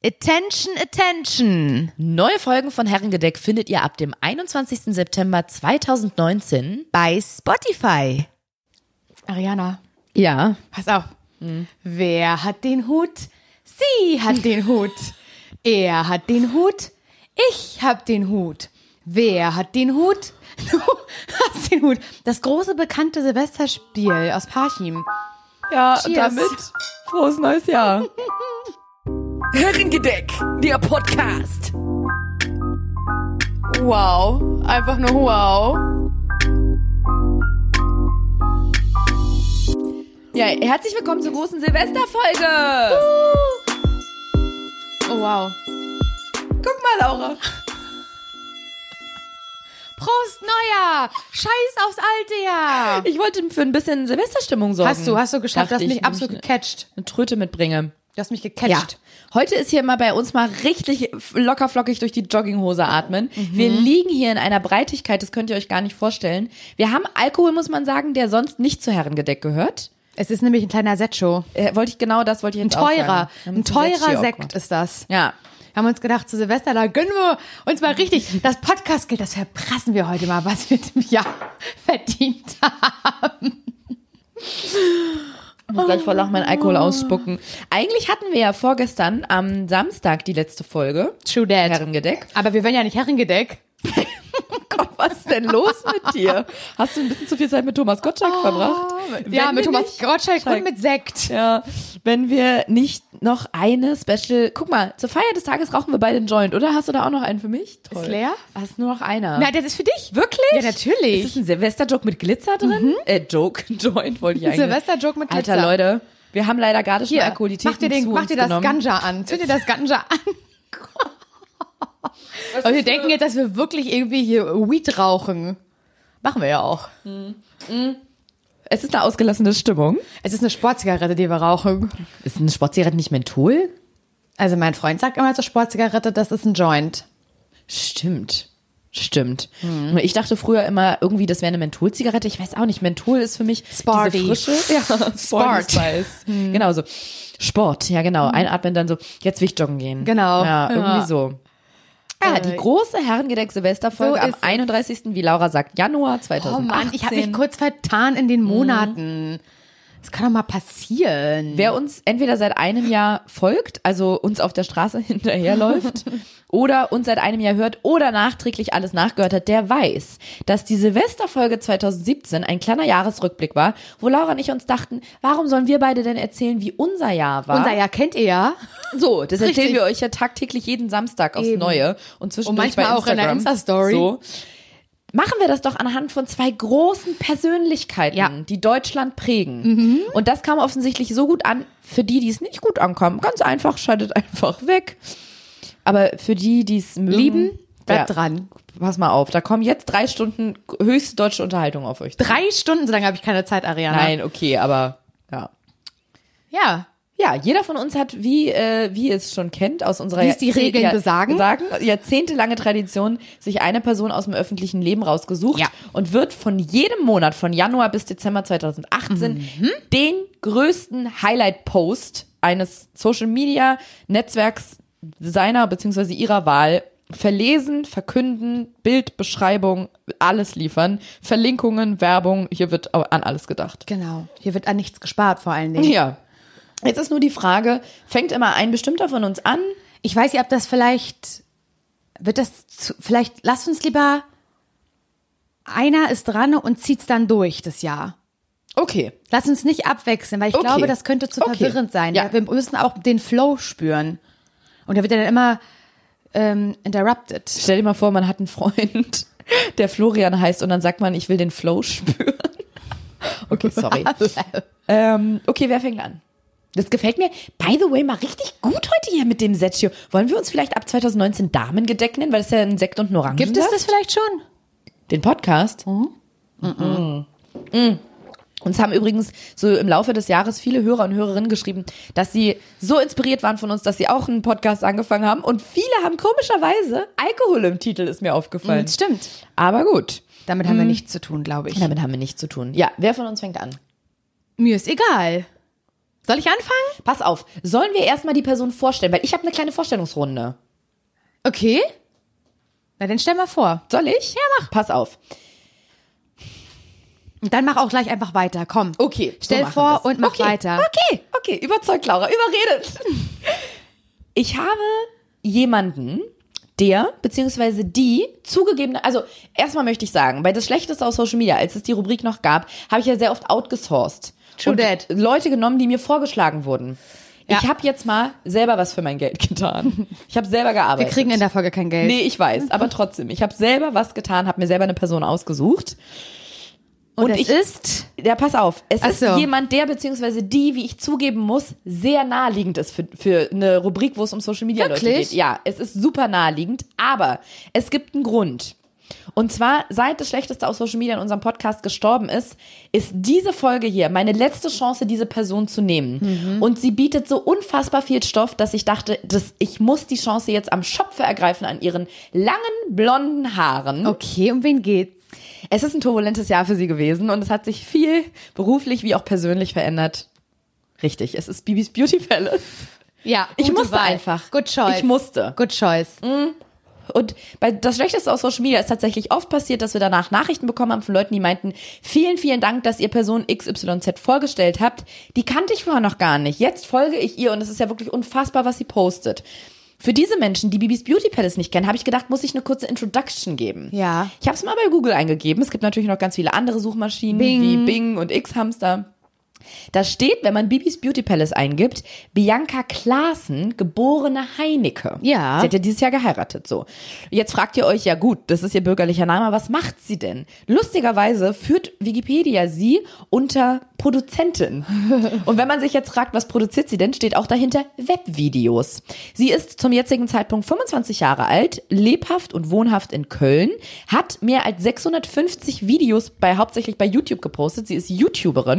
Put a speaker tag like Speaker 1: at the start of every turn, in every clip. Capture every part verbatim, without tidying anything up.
Speaker 1: Attention, attention!
Speaker 2: Neue Folgen von Herrengedeck findet ihr ab dem einundzwanzigsten September zweitausendneunzehn
Speaker 1: bei Spotify. Ariana,
Speaker 2: Ja.
Speaker 1: pass auf. Hm. Wer hat den Hut? Sie hat den Hut. Er hat den Hut. Ich hab den Hut. Wer hat den Hut? Du hast den Hut. Das große bekannte Silvesterspiel aus Parchim.
Speaker 2: Ja,
Speaker 1: Cheers.
Speaker 2: damit frohes neues Jahr.
Speaker 3: Herrengedeck, der Podcast.
Speaker 1: Wow, einfach nur wow.
Speaker 2: Ja, herzlich willkommen zur großen Silvesterfolge.
Speaker 1: Oh wow.
Speaker 2: Guck mal, Laura.
Speaker 1: Prost Neujahr! Scheiß aufs alte Jahr!
Speaker 2: Ich wollte für ein bisschen Silvesterstimmung sorgen.
Speaker 1: Hast du, hast du geschafft, du hast
Speaker 2: Dachte
Speaker 1: mich
Speaker 2: ich,
Speaker 1: absolut
Speaker 2: wenn ich
Speaker 1: gecatcht.
Speaker 2: eine Tröte mitbringe.
Speaker 1: Du hast mich
Speaker 2: Ja.
Speaker 1: gecatcht.
Speaker 2: Heute ist hier mal bei uns mal richtig locker flockig durch die Jogginghose atmen. Wir liegen hier in einer Breitigkeit, das könnt ihr euch gar nicht vorstellen. Wir haben Alkohol, muss man sagen, der sonst nicht zu Herrengedeck gehört.
Speaker 1: Es ist nämlich ein kleiner Setcho.
Speaker 2: Äh, wollte ich genau das wollte ich
Speaker 1: Ein
Speaker 2: jetzt auch sagen.
Speaker 1: teurer,
Speaker 2: Wir haben
Speaker 1: ein
Speaker 2: uns
Speaker 1: teurer
Speaker 2: Setchi auch
Speaker 1: Sekt
Speaker 2: gemacht.
Speaker 1: ist das.
Speaker 2: Ja.
Speaker 1: Wir haben uns gedacht, zu Silvester, da gönnen wir uns mal richtig das Podcast-Geld, das verprassen wir heute mal, was wir im Jahr verdient haben.
Speaker 2: Ich muss gleich vor Lachen meinen Alkohol ausspucken. Eigentlich hatten wir ja vorgestern am Samstag die letzte Folge.
Speaker 1: True that.
Speaker 2: Herrengedeck.
Speaker 1: Aber wir werden ja nicht Herrengedeck.
Speaker 2: Gott, was ist denn los mit dir? Hast du ein bisschen zu viel Zeit mit Thomas Gottschalk verbracht?
Speaker 1: Ja,
Speaker 2: Wenn
Speaker 1: mit
Speaker 2: wir
Speaker 1: Thomas
Speaker 2: nicht-
Speaker 1: Gottschalk und mit Sekt.
Speaker 2: Ja, wenn wir nicht noch eine Special... Guck mal, zur Feier des Tages rauchen wir beide einen Joint, oder? Hast du da auch noch einen für mich? Toll.
Speaker 1: Ist leer?
Speaker 2: Hast nur noch einer.
Speaker 1: Na, das ist für dich.
Speaker 2: Wirklich?
Speaker 1: Ja, natürlich.
Speaker 2: Ist das ein Silvester-Joke mit Glitzer drin? Äh, Joke, Joint wollte ich eigentlich.
Speaker 1: Silvester-Joke mit Glitzer.
Speaker 2: Alter, Leute, wir haben leider gerade schon
Speaker 1: Hier,
Speaker 2: Alkoholitäten
Speaker 1: mach dir, den,
Speaker 2: zu
Speaker 1: mach
Speaker 2: uns
Speaker 1: dir das
Speaker 2: genommen.
Speaker 1: Ganja an. Zünd dir das Ganja an. Und wir denken jetzt, dass wir wirklich irgendwie hier Weed rauchen. Machen wir ja auch.
Speaker 2: Es ist eine ausgelassene Stimmung.
Speaker 1: Es ist eine Sportzigarette, die wir rauchen.
Speaker 2: Ist eine Sportzigarette nicht Menthol?
Speaker 1: Also mein Freund sagt immer zur Sportzigarette, das ist ein Joint.
Speaker 2: Stimmt. Stimmt. Nur ich dachte früher immer irgendwie, das wäre eine Mentholzigarette. Ich weiß auch nicht. Menthol ist für mich
Speaker 1: Sporty.
Speaker 2: diese frische. Ja,
Speaker 1: Sport.
Speaker 2: Spice. Genau so. Sport, ja genau. Einatmen, dann so, jetzt will ich joggen gehen.
Speaker 1: Genau.
Speaker 2: Ja, irgendwie
Speaker 1: Ja.
Speaker 2: so. Ja, die
Speaker 1: Äh,
Speaker 2: große Herrengedeck-Silvesterfolge
Speaker 1: so
Speaker 2: am
Speaker 1: ist es.
Speaker 2: einunddreißigsten, wie Laura sagt, Januar
Speaker 1: Oh
Speaker 2: zweitausendachtzehn.
Speaker 1: Mann, ich habe mich kurz vertan in den Monaten. Das kann doch mal passieren.
Speaker 2: Wer uns entweder seit einem Jahr folgt, also uns auf der Straße hinterherläuft, oder uns seit einem Jahr hört oder nachträglich alles nachgehört hat, der weiß, dass die Silvesterfolge zweitausendsiebzehn ein kleiner Jahresrückblick war, wo Laura und ich uns dachten, warum sollen wir beide denn erzählen, wie unser Jahr war?
Speaker 1: Unser Jahr kennt ihr ja.
Speaker 2: So, das erzählen
Speaker 1: Richtig.
Speaker 2: wir euch ja tagtäglich jeden Samstag aufs
Speaker 1: Eben.
Speaker 2: Neue und zwischendurch
Speaker 1: Und manchmal
Speaker 2: bei
Speaker 1: auch in der
Speaker 2: Instagram.
Speaker 1: Insta-Story.
Speaker 2: So. Machen wir das doch anhand von zwei großen Persönlichkeiten,
Speaker 1: Ja.
Speaker 2: die Deutschland prägen. Und das kam offensichtlich so gut an, für die, die es nicht gut ankommen. Ganz einfach, schaltet einfach weg. Aber für die, die es mögen,
Speaker 1: Lieben, bleibt
Speaker 2: ja,
Speaker 1: dran.
Speaker 2: pass mal auf, da kommen jetzt drei Stunden höchste deutsche Unterhaltung auf euch.
Speaker 1: Drei Stunden, so lange habe ich keine Zeit, Ariana.
Speaker 2: Nein, okay, aber ja.
Speaker 1: Ja.
Speaker 2: Ja, jeder von uns hat, wie, äh, wie ihr es schon kennt, aus unserer
Speaker 1: Wie es die
Speaker 2: Jahrzeh-
Speaker 1: Regeln
Speaker 2: Jahr-
Speaker 1: besagen.
Speaker 2: sagen, jahrzehntelange Tradition, sich eine Person aus dem öffentlichen Leben rausgesucht
Speaker 1: Ja.
Speaker 2: und wird von jedem Monat, von Januar bis Dezember zweitausendachtzehn,
Speaker 1: Mhm.
Speaker 2: den größten Highlight-Post eines Social-Media-Netzwerks seiner bzw. ihrer Wahl verlesen, verkünden, Bildbeschreibung, alles liefern, Verlinkungen, Werbung, hier wird an alles gedacht.
Speaker 1: Genau. Hier wird an nichts gespart, vor allen Dingen.
Speaker 2: Ja. Jetzt ist nur die Frage, fängt immer ein bestimmter von uns an?
Speaker 1: Ich weiß nicht, ob das vielleicht, wird das, zu, vielleicht, lasst uns lieber, einer ist dran und zieht's dann durch, das Jahr.
Speaker 2: Okay.
Speaker 1: Lass uns nicht abwechseln, weil ich
Speaker 2: Okay.
Speaker 1: glaube, das könnte zu
Speaker 2: Okay.
Speaker 1: verwirrend sein.
Speaker 2: Ja.
Speaker 1: Wir müssen auch den Flow spüren. Und da wird ja dann immer ähm, interrupted.
Speaker 2: Stell dir mal vor, man hat einen Freund, der Florian heißt und dann sagt man, ich will den Flow spüren. Okay, sorry. ähm, okay, wer fängt an? Das gefällt mir, by the way, mal richtig gut heute hier mit dem Setio. Wollen wir uns vielleicht ab zweitausendneunzehn Damengedeck nennen, weil das ist ja ein Sekt und ein Orangensaft?
Speaker 1: Gibt es das vielleicht schon?
Speaker 2: Den Podcast? Mhm. Mhm. Mhm. Uns haben übrigens so im Laufe des Jahres viele Hörer und Hörerinnen geschrieben, dass sie so inspiriert waren von uns, dass sie auch einen Podcast angefangen haben. Und viele haben komischerweise Alkohol im Titel, ist mir aufgefallen.
Speaker 1: Das stimmt.
Speaker 2: Aber gut,
Speaker 1: Damit haben wir nichts zu tun, glaube ich.
Speaker 2: damit haben wir nichts zu tun. Ja, wer von uns fängt an?
Speaker 1: Mir ist egal. Soll ich anfangen?
Speaker 2: Pass auf, sollen wir erstmal die Person vorstellen? Weil ich habe eine kleine Vorstellungsrunde.
Speaker 1: Okay. Na, dann stell mal vor.
Speaker 2: Soll ich?
Speaker 1: Ja, mach.
Speaker 2: Pass auf.
Speaker 1: Und dann mach auch gleich einfach weiter. Komm.
Speaker 2: Okay. so
Speaker 1: Stell
Speaker 2: machen
Speaker 1: vor
Speaker 2: wir's.
Speaker 1: und mach
Speaker 2: okay.
Speaker 1: weiter.
Speaker 2: Okay, okay. Überzeugt, Laura. Überredet. Ich habe jemanden, der, beziehungsweise die, zugegebene, also erstmal möchte ich sagen, bei das Schlechteste aus Social Media, als es die Rubrik noch gab, habe ich ja sehr oft outgesourced.
Speaker 1: True
Speaker 2: und
Speaker 1: that.
Speaker 2: Leute genommen, die mir vorgeschlagen wurden.
Speaker 1: Ja.
Speaker 2: Ich habe jetzt mal selber was für mein Geld getan. Ich habe selber gearbeitet.
Speaker 1: Wir kriegen in der Folge kein Geld.
Speaker 2: Nee, ich weiß, aber trotzdem. Ich habe selber was getan, habe mir selber eine Person ausgesucht.
Speaker 1: Und,
Speaker 2: Und
Speaker 1: es
Speaker 2: ich,
Speaker 1: ist?
Speaker 2: Ja, pass auf. Es
Speaker 1: Ach
Speaker 2: ist
Speaker 1: so.
Speaker 2: jemand, der beziehungsweise die, wie ich zugeben muss, sehr naheliegend ist für, für eine Rubrik, wo es um Social Media Leute
Speaker 1: Wirklich?
Speaker 2: geht. Ja, es ist super naheliegend, aber es gibt einen Grund. Und zwar, seit das Schlechteste aus Social Media in unserem Podcast gestorben ist, ist diese Folge hier meine letzte Chance, diese Person zu nehmen.
Speaker 1: Mhm.
Speaker 2: Und sie bietet so unfassbar viel Stoff, dass ich dachte, dass ich muss die Chance jetzt am Schopfe ergreifen an ihren langen, blonden Haaren.
Speaker 1: Okay, um wen geht's?
Speaker 2: Es ist ein turbulentes Jahr für sie gewesen und es hat sich viel beruflich wie auch persönlich verändert. Richtig, es ist Bibis Beauty Palace.
Speaker 1: Ja,
Speaker 2: Ich
Speaker 1: gute
Speaker 2: musste
Speaker 1: Wahl.
Speaker 2: einfach.
Speaker 1: Good choice.
Speaker 2: Ich musste.
Speaker 1: Good choice.
Speaker 2: Und bei das Schlechteste aus Social Media ist tatsächlich oft passiert, dass wir danach Nachrichten bekommen haben von Leuten, die meinten, vielen, vielen Dank, dass ihr Person X Y Z vorgestellt habt. Die kannte ich vorher noch gar nicht. Jetzt folge ich ihr und es ist ja wirklich unfassbar, was sie postet. Für diese Menschen, die Bibis Beauty Palace nicht kennen, habe ich gedacht, muss ich eine kurze Introduction geben.
Speaker 1: Ja.
Speaker 2: Ich habe es mal bei Google eingegeben. Es gibt natürlich noch ganz viele andere Suchmaschinen
Speaker 1: Bing.
Speaker 2: wie Bing und X-Hamster. Da steht, wenn man Bibis Beauty Palace eingibt, Bianca Klaassen, geborene Heinecke.
Speaker 1: Ja.
Speaker 2: Sie hat ja dieses Jahr geheiratet, so. Jetzt fragt ihr euch, ja gut, das ist ihr bürgerlicher Name, was macht sie denn? Lustigerweise führt Wikipedia sie unter Produzentin. Und wenn man sich jetzt fragt, was produziert sie denn, steht auch dahinter Webvideos. Sie ist zum jetzigen Zeitpunkt fünfundzwanzig Jahre alt, lebhaft und wohnhaft in Köln, hat mehr als sechshundertfünfzig Videos bei, hauptsächlich bei YouTube gepostet. Sie ist YouTuberin.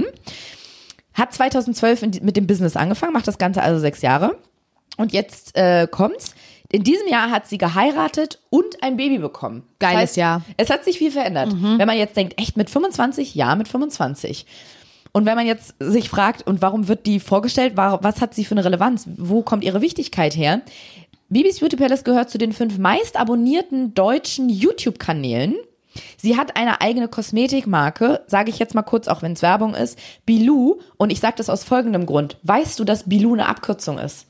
Speaker 2: Hat zweitausendzwölf in, mit dem Business angefangen, macht das Ganze also sechs Jahre. Und jetzt äh, kommt's. In diesem Jahr hat sie geheiratet und ein Baby bekommen.
Speaker 1: Geiles
Speaker 2: das heißt,
Speaker 1: Jahr.
Speaker 2: Es hat sich viel verändert. Wenn man jetzt denkt, echt mit fünfundzwanzig? Ja, mit fünfundzwanzig. Und wenn man jetzt sich fragt, und warum wird die vorgestellt? Was hat sie für eine Relevanz? Wo kommt ihre Wichtigkeit her? Bibis Beauty Palace gehört zu den fünf meist abonnierten deutschen YouTube-Kanälen. Sie hat eine eigene Kosmetikmarke, sage ich jetzt mal kurz, auch wenn es Werbung ist, Bilou. Und ich sage das aus folgendem Grund. Weißt du, dass Bilou eine Abkürzung ist?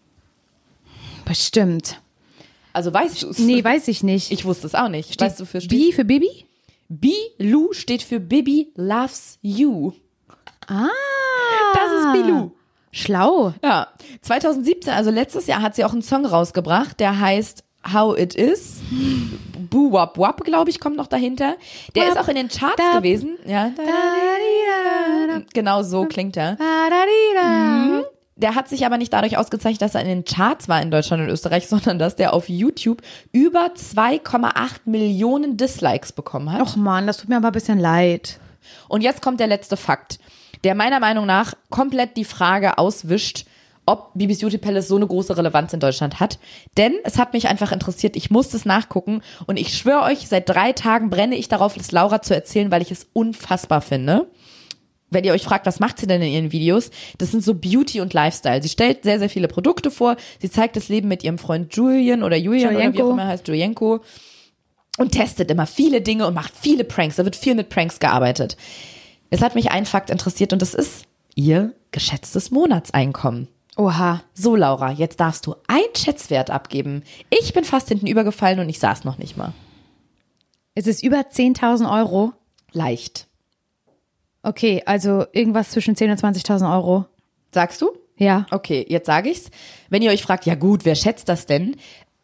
Speaker 1: Bestimmt.
Speaker 2: Also weißt du es?
Speaker 1: Nee, weiß ich nicht.
Speaker 2: Ich wusste es auch nicht. Weißt du, für
Speaker 1: Bi für Bibi?
Speaker 2: Bilou steht für Bibi Loves You.
Speaker 1: Ah.
Speaker 2: Das ist Bilou.
Speaker 1: Schlau.
Speaker 2: Ja. zweitausendsiebzehn, also letztes Jahr, hat sie auch einen Song rausgebracht, der heißt How It Is. Boo Wap Wap, glaube ich, kommt noch dahinter. Der
Speaker 1: Wap,
Speaker 2: ist auch in den Charts
Speaker 1: da,
Speaker 2: gewesen. Ja.
Speaker 1: Da, di, da, da,
Speaker 2: Genau so klingt er.
Speaker 1: da, da, di, da.
Speaker 2: Der hat sich aber nicht dadurch ausgezeichnet, dass er in den Charts war in Deutschland und Österreich, sondern dass der auf YouTube über zwei Komma acht Millionen Dislikes bekommen hat.
Speaker 1: Och man, das tut mir aber ein bisschen leid.
Speaker 2: Und jetzt kommt der letzte Fakt, der meiner Meinung nach komplett die Frage auswischt, ob Bibis Beauty Palace so eine große Relevanz in Deutschland hat. Denn es hat mich einfach interessiert, ich musste es nachgucken und ich schwöre euch, seit drei Tagen brenne ich darauf, es Laura zu erzählen, weil ich es unfassbar finde. Wenn ihr euch fragt, was macht sie denn in ihren Videos? Das sind so Beauty und Lifestyle. Sie stellt sehr, sehr viele Produkte vor. Sie zeigt das Leben mit ihrem Freund Julian oder Julian oder wie auch immer er heißt, Julienko. Und testet immer viele Dinge und macht viele Pranks. Da wird viel mit Pranks gearbeitet. Es hat mich ein Fakt interessiert und das ist ihr geschätztes Monatseinkommen.
Speaker 1: Oha.
Speaker 2: So, Laura, jetzt darfst du einen Schätzwert abgeben. Ich bin fast hinten übergefallen und ich saß noch nicht mal.
Speaker 1: Es ist über zehntausend Euro.
Speaker 2: Leicht.
Speaker 1: Okay, also irgendwas zwischen zehntausend und zwanzigtausend Euro.
Speaker 2: Sagst du?
Speaker 1: Ja.
Speaker 2: Okay, jetzt sage ich's. Wenn ihr euch fragt, ja gut, wer schätzt das denn?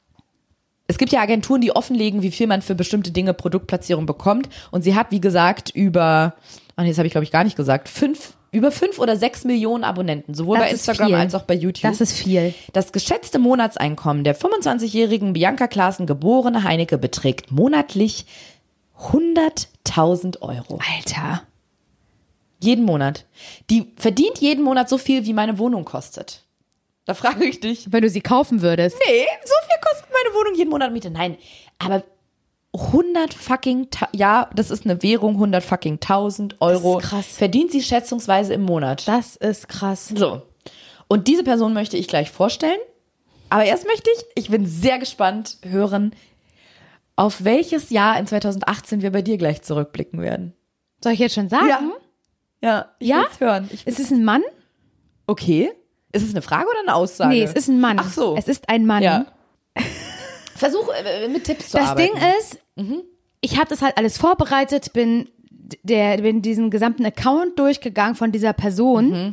Speaker 2: Es gibt ja Agenturen, die offenlegen, wie viel man für bestimmte Dinge Produktplatzierung bekommt. Und sie hat, wie gesagt, über, ach nee, das habe ich glaube ich gar nicht gesagt, fünf, über fünf oder sechs Millionen Abonnenten, sowohl
Speaker 1: Das
Speaker 2: bei
Speaker 1: ist
Speaker 2: Instagram
Speaker 1: viel.
Speaker 2: als auch bei YouTube.
Speaker 1: Das ist viel.
Speaker 2: Das geschätzte Monatseinkommen der fünfundzwanzigjährigen Bianca Klaassen, geborene Heinecke, beträgt monatlich hunderttausend Euro.
Speaker 1: Alter.
Speaker 2: Jeden Monat. Die verdient jeden Monat so viel, wie meine Wohnung kostet. Da frage ich dich.
Speaker 1: Wenn du sie kaufen würdest.
Speaker 2: Nee, so viel kostet meine Wohnung jeden Monat Miete. Nein, aber hundert fucking, ta- ja, das ist eine Währung, hundert fucking tausend Euro.
Speaker 1: Das ist krass.
Speaker 2: Verdient sie schätzungsweise im Monat.
Speaker 1: Das ist krass.
Speaker 2: So. Und diese Person möchte ich gleich vorstellen. Aber erst möchte ich, ich bin sehr gespannt, hören, auf welches Jahr in zweitausendachtzehn wir bei dir gleich zurückblicken werden.
Speaker 1: Soll ich jetzt schon sagen?
Speaker 2: Ja. Ja, ich
Speaker 1: Ja?
Speaker 2: will's hören. Ich
Speaker 1: Es ist ein Mann?
Speaker 2: okay. Ist es eine Frage oder eine Aussage?
Speaker 1: Nee, es ist ein Mann.
Speaker 2: Ach so.
Speaker 1: Es ist ein Mann.
Speaker 2: Ja. Versuch äh, mit Tipps zu
Speaker 1: Das
Speaker 2: arbeiten.
Speaker 1: Ding ist, ich habe das halt alles vorbereitet, bin, der, bin diesen gesamten Account durchgegangen von dieser Person.
Speaker 2: Mhm.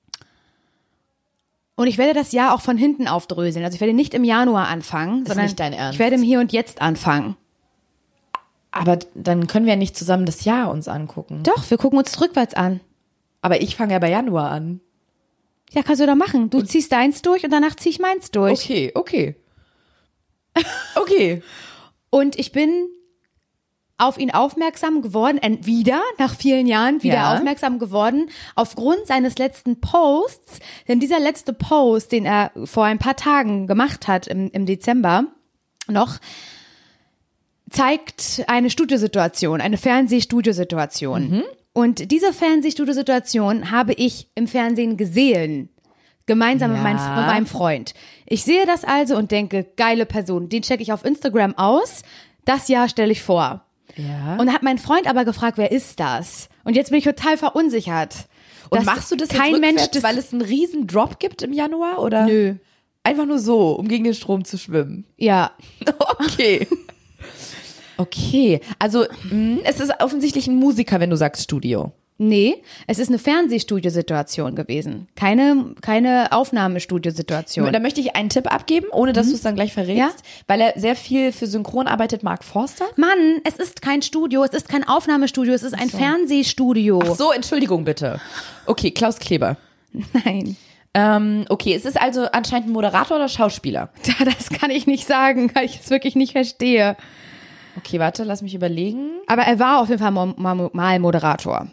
Speaker 1: Und ich werde das Jahr auch von hinten aufdröseln. Also ich werde nicht im Januar anfangen,
Speaker 2: Ist
Speaker 1: sondern
Speaker 2: nicht dein Ernst.
Speaker 1: ich werde im Hier und Jetzt anfangen.
Speaker 2: Aber dann können wir ja nicht zusammen das Jahr uns angucken.
Speaker 1: Doch, wir gucken uns rückwärts an.
Speaker 2: Aber ich fange ja bei Januar an.
Speaker 1: Ja, kannst du doch machen. Du ziehst deins durch und danach ziehe ich meins durch.
Speaker 2: Okay, okay. Okay.
Speaker 1: Und ich bin auf ihn aufmerksam geworden, äh, wieder, nach vielen Jahren wieder
Speaker 2: Ja.
Speaker 1: aufmerksam geworden, aufgrund seines letzten Posts. Denn dieser letzte Post, den er vor ein paar Tagen gemacht hat, im, im Dezember noch, zeigt eine Studiosituation, eine Fernsehstudiosituation.
Speaker 2: Mhm.
Speaker 1: Und diese Fernsehstudiosituation habe ich im Fernsehen gesehen. Gemeinsam mit,
Speaker 2: Ja.
Speaker 1: mein, mit meinem Freund. Ich sehe das also und denke, geile Person, den checke ich auf Instagram aus. Das Jahr stelle ich vor.
Speaker 2: Ja.
Speaker 1: Und hat mein Freund aber gefragt, wer ist das? Und jetzt bin ich total verunsichert.
Speaker 2: Und
Speaker 1: dass
Speaker 2: machst du das
Speaker 1: kein
Speaker 2: jetzt
Speaker 1: Mensch
Speaker 2: rückwärts,
Speaker 1: das,
Speaker 2: weil es einen riesen Drop gibt im Januar? Oder?
Speaker 1: Nö.
Speaker 2: Einfach nur so, um gegen den Strom zu schwimmen.
Speaker 1: Ja.
Speaker 2: Okay. Okay, also mh, es ist offensichtlich ein Musiker, wenn du sagst Studio.
Speaker 1: Nee, es ist eine Fernsehstudiosituation gewesen. Keine, keine Aufnahmestudiosituation.
Speaker 2: Da möchte ich einen Tipp abgeben, ohne dass du es dann gleich verrätst,
Speaker 1: Ja.
Speaker 2: weil er sehr viel für Synchron arbeitet, Mark Forster.
Speaker 1: Mann, es ist kein Studio, es ist kein Aufnahmestudio, es ist ein Fernsehstudio.
Speaker 2: Ach so, Entschuldigung bitte. Okay, Klaus Kleber.
Speaker 1: Nein.
Speaker 2: Ähm, okay, es ist also anscheinend ein Moderator oder Schauspieler.
Speaker 1: Das kann ich nicht sagen, weil ich es wirklich nicht verstehe.
Speaker 2: Okay, warte, lass mich überlegen.
Speaker 1: Aber er war auf jeden Fall mo- mo- mal Moderator.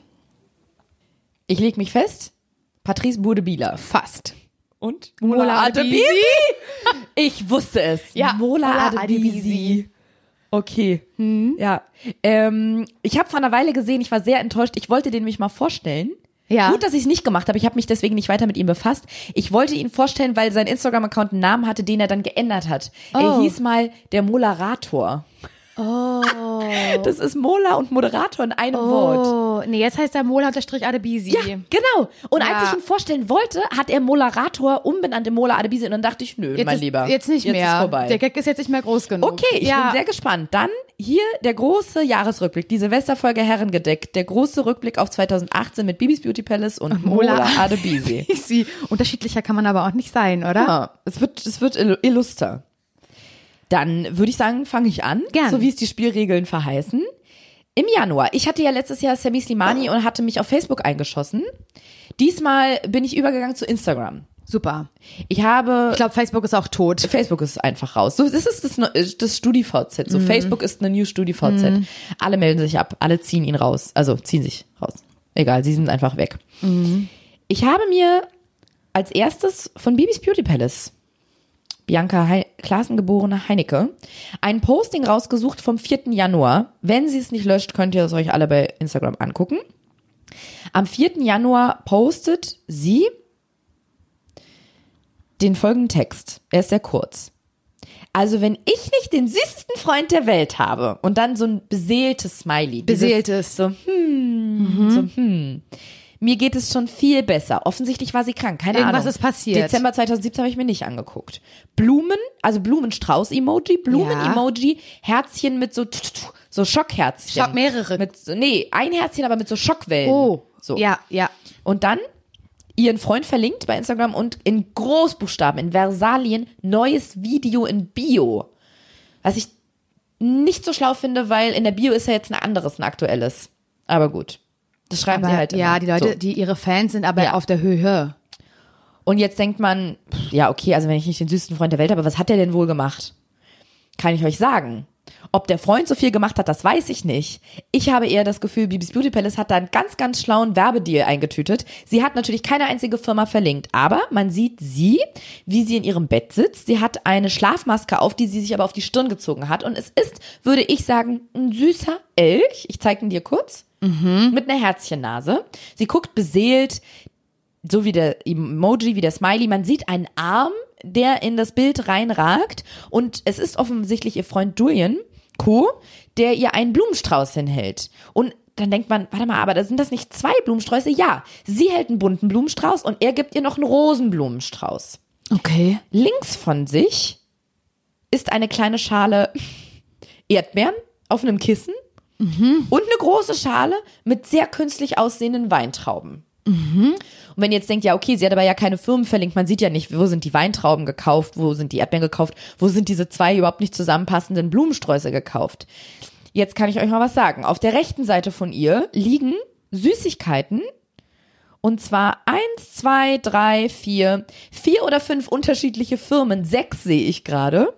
Speaker 2: Ich leg mich fest. Patrice Bourdebila.
Speaker 1: Fast.
Speaker 2: Und?
Speaker 1: Mola Adebisi?
Speaker 2: Ich wusste es.
Speaker 1: Ja,
Speaker 2: Mola
Speaker 1: Mola
Speaker 2: Adebisi.
Speaker 1: Adebisi.
Speaker 2: Okay. Ja. Ähm, ich habe vor einer Weile gesehen, ich war sehr enttäuscht. Ich wollte den mich mal vorstellen.
Speaker 1: Ja.
Speaker 2: Gut, dass ich es nicht gemacht habe. Ich habe mich deswegen nicht weiter mit ihm befasst. Ich wollte ihn vorstellen, weil sein Instagram-Account einen Namen hatte, den er dann geändert hat. Er
Speaker 1: Oh.
Speaker 2: hieß mal der Molarator.
Speaker 1: Oh.
Speaker 2: Das ist Mola und Moderator in einem Wort.
Speaker 1: Oh, nee, jetzt heißt er Mola-Adebisi.
Speaker 2: Ja, genau. Und
Speaker 1: Ja.
Speaker 2: als ich ihn vorstellen wollte, hat er Molarator umbenannt in Mola Adebisi. Und dann dachte ich, nö,
Speaker 1: Jetzt
Speaker 2: mein
Speaker 1: ist,
Speaker 2: Lieber.
Speaker 1: Jetzt nicht
Speaker 2: jetzt
Speaker 1: mehr.
Speaker 2: Ist vorbei.
Speaker 1: Der Gag ist jetzt nicht mehr groß genug.
Speaker 2: Okay, ich
Speaker 1: ja.
Speaker 2: bin sehr gespannt. Dann hier der große Jahresrückblick, die Silvesterfolge Herrengedeck, der große Rückblick auf zweitausendachtzehn mit Bibis Beauty Palace und Mola,
Speaker 1: Mola
Speaker 2: Adebisi.
Speaker 1: Sie. Unterschiedlicher kann man aber auch nicht sein, oder?
Speaker 2: Ja, es wird, es wird illu- illuster. Dann würde ich sagen, fange ich an,
Speaker 1: Gern.
Speaker 2: so wie es die Spielregeln verheißen. Im Januar. Ich hatte ja letztes Jahr Sammy Slimani und hatte mich auf Facebook eingeschossen. Diesmal bin ich übergegangen zu Instagram.
Speaker 1: Super.
Speaker 2: Ich habe
Speaker 1: Ich glaube, Facebook ist auch tot.
Speaker 2: Facebook ist einfach raus. So, das ist das, Ne- das StudiVZ.
Speaker 1: Mhm.
Speaker 2: So, Facebook ist eine New StudiVZ. Alle melden sich ab, alle ziehen ihn raus. Also ziehen sich raus. Egal, sie sind einfach weg.
Speaker 1: Mhm.
Speaker 2: Ich habe mir als erstes von Bibis Beauty Palace, Bianca Hei- Klaassen geborene Heinecke, ein Posting rausgesucht vom vierten Januar. Wenn sie es nicht löscht, könnt ihr es euch alle bei Instagram angucken. Am vierten Januar postet sie den folgenden Text. Er ist sehr kurz. Also wenn ich nicht den süßesten Freund der Welt habe und dann so ein beseeltes Smiley. dieses
Speaker 1: Beseeltes.
Speaker 2: So, hm, so, hm. Mir geht es schon viel besser. Offensichtlich war sie krank, keine
Speaker 1: Irgendwas
Speaker 2: Ahnung.
Speaker 1: ist passiert.
Speaker 2: Dezember zweitausendsiebzehn habe ich mir nicht angeguckt. Blumen, also Blumenstrauß-Emoji, Blumen-Emoji, Herzchen mit so, so Schockherzchen.
Speaker 1: Schock- mehrere.
Speaker 2: Mit so, nee, ein Herzchen, aber mit so Schockwellen.
Speaker 1: Oh.
Speaker 2: So.
Speaker 1: Ja, ja.
Speaker 2: Und dann ihren Freund verlinkt bei Instagram und in Großbuchstaben, in Versalien, neues Video in Bio. Was ich nicht so schlau finde, weil in der Bio ist ja jetzt ein anderes, ein aktuelles. Aber gut. Das schreiben
Speaker 1: Aber,
Speaker 2: sie halt immer.
Speaker 1: ja, die Leute,
Speaker 2: So.
Speaker 1: die ihre Fans sind, aber
Speaker 2: Ja.
Speaker 1: auf der Höhe.
Speaker 2: Und jetzt denkt man, pff, ja, okay, also wenn ich nicht den süßesten Freund der Welt habe, was hat der denn wohl gemacht? Kann ich euch sagen. Ob der Freund so viel gemacht hat, das weiß ich nicht. Ich habe eher das Gefühl, Bibis Beauty Palace hat da einen ganz, ganz schlauen Werbedeal eingetütet. Sie hat natürlich keine einzige Firma verlinkt, aber man sieht sie, wie sie in ihrem Bett sitzt. Sie hat eine Schlafmaske auf, die sie sich aber auf die Stirn gezogen hat. Und es ist, würde ich sagen, ein süßer Elch. Ich zeige ihn dir kurz. Mhm. Mit einer Herzchennase. Sie guckt beseelt, so wie der Emoji, wie der Smiley. Man sieht einen Arm, der in das Bild reinragt. Und es ist offensichtlich ihr Freund Julian, der ihr einen Blumenstrauß hinhält. Und dann denkt man, warte mal, aber sind das nicht zwei Blumensträuße? Ja, sie hält einen bunten Blumenstrauß und er gibt ihr noch einen Rosenblumenstrauß.
Speaker 1: Okay.
Speaker 2: Links von sich ist eine kleine Schale Erdbeeren auf einem Kissen mhm. und eine große Schale mit sehr künstlich aussehenden Weintrauben. Mhm. Und wenn ihr jetzt denkt, ja okay, sie hat aber ja keine Firmen verlinkt, man sieht ja nicht, wo sind die Weintrauben gekauft, wo sind die Erdbeeren gekauft, wo sind diese zwei überhaupt nicht zusammenpassenden Blumensträuße gekauft. Jetzt kann ich euch mal was sagen. Auf der rechten Seite von ihr liegen Süßigkeiten und zwar eins, zwei, drei, vier, vier oder fünf unterschiedliche Firmen, sechs sehe ich gerade,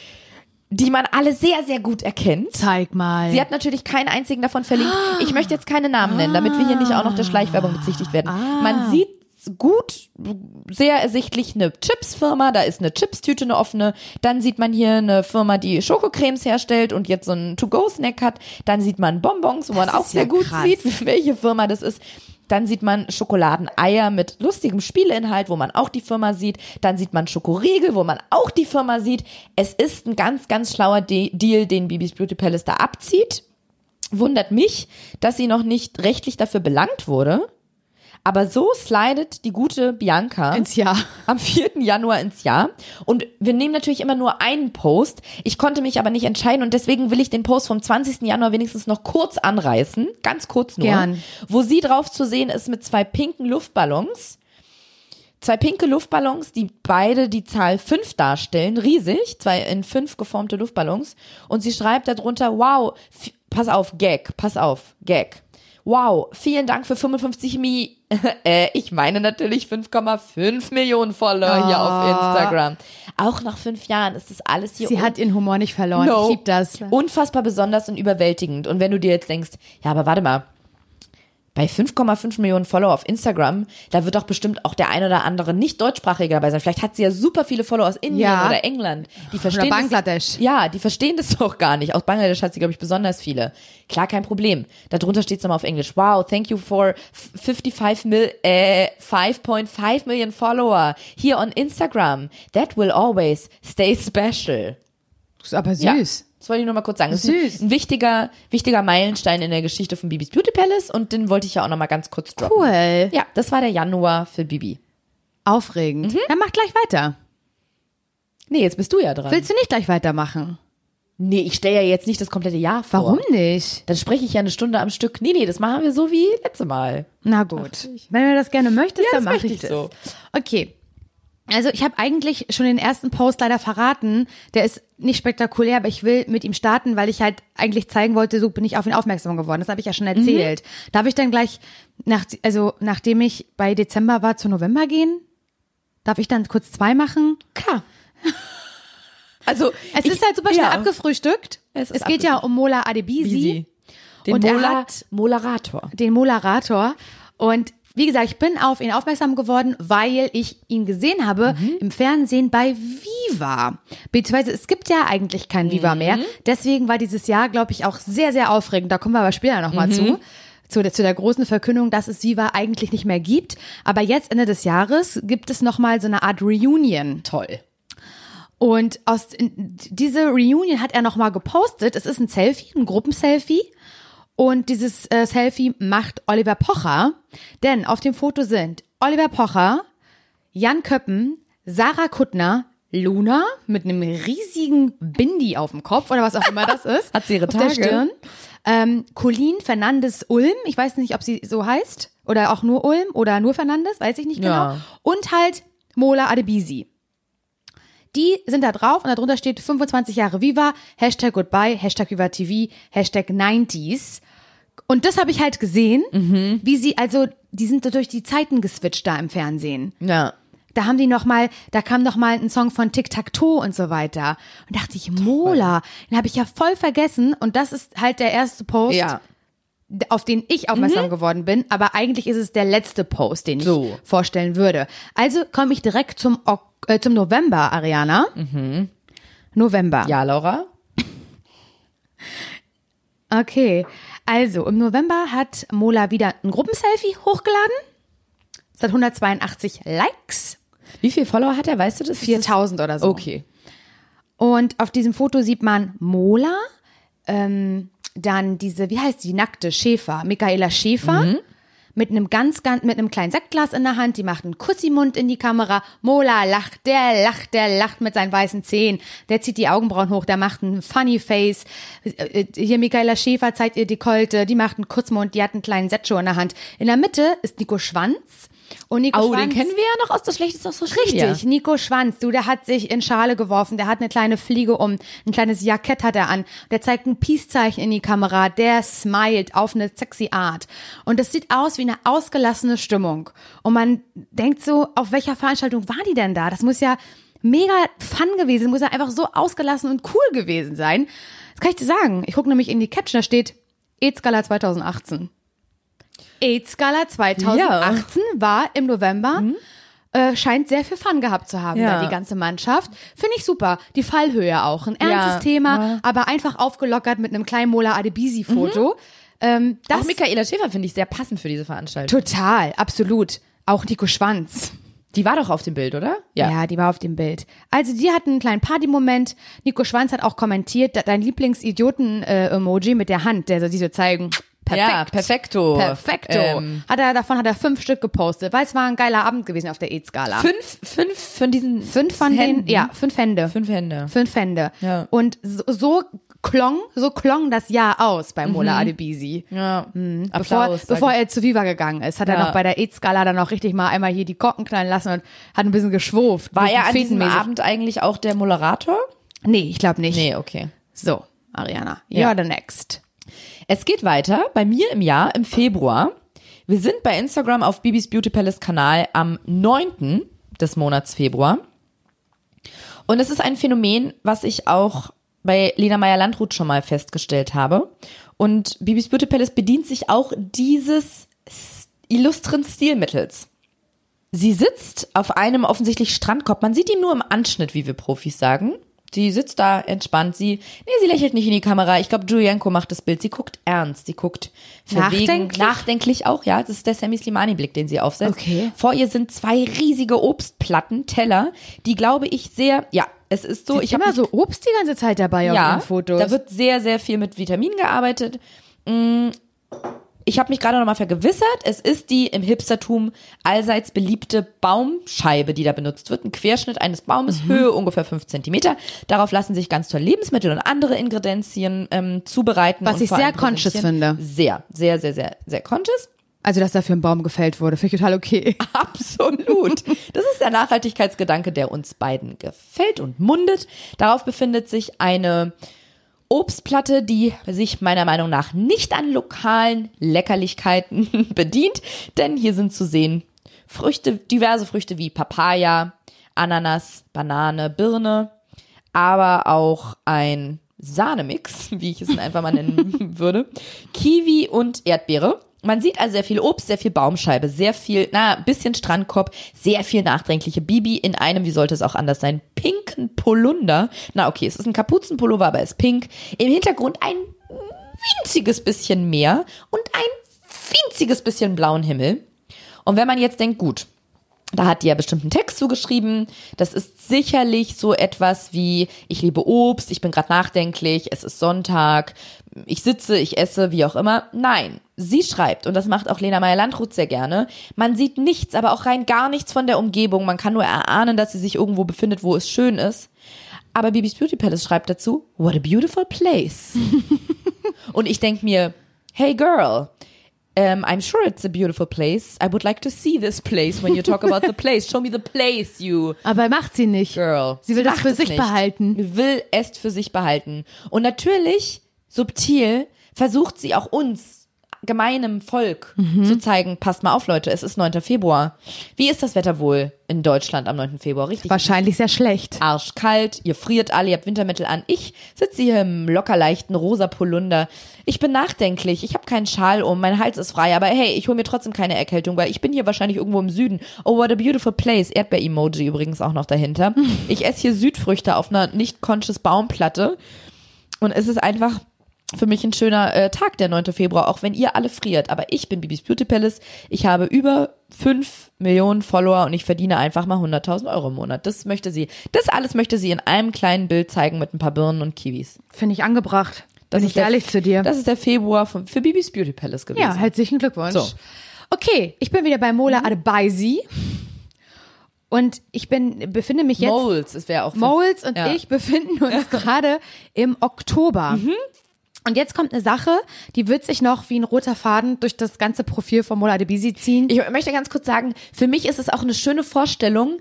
Speaker 2: die man alle sehr, sehr gut erkennt.
Speaker 1: Zeig mal.
Speaker 2: Sie hat natürlich keinen einzigen davon verlinkt. Ich möchte jetzt keine Namen nennen, damit wir hier nicht auch noch der Schleichwerbung bezichtigt werden.
Speaker 1: Ah.
Speaker 2: Man sieht gut, sehr ersichtlich eine Chipsfirma, da ist eine Chipstüte, eine offene. Dann sieht man hier eine Firma, die Schokocremes herstellt und jetzt so einen To-Go-Snack hat. Dann sieht man Bonbons, wo
Speaker 1: das
Speaker 2: man auch sehr
Speaker 1: ja
Speaker 2: gut
Speaker 1: krass.
Speaker 2: sieht, welche Firma das ist. Dann sieht man Schokoladeneier mit lustigem Spieleinhalt, wo man auch die Firma sieht. Dann sieht man Schokoriegel, wo man auch die Firma sieht. Es ist ein ganz, ganz schlauer De- Deal, den Bibis Beauty Palace da abzieht. Wundert mich, dass sie noch nicht rechtlich dafür belangt wurde. Aber so slidet die gute Bianca
Speaker 1: ins Jahr.
Speaker 2: Am vierten Januar ins Jahr. Und wir nehmen natürlich immer nur einen Post. Ich konnte mich aber nicht entscheiden und deswegen will ich den Post vom zwanzigsten Januar wenigstens noch kurz anreißen. Ganz kurz nur.
Speaker 1: Gern.
Speaker 2: Wo sie drauf zu sehen ist mit zwei pinken Luftballons. Zwei pinke Luftballons, die beide die Zahl fünf darstellen. Riesig. Zwei in fünf geformte Luftballons. Und sie schreibt darunter, wow, f- pass auf, Gag, pass auf, Gag. Wow, vielen Dank für fünfundfünfzig Mi, äh, ich meine natürlich fünf Komma fünf Millionen Follower
Speaker 1: oh.
Speaker 2: hier auf Instagram. Auch nach fünf Jahren ist das alles hier.
Speaker 1: Sie
Speaker 2: un-
Speaker 1: hat ihren Humor nicht verloren.
Speaker 2: No.
Speaker 1: Ich lieb das.
Speaker 2: Unfassbar besonders und überwältigend. Und wenn du dir jetzt denkst, ja, aber warte mal, bei fünf Komma fünf Millionen Follower auf Instagram, da wird doch bestimmt auch der ein oder andere nicht deutschsprachige dabei sein. Vielleicht hat sie ja super viele Follower aus Indien
Speaker 1: Ja.
Speaker 2: oder England. Die verstehen
Speaker 1: Oder
Speaker 2: das-
Speaker 1: Bangladesch.
Speaker 2: Ja, die verstehen das doch gar nicht. Aus Bangladesch hat sie, glaube ich, besonders viele. Klar, kein Problem. Darunter steht es nochmal auf Englisch. Wow, thank you for fifty-five mil, äh, five point five Million Follower here on Instagram. That will always stay special.
Speaker 1: Das ist aber süß.
Speaker 2: Ja, das wollte ich nur mal kurz sagen. Das
Speaker 1: Süß.
Speaker 2: ist ein, ein wichtiger, wichtiger Meilenstein in der Geschichte von Bibis Beauty Palace und den wollte ich ja auch noch mal ganz kurz droppen.
Speaker 1: Cool.
Speaker 2: Ja, das war der Januar für Bibi.
Speaker 1: Aufregend.
Speaker 2: Mhm.
Speaker 1: Dann mach gleich weiter.
Speaker 2: Nee, jetzt bist du ja dran.
Speaker 1: Willst du nicht gleich weitermachen?
Speaker 2: Nee, ich stelle ja jetzt nicht das komplette Jahr vor.
Speaker 1: Warum nicht?
Speaker 2: Dann spreche ich ja eine Stunde am Stück. Nee, nee, das machen wir so wie letzte Mal.
Speaker 1: Na gut. Wenn du das gerne möchtest,
Speaker 2: Ja,
Speaker 1: dann
Speaker 2: das
Speaker 1: mache
Speaker 2: möchte
Speaker 1: ich
Speaker 2: ich
Speaker 1: das.
Speaker 2: so.
Speaker 1: Okay. Also ich habe eigentlich schon den ersten Post leider verraten. Der ist nicht spektakulär, aber ich will mit ihm starten, weil ich halt eigentlich zeigen wollte, so bin ich auf ihn aufmerksam geworden. Das habe ich ja schon erzählt.
Speaker 2: Mhm.
Speaker 1: Darf ich dann gleich, nach, also nachdem ich bei Dezember war, zu November gehen? Darf ich dann kurz zwei machen?
Speaker 2: Klar. Also,
Speaker 1: Es
Speaker 2: ich,
Speaker 1: ist halt super schnell
Speaker 2: ja.
Speaker 1: abgefrühstückt.
Speaker 2: Es
Speaker 1: Es,
Speaker 2: ist
Speaker 1: geht ja um Mola Adebisi,
Speaker 2: Easy. Den
Speaker 1: Und er
Speaker 2: Mola,
Speaker 1: hat-
Speaker 2: Molarator.
Speaker 1: den Molarator. Und wie gesagt, ich bin auf ihn aufmerksam geworden, weil ich ihn gesehen habe
Speaker 2: Mhm.
Speaker 1: im Fernsehen bei Viva. Beziehungsweise es gibt ja eigentlich kein Viva
Speaker 2: Mhm.
Speaker 1: mehr. Deswegen war dieses Jahr, glaube ich, auch sehr, sehr aufregend. Da kommen wir aber später nochmal
Speaker 2: Mhm.
Speaker 1: zu. Zu der, zu der großen Verkündung, dass es Viva eigentlich nicht mehr gibt. Aber jetzt, Ende des Jahres, gibt es nochmal so eine Art Reunion.
Speaker 2: Toll.
Speaker 1: Und aus in, diese Reunion hat er nochmal gepostet. Es ist ein Selfie, ein Gruppenselfie. Und dieses äh, Selfie macht Oliver Pocher. Denn auf dem Foto sind Oliver Pocher, Jan Köppen, Sarah Kuttner, Luna mit einem riesigen Bindi auf dem Kopf oder was auch immer das ist.
Speaker 2: Hat sie ihre
Speaker 1: auf der
Speaker 2: Tage?
Speaker 1: Stirn. Ähm, Colleen Fernandes Ulm, ich weiß nicht, ob sie so heißt. Oder auch nur Ulm oder nur Fernandes, weiß ich nicht genau.
Speaker 2: Ja.
Speaker 1: Und halt Mola Adebisi. Die sind da drauf und darunter steht fünfundzwanzig Jahre Viva, Hashtag Goodbye, Hashtag Viva T V, Hashtag neunziger. Und das habe ich halt gesehen,
Speaker 2: Mhm.
Speaker 1: wie sie, also, die sind durch die Zeiten geswitcht da im Fernsehen.
Speaker 2: Ja.
Speaker 1: Da haben die noch mal, da kam noch mal ein Song von Tic-Tac-Toe und so weiter. Und dachte ich, Mola, den habe ich ja voll vergessen. Und das ist halt der erste Post,
Speaker 2: Ja.
Speaker 1: auf den ich aufmerksam mhm. geworden bin. Aber eigentlich ist es der letzte Post, den ich
Speaker 2: So.
Speaker 1: vorstellen würde. Also komme ich direkt zum, Ok- äh, zum November, Ariana. Mhm. November.
Speaker 2: Ja, Laura?
Speaker 1: Okay, also im November hat Mola wieder ein Gruppenselfie hochgeladen. Es hat hundertzweiundachtzig Likes.
Speaker 2: Wie viele Follower hat er, weißt du das?
Speaker 1: viertausend oder so.
Speaker 2: Okay.
Speaker 1: Und auf diesem Foto sieht man Mola, ähm, dann diese, wie heißt die, nackte Schäfer, Michaela Schäfer, mhm. mit einem ganz, ganz, mit einem kleinen Sektglas in der Hand, die macht einen Kussimund in die Kamera. Mola lacht, der lacht, der lacht mit seinen weißen Zähnen, der zieht die Augenbrauen hoch, der macht einen Funny Face. Hier Michaela Schäfer zeigt ihr Dekolte, die macht einen Kussmund, die hat einen kleinen Settschuh in der Hand. In der Mitte ist Nico Schwanz. Und Nico
Speaker 2: Oh,
Speaker 1: Schwanz,
Speaker 2: den kennen wir ja noch aus Das Schlechteste aus Social Media.
Speaker 1: Richtig, Nico Schwanz, du, der hat sich in Schale geworfen, der hat eine kleine Fliege um, ein kleines Jackett hat er an, der zeigt ein Peace-Zeichen in die Kamera, der smilet auf eine sexy Art. Und das sieht aus wie eine ausgelassene Stimmung. Und man denkt so, auf welcher Veranstaltung war die denn da? Das muss ja mega fun gewesen, muss ja einfach so ausgelassen und cool gewesen sein. Das kann ich dir sagen. Ich gucke nämlich in die Caption, da steht AIDS-Gala zweitausendachtzehn. AIDS-Gala zweitausendachtzehn ja. war im November, mhm. äh, scheint sehr viel Fun gehabt zu haben,
Speaker 2: ja.
Speaker 1: da die ganze Mannschaft. Finde ich super. Die Fallhöhe auch. Ein ernstes
Speaker 2: ja.
Speaker 1: Thema,
Speaker 2: ja.
Speaker 1: aber einfach aufgelockert mit einem kleinen Mola Adebisi-Foto. Mhm. Ähm, das
Speaker 2: auch Michaela Schäfer finde ich sehr passend für diese Veranstaltung.
Speaker 1: Total, absolut. Auch Nico Schwanz.
Speaker 2: Die war doch auf dem Bild, oder?
Speaker 1: Ja. ja, die war auf dem Bild. Also die hatten einen kleinen Party-Moment. Nico Schwanz hat auch kommentiert, dein Lieblings-Idioten-Emoji mit der Hand, der so die so zeigen. Perfekt.
Speaker 2: Ja, perfekto.
Speaker 1: Perfekto. Ähm, hat er, davon hat er fünf Stück gepostet, weil es war ein geiler Abend gewesen auf der AIDS-Gala.
Speaker 2: Fünf, fünf von diesen
Speaker 1: Fünf von
Speaker 2: Händen?
Speaker 1: den, ja, fünf Hände.
Speaker 2: Fünf Hände.
Speaker 1: Fünf Hände.
Speaker 2: Ja.
Speaker 1: Und so, so klong, so klong das Jahr aus bei Mola mhm. Adebisi.
Speaker 2: Ja.
Speaker 1: Mhm. Bevor, bevor er zu Viva gegangen ist, hat ja. er noch bei der AIDS-Gala dann auch richtig mal einmal hier die Korken knallen lassen und hat ein bisschen geschwurft.
Speaker 2: War er an diesem Abend eigentlich auch der Moderator?
Speaker 1: Nee, ich glaube nicht.
Speaker 2: Nee, okay.
Speaker 1: So, Ariana,
Speaker 2: ja.
Speaker 1: you're the next.
Speaker 2: Es geht weiter bei mir im Jahr, im Februar. Wir sind bei Instagram auf Bibis Beauty Palace Kanal am neunten des Monats Februar. Und es ist ein Phänomen, was ich auch bei Lena Meyer-Landrut schon mal festgestellt habe. Und Bibis Beauty Palace bedient sich auch dieses illustren Stilmittels. Sie sitzt auf einem offensichtlich Strandkorb. Man sieht ihn nur im Anschnitt, wie wir Profis sagen. Sie sitzt da entspannt. Sie, nee, sie lächelt nicht in die Kamera. Ich glaube, Julienko macht das Bild. Sie guckt ernst. Sie guckt verwegen.
Speaker 1: Nachdenklich?
Speaker 2: Nachdenklich auch, ja. Das ist der Sammy Slimani-Blick, den sie aufsetzt.
Speaker 1: Okay.
Speaker 2: Vor ihr sind zwei riesige Obstplatten, Teller, die, glaube ich, sehr, ja, es ist so.
Speaker 1: Sie
Speaker 2: Ich habe
Speaker 1: immer so Obst die ganze Zeit dabei
Speaker 2: ja,
Speaker 1: auf den Fotos.
Speaker 2: Da wird sehr, sehr viel mit Vitaminen gearbeitet. Ich habe mich gerade noch mal vergewissert, es ist die im Hipstertum allseits beliebte Baumscheibe, die da benutzt wird. Ein Querschnitt eines Baumes, mhm. Höhe ungefähr fünf Zentimeter. Darauf lassen sich ganz toll Lebensmittel und andere Ingredienzien ähm, zubereiten.
Speaker 1: Was
Speaker 2: und
Speaker 1: ich
Speaker 2: vor
Speaker 1: sehr
Speaker 2: allem
Speaker 1: conscious finde.
Speaker 2: Sehr, sehr, sehr, sehr, sehr conscious.
Speaker 1: Also, dass dafür ein Baum gefällt wurde, finde ich total okay.
Speaker 2: Absolut. Das ist der Nachhaltigkeitsgedanke, der uns beiden gefällt und mundet. Darauf befindet sich eine Obstplatte, die sich meiner Meinung nach nicht an lokalen Leckerlichkeiten bedient, denn hier sind zu sehen Früchte, diverse Früchte wie Papaya, Ananas, Banane, Birne, aber auch ein Sahnemix, wie ich es einfach mal nennen würde, Kiwi und Erdbeere. Man sieht also sehr viel Obst, sehr viel Baumscheibe, sehr viel, na, bisschen Strandkorb, sehr viel nachdenkliche Bibi in einem, wie sollte es auch anders sein, pinken Polunder. Na okay, es ist ein Kapuzenpullover, aber er ist pink. Im Hintergrund ein winziges bisschen Meer und ein winziges bisschen blauen Himmel. Und wenn man jetzt denkt, gut, da hat die ja bestimmt einen Text zugeschrieben. Das ist sicherlich so etwas wie, ich liebe Obst, ich bin gerade nachdenklich, es ist Sonntag, ich sitze, ich esse, wie auch immer. Nein, sie schreibt, und das macht auch Lena Meyer-Landrut sehr gerne, man sieht nichts, aber auch rein gar nichts von der Umgebung. Man kann nur erahnen, dass sie sich irgendwo befindet, wo es schön ist. Aber Bibis Beauty Palace schreibt dazu, what a beautiful place. Und ich denke mir, hey girl, Um, I'm sure it's a beautiful place. I would like to see this place when you talk about the place. Show me the place, you.
Speaker 1: Aber macht sie nicht.
Speaker 2: Girl.
Speaker 1: Sie will
Speaker 2: sie
Speaker 1: das für sich
Speaker 2: nicht.
Speaker 1: behalten.
Speaker 2: Sie will es für sich behalten. Und natürlich, subtil, versucht sie auch uns gemeinem Volk mhm. zu zeigen, passt mal auf, Leute, es ist neunter Februar. Wie ist das Wetter wohl in Deutschland am neunten Februar? Richtig.
Speaker 1: Wahrscheinlich sehr schlecht.
Speaker 2: Arschkalt, ihr friert alle, ihr habt Wintermäntel an. Ich sitze hier im locker leichten rosa Polunder. Ich bin nachdenklich, ich habe keinen Schal um, mein Hals ist frei, aber hey, ich hole mir trotzdem keine Erkältung, weil ich bin hier wahrscheinlich irgendwo im Süden. Oh, what a beautiful place. Erdbeer-Emoji übrigens auch noch dahinter. Ich esse hier Südfrüchte auf einer nicht-conscious Baumplatte und es ist einfach für mich ein schöner äh, Tag, der neunte Februar, auch wenn ihr alle friert. Aber ich bin Bibis Beauty Palace, ich habe über fünf Millionen Follower und ich verdiene einfach mal hunderttausend Euro im Monat. Das möchte sie, das alles möchte sie in einem kleinen Bild zeigen mit ein paar Birnen und Kiwis.
Speaker 1: Finde ich angebracht.
Speaker 2: Das
Speaker 1: Bin
Speaker 2: ist
Speaker 1: ich
Speaker 2: der,
Speaker 1: ehrlich zu dir.
Speaker 2: Das ist der Februar von, für Bibis Beauty Palace gewesen.
Speaker 1: Ja, herzlichen Glückwunsch.
Speaker 2: So.
Speaker 1: Okay, ich bin wieder bei Mola mhm. Adebaisi und ich bin befinde mich jetzt
Speaker 2: Moles, es wäre auch
Speaker 1: Moles und
Speaker 2: ja.
Speaker 1: ich befinden uns gerade im Oktober. Mhm. Und jetzt kommt eine Sache, die wird sich noch wie ein roter Faden durch das ganze Profil von Mola Adebaisi ziehen.
Speaker 2: Ich möchte ganz kurz sagen, für mich ist es auch eine schöne Vorstellung.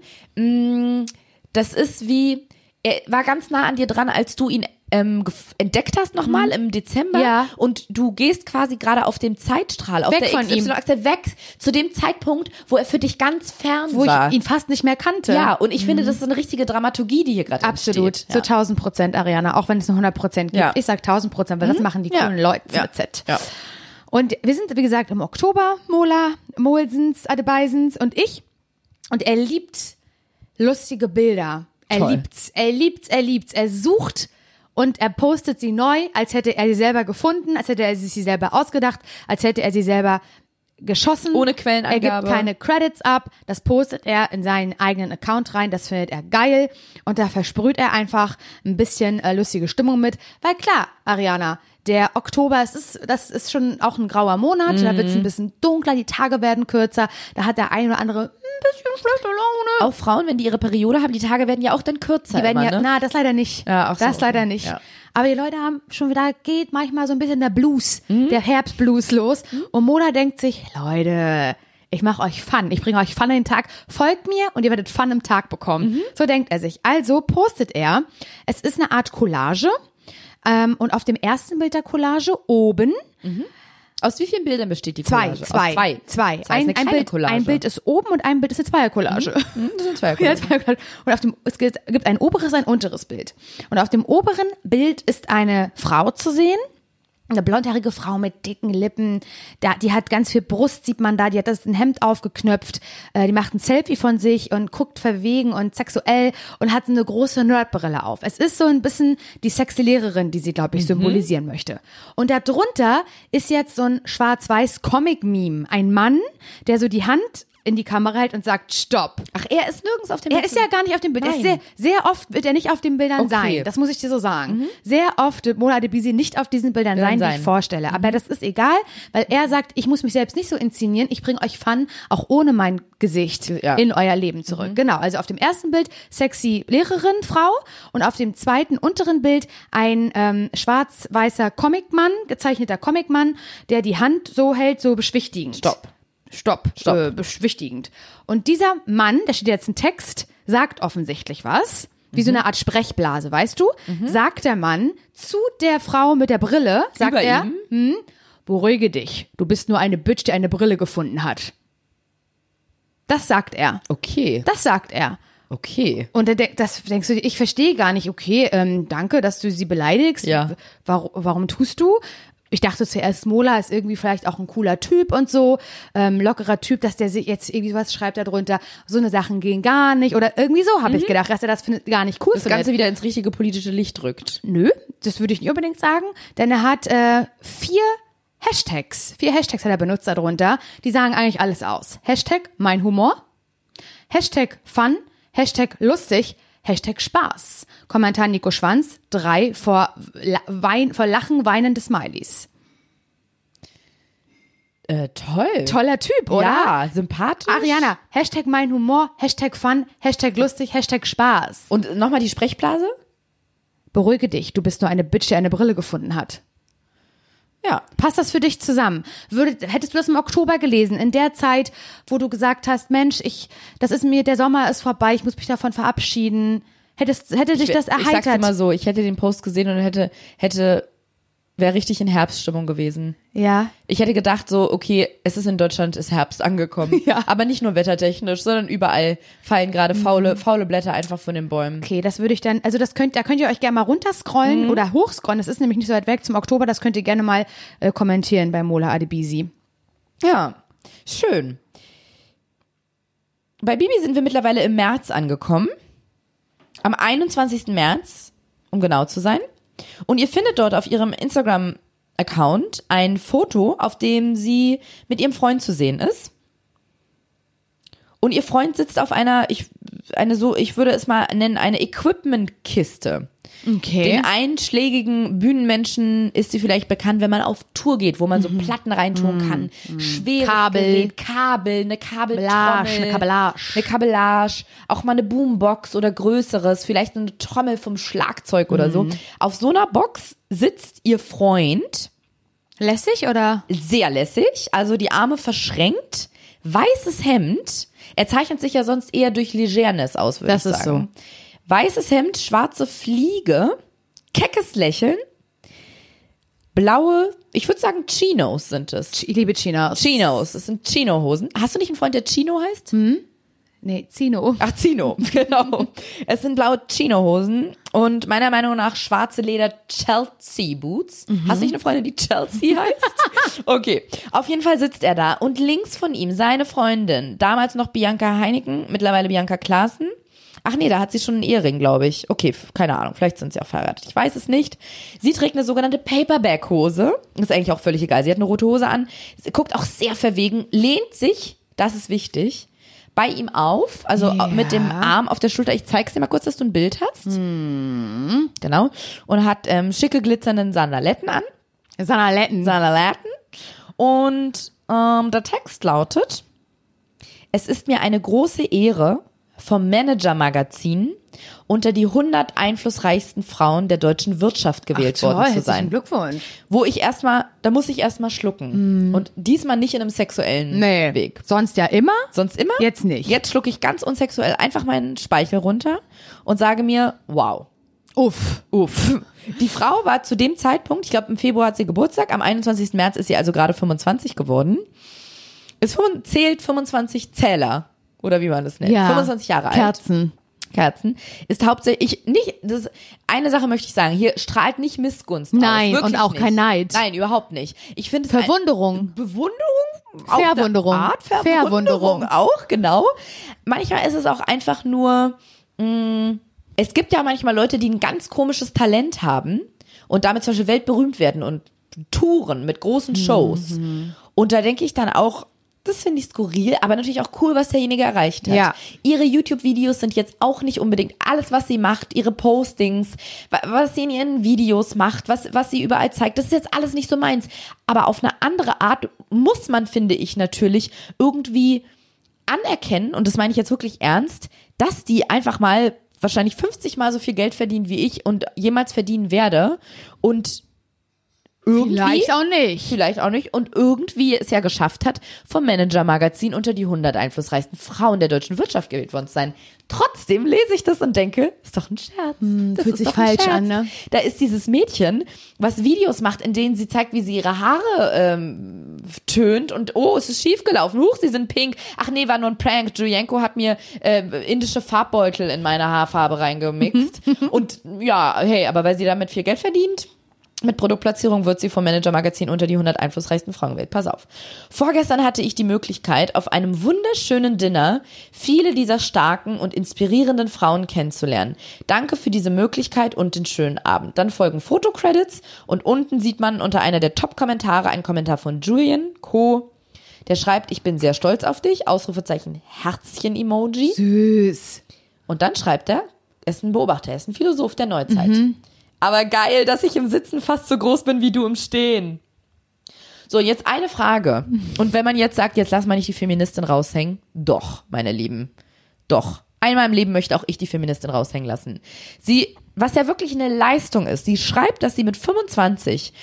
Speaker 2: Das ist wie, er war ganz nah an dir dran, als du ihn ähm, entdeckt hast nochmal mhm. im Dezember.
Speaker 1: Ja.
Speaker 2: Und du gehst quasi gerade auf dem Zeitstrahl, auf
Speaker 1: weg
Speaker 2: der
Speaker 1: von
Speaker 2: X Y-Achse weg zu dem Zeitpunkt, wo er für dich ganz fern
Speaker 1: wo
Speaker 2: war.
Speaker 1: Wo ich ihn fast nicht mehr kannte.
Speaker 2: Ja, und ich mhm. finde, das ist eine richtige Dramaturgie, die hier gerade entsteht.
Speaker 1: Absolut,
Speaker 2: Ja.
Speaker 1: zu tausend Prozent, Ariana, auch wenn es nur hundert Prozent gibt.
Speaker 2: Ja.
Speaker 1: Ich sag tausend Prozent, weil
Speaker 2: mhm.
Speaker 1: das machen die
Speaker 2: ja.
Speaker 1: coolen Leute
Speaker 2: ja.
Speaker 1: mit Z.
Speaker 2: Ja.
Speaker 1: Und wir sind, wie gesagt, im Oktober, Mola, Molsens, Adebaisens und ich. Und er liebt lustige Bilder. Er
Speaker 2: Toll.
Speaker 1: liebt's, er liebt's, er liebt's. Er sucht und er postet sie neu, als hätte er sie selber gefunden, als hätte er sie sich selber ausgedacht, als hätte er sie selber geschossen.
Speaker 2: Ohne Quellenangabe.
Speaker 1: Er gibt keine Credits ab. Das postet er in seinen eigenen Account rein. Das findet er geil. Und da versprüht er einfach ein bisschen äh, lustige Stimmung mit. Weil klar, Ariana, der Oktober, es ist, das ist schon auch ein grauer Monat. Mhm. Da wird es ein bisschen dunkler, die Tage werden kürzer. Da hat der ein oder andere ein bisschen schlechte Laune.
Speaker 2: Auch Frauen, wenn die ihre Periode haben, die Tage werden ja auch dann kürzer.
Speaker 1: Die werden
Speaker 2: immer,
Speaker 1: ja,
Speaker 2: ne?
Speaker 1: na, das leider nicht.
Speaker 2: Ja, auch
Speaker 1: das
Speaker 2: so.
Speaker 1: leider nicht.
Speaker 2: Ja.
Speaker 1: Aber die Leute haben schon wieder, geht manchmal so ein bisschen der Blues, mhm. der Herbstblues los. Mhm. Und Mona denkt sich, Leute, ich mache euch Fun. Ich bringe euch Fun in den Tag. Folgt mir und ihr werdet Fun im Tag bekommen. Mhm. So denkt er sich. Also postet er. Es ist eine Art Collage. Ähm, und auf dem ersten Bild der Collage oben.
Speaker 2: Mhm. Aus wie vielen Bildern besteht die
Speaker 1: Zwei,
Speaker 2: Collage?
Speaker 1: zwei,
Speaker 2: Aus zwei.
Speaker 1: zwei.
Speaker 2: Das heißt
Speaker 1: Ein,
Speaker 2: eine
Speaker 1: ein, Bild,
Speaker 2: Collage.
Speaker 1: ein Bild ist oben und ein Bild ist eine Zweiercollage.
Speaker 2: Mhm. Das sind zwei
Speaker 1: Ja, Zweiercollage. Und auf dem, es gibt, gibt ein oberes, ein unteres Bild. Und auf dem oberen Bild ist eine Frau zu sehen. Eine blondhaarige Frau mit dicken Lippen, da, die hat ganz viel Brust, sieht man da, die hat das ein Hemd aufgeknöpft, äh, die macht ein Selfie von sich und guckt verwegen und sexuell und hat eine große Nerdbrille auf. Es ist so ein bisschen die sexy Lehrerin, die sie, glaube ich, symbolisieren mhm. möchte. Und darunter ist jetzt so ein schwarz-weiß Comic-Meme. Ein Mann, der so die Hand in die Kamera hält und sagt, stopp.
Speaker 2: Ach, er ist nirgends auf dem
Speaker 1: Er
Speaker 2: Bild.
Speaker 1: ist ja gar nicht auf dem Bild. Er ist sehr, sehr oft wird er nicht auf den Bildern
Speaker 2: Okay.
Speaker 1: sein. Das muss ich dir so sagen. Mhm. Sehr oft wird Mola Adebaisi nicht auf diesen Bildern sein,
Speaker 2: sein,
Speaker 1: die ich vorstelle. Mhm. Aber das ist egal, weil er sagt, ich muss mich selbst nicht so inszenieren. Ich bringe euch Fun auch ohne mein Gesicht
Speaker 2: ja.
Speaker 1: in euer Leben zurück. Mhm. Genau. Also auf dem ersten Bild sexy Lehrerin, Frau und auf dem zweiten unteren Bild ein ähm, schwarz-weißer Comicmann, gezeichneter Comicmann, der die Hand so hält, so beschwichtigend.
Speaker 2: Stopp.
Speaker 1: Stopp,
Speaker 2: Stopp.
Speaker 1: Äh, beschwichtigend. Und dieser Mann, da steht jetzt ein Text, sagt offensichtlich was, wie mhm. so eine Art Sprechblase, weißt du? Mhm. Sagt der Mann zu der Frau mit der Brille, sagt
Speaker 2: Über
Speaker 1: er,
Speaker 2: ihm?
Speaker 1: hm, beruhige dich, du bist nur eine Bitch, die eine Brille gefunden hat. Das sagt er.
Speaker 2: Okay.
Speaker 1: Das sagt er.
Speaker 2: Okay.
Speaker 1: Und da denk, das denkst du, ich verstehe gar nicht, okay, ähm, danke, dass du sie beleidigst.
Speaker 2: Ja.
Speaker 1: Warum, warum tust du? Ich dachte zuerst, Mola ist irgendwie vielleicht auch ein cooler Typ und so, ähm, lockerer Typ, dass der sich jetzt irgendwie was schreibt da drunter, so eine Sachen gehen gar nicht oder irgendwie so, habe
Speaker 2: Mhm.
Speaker 1: ich gedacht, dass er das findet, gar nicht cool
Speaker 2: Das
Speaker 1: findet.
Speaker 2: Ganze wieder ins richtige politische Licht rückt.
Speaker 1: Nö, das würde ich nicht unbedingt sagen, denn er hat äh, vier Hashtags, vier Hashtags hat er benutzt da drunter, die sagen eigentlich alles aus. Hashtag mein Humor, Hashtag Fun, Hashtag lustig, Hashtag Spaß. Kommentar Nico Schwanz, drei vor, Wein, vor Lachen weinende Smileys.
Speaker 2: Äh, toll.
Speaker 1: Toller Typ, oder?
Speaker 2: Ja, sympathisch.
Speaker 1: Ariana, Hashtag mein Humor, Hashtag Fun, Hashtag lustig, Hashtag Spaß.
Speaker 2: Und nochmal die Sprechblase?
Speaker 1: Beruhige dich, du bist nur eine Bitch, die eine Brille gefunden hat.
Speaker 2: Ja.
Speaker 1: Passt das für dich zusammen? Würde, hättest du das im Oktober gelesen, in der Zeit, wo du gesagt hast, Mensch, ich, das ist mir, der Sommer ist vorbei, ich muss mich davon verabschieden. Hättest, hätte dich das erheitert?
Speaker 2: Ich sag's immer so, ich hätte den Post gesehen und hätte, hätte wäre richtig in Herbststimmung gewesen.
Speaker 1: Ja.
Speaker 2: Ich hätte gedacht so, okay, es ist in Deutschland, ist Herbst angekommen.
Speaker 1: Ja.
Speaker 2: Aber nicht nur wettertechnisch, sondern überall fallen gerade faule, faule Blätter einfach von den Bäumen.
Speaker 1: Okay, das würde ich dann, also das könnt, da könnt ihr euch gerne mal runterscrollen oder hochscrollen. Das ist nämlich nicht so weit weg zum Oktober. Das könnt ihr gerne mal äh, kommentieren bei Mola Adebisi.
Speaker 2: Ja, schön. Bei Bibi sind wir mittlerweile im März angekommen. Am einundzwanzigsten März, um genau zu sein. Und ihr findet dort auf ihrem Instagram-Account ein Foto, auf dem sie mit ihrem Freund zu sehen ist. Und ihr Freund sitzt auf einer, ich, eine so, ich würde es mal nennen, eine Equipment-Kiste.
Speaker 1: Okay.
Speaker 2: Den einschlägigen Bühnenmenschen ist sie vielleicht bekannt, wenn man auf Tour geht, wo man so Platten reintun kann. Schweres
Speaker 1: Kabel.
Speaker 2: Gerät, Kabel, eine Kabeltrommel.
Speaker 1: Kabellage, eine Kabellage.
Speaker 2: Eine Kabellage, auch mal eine Boombox oder größeres, vielleicht eine Trommel vom Schlagzeug oder so. Auf so einer Box sitzt ihr Freund,
Speaker 1: Lässig oder?
Speaker 2: sehr lässig, also die Arme verschränkt, weißes Hemd. Er zeichnet sich ja sonst eher durch Legereness aus, würde ich
Speaker 1: Das ist
Speaker 2: sagen. So. Weißes Hemd, schwarze Fliege, keckes Lächeln, blaue, ich würde sagen Chinos sind es.
Speaker 1: Ich liebe Chinos.
Speaker 2: Chinos, das sind Chino-Hosen. Hast du nicht einen Freund, der Chino heißt?
Speaker 1: Nee, Zino.
Speaker 2: Ach, Chino, genau. Es sind blaue Chino-Hosen und meiner Meinung nach schwarze Leder Chelsea-Boots. Hast du nicht eine Freundin, die Chelsea heißt? Okay, auf jeden Fall sitzt er da und links von ihm seine Freundin, damals noch Bianca Heineken, mittlerweile Bianca Klaassen. Ach nee, da hat sie schon einen Ehering, glaube ich. Okay, keine Ahnung, vielleicht sind sie auch verheiratet. Ich weiß es nicht. Sie trägt eine sogenannte Paperback-Hose. Ist eigentlich auch völlig egal. Sie hat eine rote Hose an, sie guckt auch sehr verwegen, lehnt sich, das ist wichtig, bei ihm auf, also
Speaker 1: Ja.
Speaker 2: mit dem Arm auf der Schulter. Ich zeig's dir mal kurz, dass du ein Bild hast. Genau. Und hat ähm, schicke glitzernden Sandaletten an.
Speaker 1: Sanaletten.
Speaker 2: Sandaletten. Und ähm, der Text lautet: Es ist mir eine große Ehre, vom Manager-Magazin unter die hundert einflussreichsten Frauen der deutschen Wirtschaft gewählt
Speaker 1: Ach, toll,
Speaker 2: worden zu
Speaker 1: herzlichen
Speaker 2: sein.
Speaker 1: Glückwunsch.
Speaker 2: Wo ich erstmal, da muss ich erstmal schlucken. Und diesmal nicht in einem sexuellen
Speaker 1: Nee.
Speaker 2: Weg.
Speaker 1: Sonst ja immer.
Speaker 2: Sonst immer.
Speaker 1: Jetzt nicht.
Speaker 2: Jetzt schlucke ich ganz unsexuell einfach meinen Speichel runter und sage mir, wow.
Speaker 1: Uff.
Speaker 2: Uff. Die Frau war zu dem Zeitpunkt, ich glaube im Februar hat sie Geburtstag, am einundzwanzigsten März ist sie also gerade fünfundzwanzig geworden. Es zählt fünfundzwanzig Zähler. Oder wie man das nennt.
Speaker 1: Ja.
Speaker 2: fünfundzwanzig Jahre alt.
Speaker 1: Kerzen.
Speaker 2: Kerzen. Ist hauptsächlich nicht, das, eine Sache möchte ich sagen, hier strahlt nicht Missgunst
Speaker 1: Nein,
Speaker 2: aus. Wirklich
Speaker 1: und auch
Speaker 2: nicht.
Speaker 1: kein Neid.
Speaker 2: Nein, überhaupt nicht. Ich finde es
Speaker 1: Verwunderung.
Speaker 2: Ein, Bewunderung? Auf
Speaker 1: Verwunderung.
Speaker 2: eine Art Verwunderung.
Speaker 1: Verwunderung.
Speaker 2: Auch, genau. Manchmal ist es auch einfach nur, mh, es gibt ja manchmal Leute, die ein ganz komisches Talent haben und damit zum Beispiel weltberühmt werden und touren mit großen Shows.
Speaker 1: Mhm.
Speaker 2: Und da denke ich dann auch, das finde ich skurril, aber natürlich auch cool, was derjenige erreicht hat.
Speaker 1: Ja.
Speaker 2: Ihre YouTube-Videos sind jetzt auch nicht unbedingt alles, was sie macht, ihre Postings, wa- was sie in ihren Videos macht, was, was sie überall zeigt, das ist jetzt alles nicht so meins. Aber auf eine andere Art muss man, finde ich, natürlich irgendwie anerkennen, und das meine ich jetzt wirklich ernst, dass die einfach mal wahrscheinlich fünfzig Mal so viel Geld verdienen wie ich und jemals verdienen werde und irgendwie,
Speaker 1: Vielleicht auch nicht.
Speaker 2: vielleicht auch nicht, und irgendwie es ja geschafft hat, vom Manager-Magazin unter die hundert einflussreichsten Frauen der deutschen Wirtschaft gewählt worden zu sein. Trotzdem lese ich das und denke, ist doch ein Scherz. Das
Speaker 1: fühlt
Speaker 2: ist
Speaker 1: sich
Speaker 2: doch ein
Speaker 1: falsch
Speaker 2: Scherz.
Speaker 1: an, ne?
Speaker 2: Da ist dieses Mädchen, was Videos macht, in denen sie zeigt, wie sie ihre Haare ähm, tönt und oh, es ist schiefgelaufen. Huch, sie sind pink. Ach nee, war nur ein Prank. Julienko hat mir äh, indische Farbbeutel in meine Haarfarbe reingemixt. Und ja, hey, aber weil sie damit viel Geld verdient, mit Produktplatzierung wird sie vom Manager-Magazin unter die hundert einflussreichsten Frauen gewählt. Pass auf. Vorgestern hatte ich die Möglichkeit, auf einem wunderschönen Dinner viele dieser starken und inspirierenden Frauen kennenzulernen. Danke für diese Möglichkeit und den schönen Abend. Dann folgen Fotocredits und unten sieht man unter einer der Top-Kommentare einen Kommentar von Julian Co., der schreibt, ich bin sehr stolz auf dich, Ausrufezeichen Herzchen-Emoji.
Speaker 1: Süß.
Speaker 2: Und dann schreibt er, er ist ein Beobachter, er ist ein Philosoph der Neuzeit. Aber geil, dass ich im Sitzen fast so groß bin wie du im Stehen. So, jetzt eine Frage. Und wenn man jetzt sagt, jetzt lass mal nicht die Feministin raushängen. Doch, meine Lieben. Doch. Einmal im Leben möchte auch ich die Feministin raushängen lassen. Sie, was ja wirklich eine Leistung ist, sie schreibt, dass sie mit fünfundzwanzig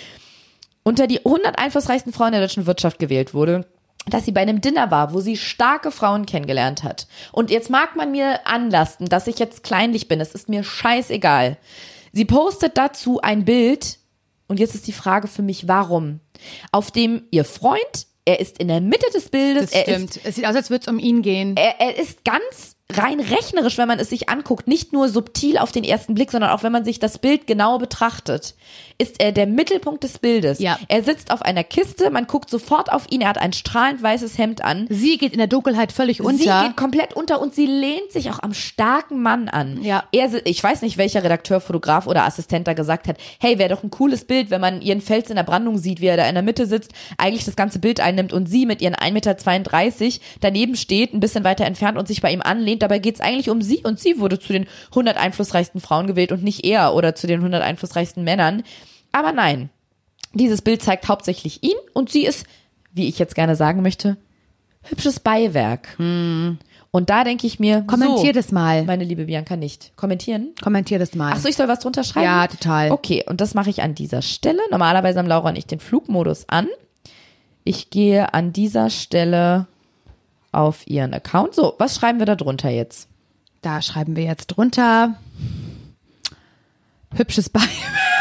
Speaker 2: unter die hundert einflussreichsten Frauen der deutschen Wirtschaft gewählt wurde, dass sie bei einem Dinner war, wo sie starke Frauen kennengelernt hat. Und jetzt mag man mir anlasten, dass ich jetzt kleinlich bin. Es ist mir scheißegal. Sie postet dazu ein Bild Und jetzt ist die Frage für mich, warum? Auf dem ihr Freund, er ist in der Mitte des Bildes.
Speaker 1: Das
Speaker 2: er
Speaker 1: stimmt.
Speaker 2: Ist,
Speaker 1: es sieht aus, als würde es um ihn gehen.
Speaker 2: er, er ist ganz rein rechnerisch, wenn man es sich anguckt, nicht nur subtil auf den ersten Blick, sondern auch wenn man sich das Bild genau betrachtet, ist er der Mittelpunkt des Bildes.
Speaker 1: Ja.
Speaker 2: Er sitzt auf einer Kiste, man guckt sofort auf ihn, er hat ein strahlend weißes Hemd an.
Speaker 1: Sie geht in der Dunkelheit völlig unter.
Speaker 2: Sie geht komplett unter und sie lehnt sich auch am starken Mann an.
Speaker 1: Ja.
Speaker 2: Er, ich weiß nicht, welcher Redakteur, Fotograf oder Assistent da gesagt hat, hey, wäre doch ein cooles Bild, wenn man ihren Fels in der Brandung sieht, wie er da in der Mitte sitzt, eigentlich das ganze Bild einnimmt und sie mit ihren ein Meter zweiunddreißig daneben steht, ein bisschen weiter entfernt und sich bei ihm anlehnt. Dabei geht es eigentlich um sie und sie wurde zu den hundert einflussreichsten Frauen gewählt und nicht er oder zu den hundert einflussreichsten Männern. Aber nein, dieses Bild zeigt hauptsächlich ihn und sie ist, wie ich jetzt gerne sagen möchte, hübsches Beiwerk. Hm. Und da denke ich mir,
Speaker 1: Kommentier
Speaker 2: so,
Speaker 1: das mal.
Speaker 2: meine liebe Bianca, nicht. Kommentieren?
Speaker 1: Kommentier das mal.
Speaker 2: Ach so, ich soll was drunter schreiben?
Speaker 1: Ja, total.
Speaker 2: Okay, und das mache ich an dieser Stelle. Normalerweise haben Laura und ich den Flugmodus an. Ich gehe an dieser Stelle auf ihren Account. So, was schreiben wir da drunter jetzt?
Speaker 1: Da schreiben wir jetzt drunter hübsches Beiwerk.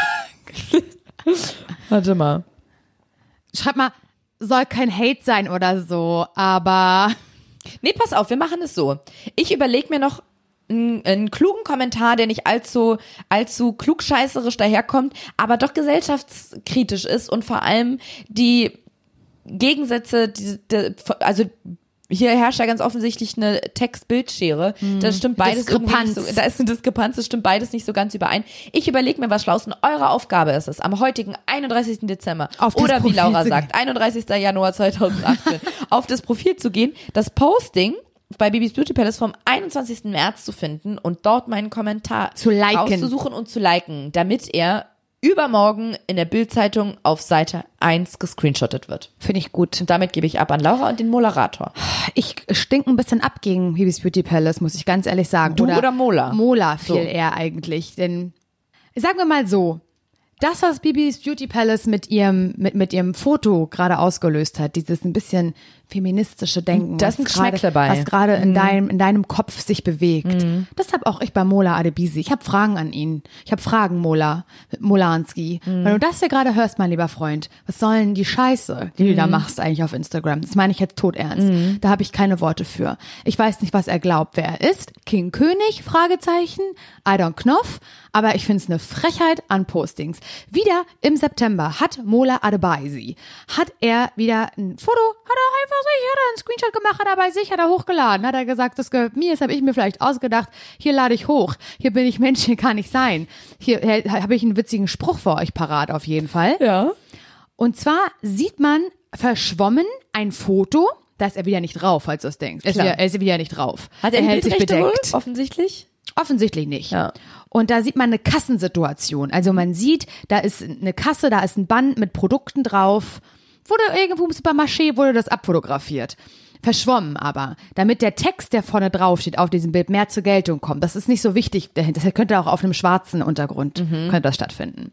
Speaker 2: Warte mal.
Speaker 1: Schreib mal, soll kein Hate sein oder so, aber
Speaker 2: Nee, pass auf, wir machen es so. Ich überlege mir noch einen, einen klugen Kommentar, der nicht allzu, allzu klugscheißerisch daherkommt, aber doch gesellschaftskritisch ist und vor allem die Gegensätze, die, die, also hier herrscht ja ganz offensichtlich eine Text-Bild-Schere. Das stimmt beides irgendwie nicht so, da ist eine Diskrepanz, das stimmt beides nicht so ganz überein. Ich überlege mir, was schlau ist und eure Aufgabe ist es, am heutigen einunddreißigsten Dezember
Speaker 1: Auf das
Speaker 2: oder wie
Speaker 1: Profil
Speaker 2: Laura
Speaker 1: zu
Speaker 2: sagt, einunddreißigsten Januar zweitausendachtzehn auf das Profil zu gehen, das Posting bei Bibis Beauty Palace vom einundzwanzigsten März zu finden und dort meinen Kommentar
Speaker 1: Zu liken.
Speaker 2: rauszusuchen und zu liken, damit er übermorgen in der Bild-Zeitung auf Seite eins gescreenshottet wird.
Speaker 1: finde ich gut.
Speaker 2: Und damit gebe ich ab an Laura und den Moderator.
Speaker 1: Ich stinke ein bisschen ab gegen Bibis Beauty Palace, muss ich ganz ehrlich sagen.
Speaker 2: Du oder Mola?
Speaker 1: Mola viel
Speaker 2: So.
Speaker 1: eher eigentlich, denn sagen wir mal so, das, was Bibis Beauty Palace mit ihrem, mit, mit ihrem Foto gerade ausgelöst hat, dieses ein bisschen feministische Denken,
Speaker 2: Da ist
Speaker 1: was
Speaker 2: ein Geschmäckle
Speaker 1: gerade-
Speaker 2: bei.
Speaker 1: was gerade in deinem, in deinem Kopf sich bewegt. Das habe auch ich bei Mola Adebisi. Ich habe Fragen an ihn. Ich habe Fragen, Mola, Molanski. Wenn du das hier gerade hörst, mein lieber Freund, was sollen die Scheiße, die du da machst eigentlich auf Instagram? Das meine ich jetzt todernst. Da habe ich keine Worte für. Ich weiß nicht, was er glaubt, wer er ist. King König? Fragezeichen. I don't Knopf. Aber ich finde es eine Frechheit an Postings. Wieder im September hat Mola Adebisi, hat er wieder ein Foto, hat er einfach sich, hat er einen Screenshot gemacht, hat er bei sich, hat er hochgeladen, hat er gesagt, das gehört mir, das habe ich mir vielleicht ausgedacht, hier lade ich hoch, hier bin ich Mensch, hier kann ich sein. Hier, hier habe ich einen witzigen Spruch für euch parat auf jeden Fall.
Speaker 2: Ja.
Speaker 1: Und zwar sieht man verschwommen ein Foto, da ist er wieder nicht drauf, falls du es denkst. Er ist,
Speaker 2: Klar.
Speaker 1: wieder, er ist wieder nicht drauf.
Speaker 2: Hat er,
Speaker 1: er
Speaker 2: die
Speaker 1: hält sich
Speaker 2: Bildrechte wohl?
Speaker 1: bedeckt.
Speaker 2: Offensichtlich.
Speaker 1: Offensichtlich nicht.
Speaker 2: Ja.
Speaker 1: Und da sieht man eine Kassensituation. Also man sieht, da ist eine Kasse, da ist ein Band mit Produkten drauf. Wurde irgendwo im Supermarché, wurde das abfotografiert. Verschwommen aber, damit der Text, der vorne drauf steht, auf diesem Bild mehr zur Geltung kommt. Das ist nicht so wichtig dahinter. Das könnte auch auf einem schwarzen Untergrund könnte das stattfinden.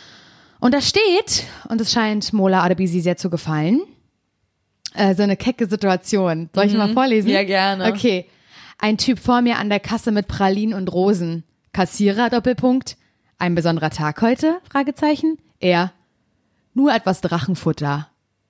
Speaker 1: Und da steht, und es scheint Mola Adebisi sehr zu gefallen, äh, so eine kecke Situation. Soll ich mal vorlesen?
Speaker 2: Ja, gerne.
Speaker 1: Okay. Ein Typ vor mir an der Kasse mit Pralinen und Rosen. Kassierer, Doppelpunkt. Ein besonderer Tag heute? Fragezeichen. Er. Nur etwas Drachenfutter.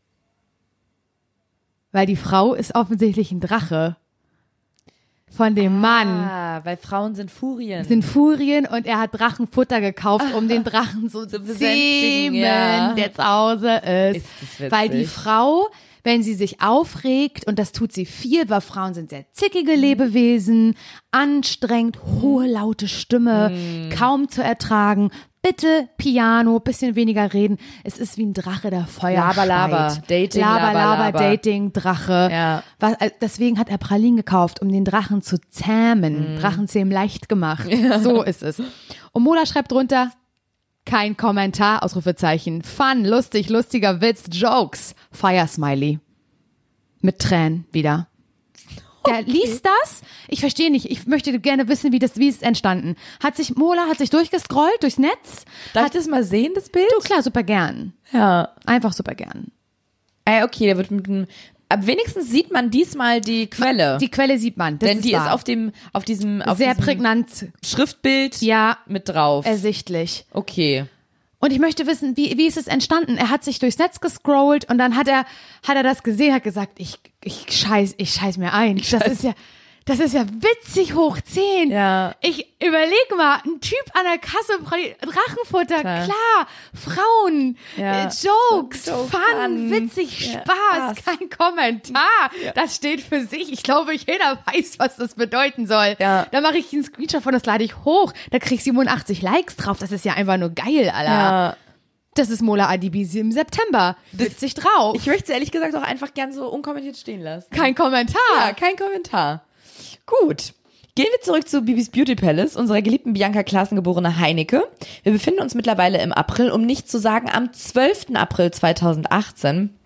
Speaker 1: Weil die Frau ist offensichtlich ein Drache. Von dem Mann.
Speaker 2: Ah, weil Frauen sind Furien.
Speaker 1: Sind Furien und er hat Drachenfutter gekauft, um den Drachen so zu
Speaker 2: besänftigen,
Speaker 1: zähmen,
Speaker 2: ja.
Speaker 1: der zu Hause ist.
Speaker 2: Ist das witzig.
Speaker 1: Weil die Frau, wenn sie sich aufregt, und das tut sie viel, weil Frauen sind sehr zickige Lebewesen, anstrengend, hohe, laute Stimme, kaum zu ertragen. Bitte Piano, bisschen weniger reden. Es ist wie ein Drache, der Feuer
Speaker 2: Laber, Laber.
Speaker 1: speit.
Speaker 2: Dating,
Speaker 1: Laber,
Speaker 2: Laber,
Speaker 1: Laber,
Speaker 2: Laber.
Speaker 1: Dating, Drache.
Speaker 2: Ja.
Speaker 1: Was, äh, deswegen hat er Pralinen gekauft, um den Drachen zu zähmen. Drachenzähmen leicht gemacht. So ist es. Und Mola schreibt drunter, kein Kommentar, Ausrufezeichen. Fun, lustig, lustiger Witz, Jokes. Fire Smiley. Mit Tränen wieder. Der liest das. Ich verstehe nicht. Ich möchte gerne wissen, wie das, wie es entstanden. Hat sich, Mola hat sich durchgescrollt durchs Netz.
Speaker 2: Darf
Speaker 1: hat,
Speaker 2: ich das mal sehen, das Bild?
Speaker 1: du, klar, super gern.
Speaker 2: Ja.
Speaker 1: Einfach super gern.
Speaker 2: Äh, okay, der wird mit einem, aber wenigstens sieht man diesmal die Quelle.
Speaker 1: Die Quelle sieht man. Das
Speaker 2: Denn die
Speaker 1: wahr.
Speaker 2: ist auf dem, auf diesem, auf
Speaker 1: sehr
Speaker 2: diesem
Speaker 1: prägnant.
Speaker 2: Schriftbild
Speaker 1: Ja,
Speaker 2: mit drauf.
Speaker 1: ersichtlich.
Speaker 2: Okay.
Speaker 1: Und ich möchte wissen, wie, wie ist es entstanden? Er hat sich durchs Netz gescrollt und dann hat er, hat er das gesehen, hat gesagt, ich, ich scheiß, ich scheiß mir ein. Das ist ja, das ist ja witzig hoch zehn.
Speaker 2: Ja.
Speaker 1: Ich überlege mal, ein Typ an der Kasse, Drachenfutter, klar,
Speaker 2: Klar.
Speaker 1: Frauen,
Speaker 2: Ja.
Speaker 1: äh, Jokes,
Speaker 2: So- so
Speaker 1: Fun,
Speaker 2: fun.
Speaker 1: witzig,
Speaker 2: Ja,
Speaker 1: Spaß,
Speaker 2: Spaß.
Speaker 1: kein Kommentar. Das steht für sich. Ich glaube, jeder weiß, was das bedeuten soll.
Speaker 2: Ja.
Speaker 1: Da mache ich einen Screenshot von, das lade ich hoch. Da krieg ich siebenundachtzig Likes drauf. Das ist ja einfach nur geil, Alter.
Speaker 2: Ja.
Speaker 1: Das ist Mola Adebisi im September. Witzig drauf.
Speaker 2: Ich möchte es ehrlich gesagt auch einfach gern so unkommentiert stehen lassen.
Speaker 1: Kein Kommentar.
Speaker 2: Ja, kein Kommentar. Gut. Gehen wir zurück zu Bibis Beauty Palace, unserer geliebten Bianca Klaassen geborene Heinecke. Wir befinden uns mittlerweile im April, um nicht zu sagen am zwölften April zweitausendachtzehn.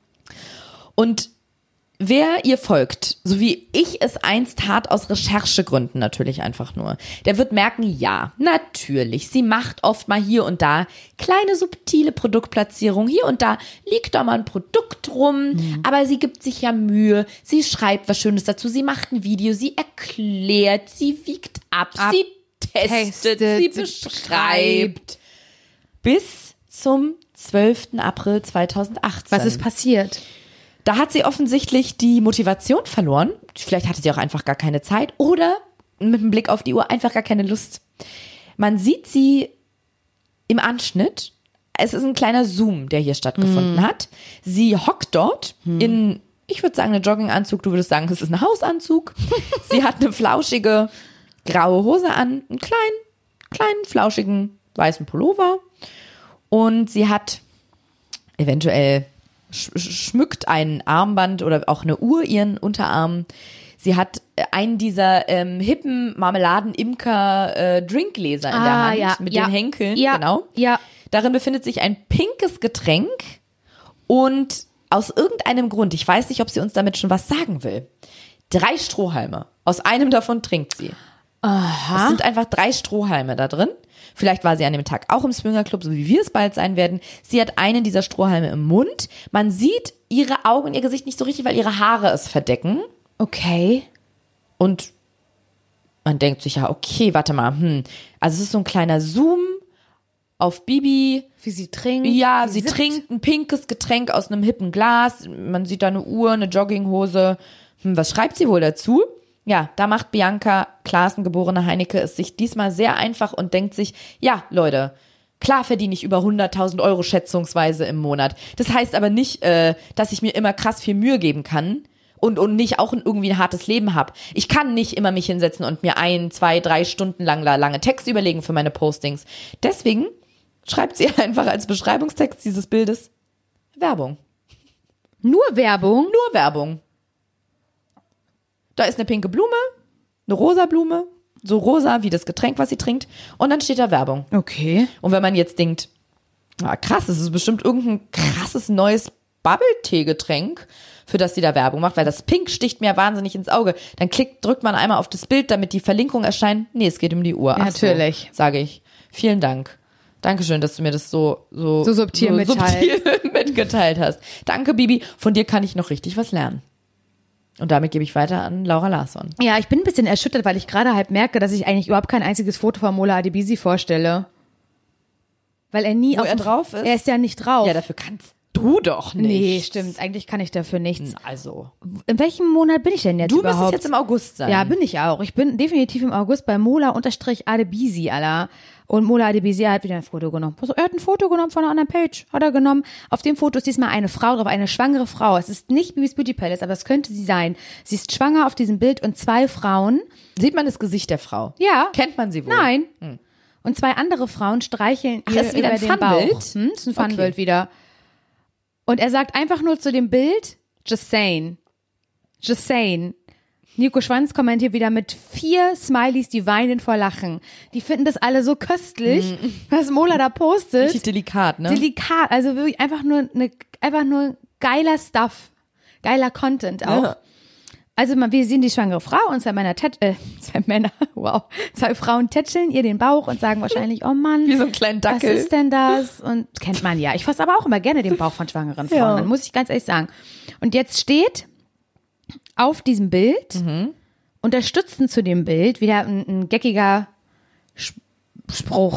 Speaker 2: Und wer ihr folgt, so wie ich es einst tat, aus Recherchegründen natürlich einfach nur, der wird merken, ja, natürlich, sie macht oft mal hier und da kleine subtile Produktplatzierungen, hier und da liegt da mal ein Produkt rum, mhm. aber sie gibt sich ja Mühe, sie schreibt was Schönes dazu, sie macht ein Video, sie erklärt, sie wiegt ab,
Speaker 1: ab
Speaker 2: sie testet,
Speaker 1: testet,
Speaker 2: sie
Speaker 1: sie
Speaker 2: beschreibt. Bis zum zwölften April zweitausendachtzehn.
Speaker 1: Was ist passiert?
Speaker 2: Da hat sie offensichtlich die Motivation verloren. Vielleicht hatte sie auch einfach gar keine Zeit oder mit dem Blick auf die Uhr einfach gar keine Lust. Man sieht sie im Anschnitt. Es ist ein kleiner Zoom, der hier stattgefunden mm. hat. Sie hockt dort mm. in, ich würde sagen, einen Jogginganzug. Du würdest sagen, es ist ein Hausanzug. Sie hat eine flauschige graue Hose an, einen kleinen, kleinen, flauschigen weißen Pullover. Und sie hat eventuell schmückt ein Armband oder auch eine Uhr ihren Unterarm. Sie hat einen dieser ähm, hippen Marmeladen-Imker-Drinkgläser äh, in der
Speaker 1: Ah,
Speaker 2: Hand
Speaker 1: ja,
Speaker 2: mit
Speaker 1: ja,
Speaker 2: den Henkeln.
Speaker 1: ja,
Speaker 2: Genau.
Speaker 1: ja.
Speaker 2: Darin befindet sich ein pinkes Getränk und aus irgendeinem Grund, ich weiß nicht, ob sie uns damit schon was sagen will, drei Strohhalme. Aus einem davon trinkt sie.
Speaker 1: Aha.
Speaker 2: Es sind einfach drei Strohhalme da drin. Vielleicht war sie an dem Tag auch im Swingerclub, so wie wir es bald sein werden. Sie hat einen dieser Strohhalme im Mund. Man sieht ihre Augen und ihr Gesicht nicht so richtig, weil ihre Haare es verdecken.
Speaker 1: Okay.
Speaker 2: Und man denkt sich ja, okay, warte mal. Hm. Also es ist so ein kleiner Zoom auf Bibi.
Speaker 1: Wie sie trinkt.
Speaker 2: Ja,
Speaker 1: sie
Speaker 2: sie
Speaker 1: sippt.
Speaker 2: trinkt ein pinkes Getränk aus einem hippen Glas. Man sieht da eine Uhr, eine Jogginghose. Hm, was schreibt sie wohl dazu? Ja, da macht Bianca Klaassen, geborene Heinecke, es sich diesmal sehr einfach und denkt sich, ja, Leute, klar verdiene ich über hunderttausend Euro schätzungsweise im Monat. Das heißt aber nicht, äh, dass ich mir immer krass viel Mühe geben kann und, und nicht auch irgendwie ein hartes Leben habe. Ich kann nicht immer mich hinsetzen und mir ein, zwei, drei Stunden lang lange Texte überlegen für meine Postings. Deswegen schreibt sie einfach als Beschreibungstext dieses Bildes Werbung.
Speaker 1: Nur Werbung?
Speaker 2: Nur Werbung. Da ist eine pinke Blume, eine rosa Blume, so rosa wie das Getränk, was sie trinkt. Und dann steht da Werbung.
Speaker 1: Okay.
Speaker 2: Und wenn man jetzt denkt, ah, krass, das ist bestimmt irgendein krasses neues Bubble-Tee-Getränk, für das sie da Werbung macht, weil das Pink sticht mir wahnsinnig ins Auge. Dann klickt, drückt man einmal auf das Bild, damit die Verlinkung erscheint. Nee, es geht um die Uhr.
Speaker 1: Ja,
Speaker 2: Ach
Speaker 1: natürlich.
Speaker 2: So, sage ich. Vielen Dank. Dankeschön, dass du mir das so, so,
Speaker 1: So subtil
Speaker 2: so
Speaker 1: mitteilt.
Speaker 2: subtil mitgeteilt hast. Danke, Bibi. Von dir kann ich noch richtig was lernen. Und damit gebe ich weiter an Laura Larsson.
Speaker 1: Ja, ich bin ein bisschen erschüttert, weil ich gerade halt merke, dass ich eigentlich überhaupt kein einziges Foto von Mola Adebisi vorstelle. Weil er nie
Speaker 2: Wo
Speaker 1: auf
Speaker 2: er
Speaker 1: dem-
Speaker 2: drauf ist?
Speaker 1: Er ist ja nicht drauf.
Speaker 2: Ja, dafür kannst du doch nicht.
Speaker 1: Nee, stimmt. Eigentlich kann ich dafür nichts.
Speaker 2: Also,
Speaker 1: In welchem Monat bin ich denn jetzt
Speaker 2: du
Speaker 1: überhaupt?
Speaker 2: müsstest jetzt im August sein.
Speaker 1: Ja, bin ich auch. Ich bin definitiv im August bei Mola-Adebisi, Alter. Und Mola Adebisi hat wieder ein Foto genommen. Also, er hat ein Foto genommen von einer anderen Page. Hat er genommen. Auf dem Foto ist diesmal eine Frau drauf, eine schwangere Frau. Es ist nicht Bibis Beauty Palace, aber es könnte sie sein. Sie ist schwanger auf diesem Bild und zwei Frauen.
Speaker 2: Sieht man das Gesicht der Frau?
Speaker 1: Ja.
Speaker 2: Kennt man sie wohl?
Speaker 1: Nein. Und zwei andere Frauen streicheln ihr
Speaker 2: ist wieder
Speaker 1: über
Speaker 2: ein
Speaker 1: den
Speaker 2: Funbild?
Speaker 1: Bauch. Hm, ist ein
Speaker 2: Okay.
Speaker 1: Funbild wieder. Und er sagt einfach nur zu dem Bild, just saying. Just saying. Nico Schwanz kommentiert wieder mit vier Smileys, die weinen vor Lachen. Die finden das alle so köstlich, was Mola da postet.
Speaker 2: Richtig delikat, ne?
Speaker 1: Delikat, also wirklich einfach nur eine, einfach nur geiler Stuff. Geiler Content auch.
Speaker 2: Ja.
Speaker 1: Also man, wir sehen die schwangere Frau und zwei Männer, tät, äh, zwei Männer, wow, zwei Frauen tätscheln ihr den Bauch und sagen wahrscheinlich, oh Mann,
Speaker 2: Wie so einen kleinen Dackel.
Speaker 1: was ist denn das? Und kennt man ja. Ich fasse aber auch immer gerne den Bauch von schwangeren Frauen,
Speaker 2: Ja.
Speaker 1: an, muss ich ganz ehrlich sagen. Und jetzt steht auf diesem Bild,
Speaker 2: Mhm.
Speaker 1: unterstützend zu dem Bild, wieder ein, ein geckiger Sch- Spruch.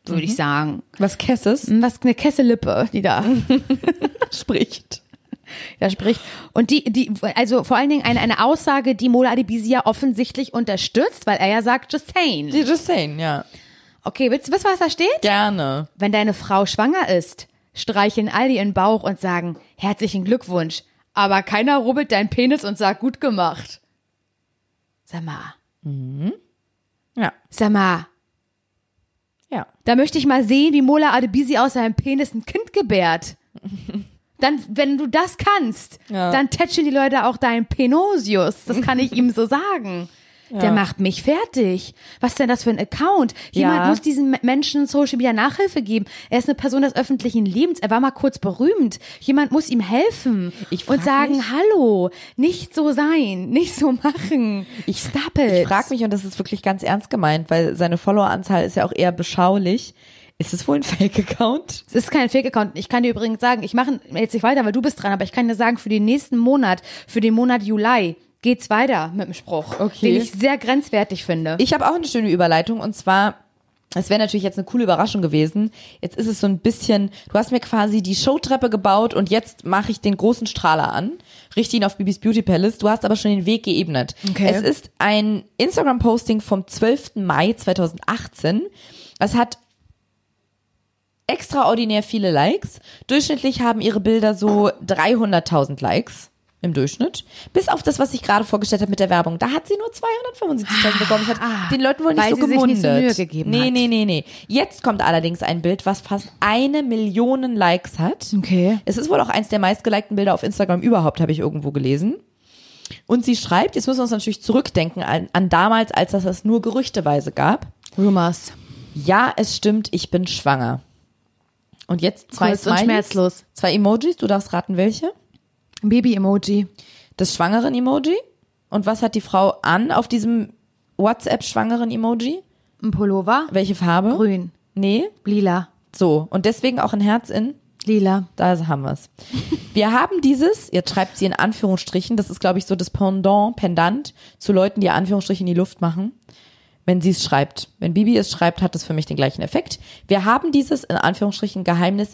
Speaker 1: würde ich sagen.
Speaker 2: Was Kesses
Speaker 1: Was eine Kesselippe, die da
Speaker 2: spricht.
Speaker 1: da spricht. Und die, die, also vor allen Dingen eine, eine Aussage, die Mola Adebisi ja offensichtlich unterstützt, weil er ja sagt, just saying.
Speaker 2: Die just saying, ja.
Speaker 1: Okay, willst du wissen, was da steht?
Speaker 2: Gerne.
Speaker 1: Wenn deine Frau schwanger ist, streicheln all ihren Bauch und sagen, herzlichen Glückwunsch. Aber keiner rubbelt deinen Penis und sagt, gut gemacht. Sag mal.
Speaker 2: Mhm. Ja.
Speaker 1: Sag mal.
Speaker 2: Ja.
Speaker 1: Da möchte ich mal sehen, wie Mola Adebisi aus seinem Penis ein Kind gebärt. Dann, wenn du das kannst,
Speaker 2: Ja.
Speaker 1: dann tätschen die Leute auch deinen Penosius. Das kann ich ihm so sagen.
Speaker 2: Ja.
Speaker 1: Der macht mich fertig. Was ist denn das für ein Account? Jemand
Speaker 2: Ja.
Speaker 1: muss diesen Menschen Social Media Nachhilfe geben. Er ist eine Person des öffentlichen Lebens. Er war mal kurz berühmt. Jemand muss ihm helfen
Speaker 2: Ich frag
Speaker 1: und sagen,
Speaker 2: mich-
Speaker 1: hallo, nicht so sein, nicht so machen. Ich stop it.
Speaker 2: Ich frage mich, und das ist wirklich ganz ernst gemeint, weil seine Followeranzahl ist ja auch eher beschaulich. Ist es wohl ein Fake-Account?
Speaker 1: Es ist kein Fake-Account. Ich kann dir übrigens sagen, ich mache jetzt nicht weiter, weil du bist dran, aber ich kann dir sagen, für den nächsten Monat, für den Monat Juli, geht's weiter mit dem Spruch,
Speaker 2: Okay.
Speaker 1: den ich sehr grenzwertig finde.
Speaker 2: Ich habe auch eine schöne Überleitung, und zwar, es wäre natürlich jetzt eine coole Überraschung gewesen. Jetzt ist es so ein bisschen, du hast mir quasi die Showtreppe gebaut und jetzt mache ich den großen Strahler an, richte ihn auf Bibis Beauty Palace. Du hast aber schon den Weg geebnet.
Speaker 1: Okay.
Speaker 2: Es ist ein Instagram-Posting vom zwölften Mai zweitausendachtzehn. Es hat extraordinär viele Likes. Durchschnittlich haben ihre Bilder so dreihunderttausend Likes im Durchschnitt. Bis auf das, was ich gerade vorgestellt habe mit der Werbung. Da hat sie nur zweihundertfünfundsiebzigtausend bekommen. Das hat
Speaker 1: Ah,
Speaker 2: den Leuten wohl nicht
Speaker 1: weil
Speaker 2: so
Speaker 1: sie sich
Speaker 2: gemundet.
Speaker 1: nicht so Mühe gegeben
Speaker 2: nee,
Speaker 1: hat.
Speaker 2: nee, nee, nee. Jetzt kommt allerdings ein Bild, was fast eine Million Likes hat.
Speaker 1: Okay.
Speaker 2: Es ist wohl auch eins der meistgelikten Bilder auf Instagram überhaupt, habe ich irgendwo gelesen. Und sie schreibt, jetzt müssen wir uns natürlich zurückdenken an, an damals, als das es nur gerüchteweise gab.
Speaker 1: Rumors.
Speaker 2: Ja, es stimmt, ich bin schwanger. Und jetzt zwei
Speaker 1: Kurz und
Speaker 2: Smileys,
Speaker 1: schmerzlos.
Speaker 2: zwei Emojis, du darfst raten, welche?
Speaker 1: Baby-Emoji.
Speaker 2: Das Schwangeren-Emoji. Und was hat die Frau an auf diesem WhatsApp-Schwangeren-Emoji?
Speaker 1: Ein Pullover.
Speaker 2: Welche Farbe?
Speaker 1: Grün.
Speaker 2: Nee,
Speaker 1: Lila.
Speaker 2: so. Und deswegen auch ein Herz in,
Speaker 1: Lila.
Speaker 2: da haben wir es. Wir haben dieses, jetzt schreibt sie in Anführungsstrichen, das ist, glaube ich, so das Pendant, Pendant zu Leuten, die Anführungsstriche in die Luft machen, wenn sie es schreibt. Wenn Bibi es schreibt, hat es für mich den gleichen Effekt. Wir haben dieses, in Anführungsstrichen, Geheimnis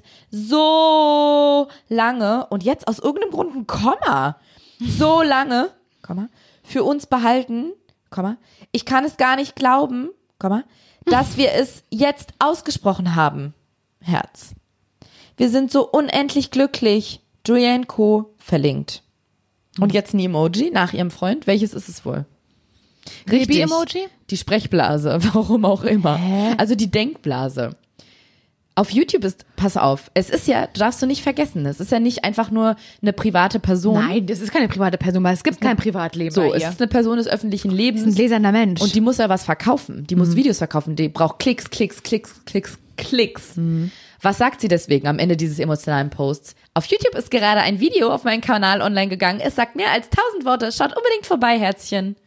Speaker 2: so lange und jetzt aus irgendeinem Grund ein Komma, so lange, Komma, für uns behalten, Komma, ich kann es gar nicht glauben, Komma, dass wir es jetzt ausgesprochen haben, Herz. Wir sind so unendlich glücklich, Julianne Co. verlinkt. Und jetzt ein Emoji nach ihrem Freund. Welches ist es wohl? Richtig.
Speaker 1: Baby-Emoji?
Speaker 2: Die Sprechblase, warum auch immer.
Speaker 1: Hä?
Speaker 2: Also die Denkblase. Auf YouTube ist, pass auf, es ist ja, darfst du nicht vergessen, es ist ja nicht einfach nur eine private Person.
Speaker 1: Nein, das ist keine private Person, weil es gibt kein Privatleben
Speaker 2: So,
Speaker 1: bei
Speaker 2: es
Speaker 1: ihr.
Speaker 2: ist eine Person des öffentlichen Lebens.
Speaker 1: ein gläserner Mensch.
Speaker 2: Und die muss ja was verkaufen. Die muss Videos verkaufen. Die braucht Klicks, Klicks, Klicks, Klicks, Klicks. Was sagt sie deswegen am Ende dieses emotionalen Posts? Auf YouTube ist gerade ein Video auf meinen Kanal online gegangen. Es sagt mehr als tausend Worte. Schaut unbedingt vorbei, Herzchen.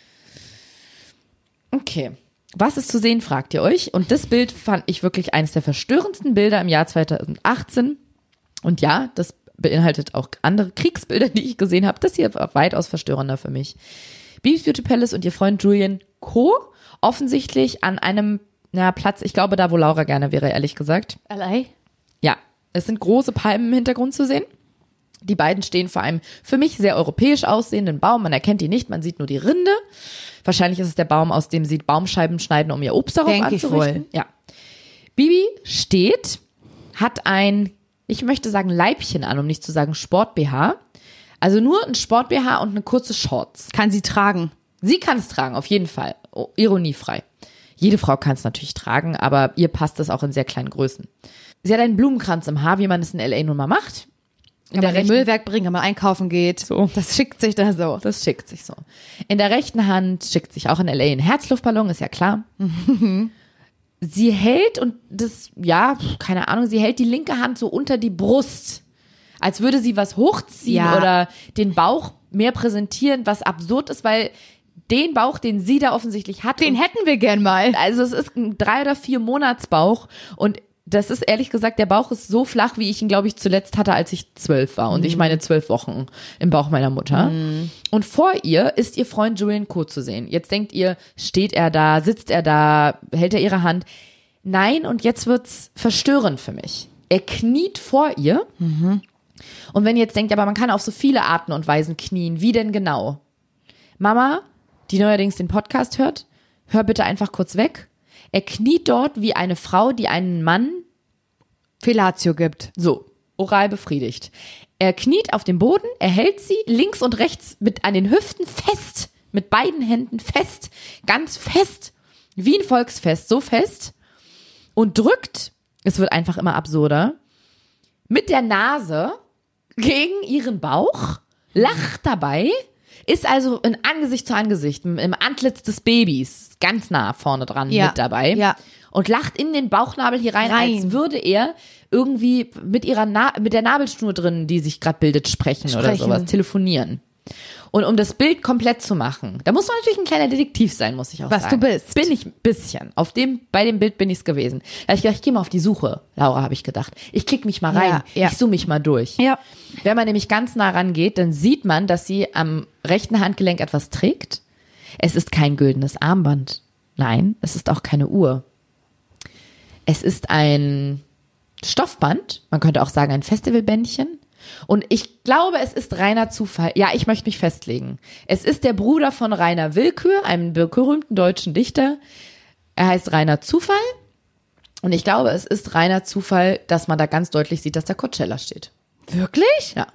Speaker 2: Okay. Was ist zu sehen, fragt ihr euch. Und das Bild fand ich wirklich eines der verstörendsten Bilder im Jahr zweitausendachtzehn. Und ja, das beinhaltet auch andere Kriegsbilder, die ich gesehen habe. Das hier war weitaus verstörender für mich. Bibis Beauty Palace und ihr Freund Julianne Co. offensichtlich an einem na, Platz, ich glaube da, wo Laura gerne wäre, ehrlich gesagt.
Speaker 1: L A?
Speaker 2: Ja, es sind große Palmen im Hintergrund zu sehen. Die beiden stehen vor einem für mich sehr europäisch aussehenden Baum. Man erkennt die nicht, man sieht nur die Rinde. Wahrscheinlich ist es der Baum, aus dem sie Baumscheiben schneiden, um ihr Obst darauf
Speaker 1: Denk ich
Speaker 2: anzurichten.
Speaker 1: wohl.
Speaker 2: Ja. Bibi steht, hat ein, ich möchte sagen Leibchen an, um nicht zu sagen Sport-B H. Also nur ein Sport-B H und eine kurze Shorts.
Speaker 1: Kann sie tragen.
Speaker 2: Sie kann es tragen, auf jeden Fall. Oh, ironiefrei. Jede Frau kann es natürlich tragen, aber ihr passt es auch in sehr kleinen Größen. Sie hat einen Blumenkranz im Haar, wie man es in L A nun mal macht. In
Speaker 1: Kann
Speaker 2: der
Speaker 1: man in
Speaker 2: rechten,
Speaker 1: Müllwerk bringen, wenn man einkaufen geht.
Speaker 2: So.
Speaker 1: Das schickt sich da so.
Speaker 2: das schickt sich so. In der rechten Hand schickt sich auch in L A ein Herzluftballon, ist ja klar. Sie hält und das, ja, keine Ahnung, sie hält die linke Hand so unter die Brust, als würde sie was hochziehen
Speaker 1: Ja.
Speaker 2: oder den Bauch mehr präsentieren, was absurd ist, weil den Bauch, den sie da offensichtlich hat,
Speaker 1: Den
Speaker 2: und
Speaker 1: hätten wir gern mal.
Speaker 2: also es ist ein drei oder vier Monatsbauch und das ist ehrlich gesagt, der Bauch ist so flach, wie ich ihn, glaube ich, zuletzt hatte, als ich zwölf war. Und ich meine zwölf Wochen im Bauch meiner Mutter. Und vor ihr ist ihr Freund Julianne Co. zu sehen. Jetzt denkt ihr, steht er da, sitzt er da, hält er ihre Hand? Nein, und jetzt wird's verstörend für mich. Er kniet vor ihr. Mhm. Und wenn ihr jetzt denkt, aber man kann auf so viele Arten und Weisen knien, wie denn genau? Mama, die neuerdings den Podcast hört, hör bitte einfach kurz weg. Er kniet dort wie eine Frau, die einen Mann
Speaker 1: Fellatio gibt.
Speaker 2: so oral befriedigt. Er kniet auf dem Boden, er hält sie links und rechts mit an den Hüften fest, mit beiden Händen fest, ganz fest, wie ein Volksfest, so fest und drückt, es wird einfach immer absurder, mit der Nase gegen ihren Bauch, lacht dabei, ist also in Angesicht zu Angesicht, im Antlitz des Babys, ganz nah vorne dran
Speaker 1: Ja.
Speaker 2: mit dabei.
Speaker 1: Ja.
Speaker 2: Und lacht in den Bauchnabel hier rein,
Speaker 1: Rein.
Speaker 2: als würde er irgendwie mit ihrer Na- mit der Nabelschnur drin, die sich gerade bildet, sprechen, oder
Speaker 1: Sprechen.
Speaker 2: sowas, telefonieren. Und um das Bild komplett zu machen, da muss man natürlich ein kleiner Detektiv sein, muss ich auch
Speaker 1: Was
Speaker 2: sagen.
Speaker 1: du bist.
Speaker 2: Bin ich ein bisschen. Auf dem, bei dem Bild bin ich es gewesen. Da hab ich gedacht, ich gehe mal auf die Suche, Laura, habe ich gedacht. Ich klicke mich mal rein,
Speaker 1: Ja, ja.
Speaker 2: ich zoome mich mal durch.
Speaker 1: Ja.
Speaker 2: Wenn man nämlich ganz nah rangeht, dann sieht man, dass sie am rechten Handgelenk etwas trägt. Es ist kein güldenes Armband. Nein, es ist auch keine Uhr. Es ist ein Stoffband, man könnte auch sagen ein Festivalbändchen. Und ich glaube, es ist reiner Zufall. Ja, ich möchte mich festlegen. Es ist der Bruder von Rainer Willkür, einem berühmten deutschen Dichter. Er heißt Rainer Zufall. Und ich glaube, es ist reiner Zufall, dass man da ganz deutlich sieht, dass da Coachella steht.
Speaker 1: Wirklich?
Speaker 2: Ja.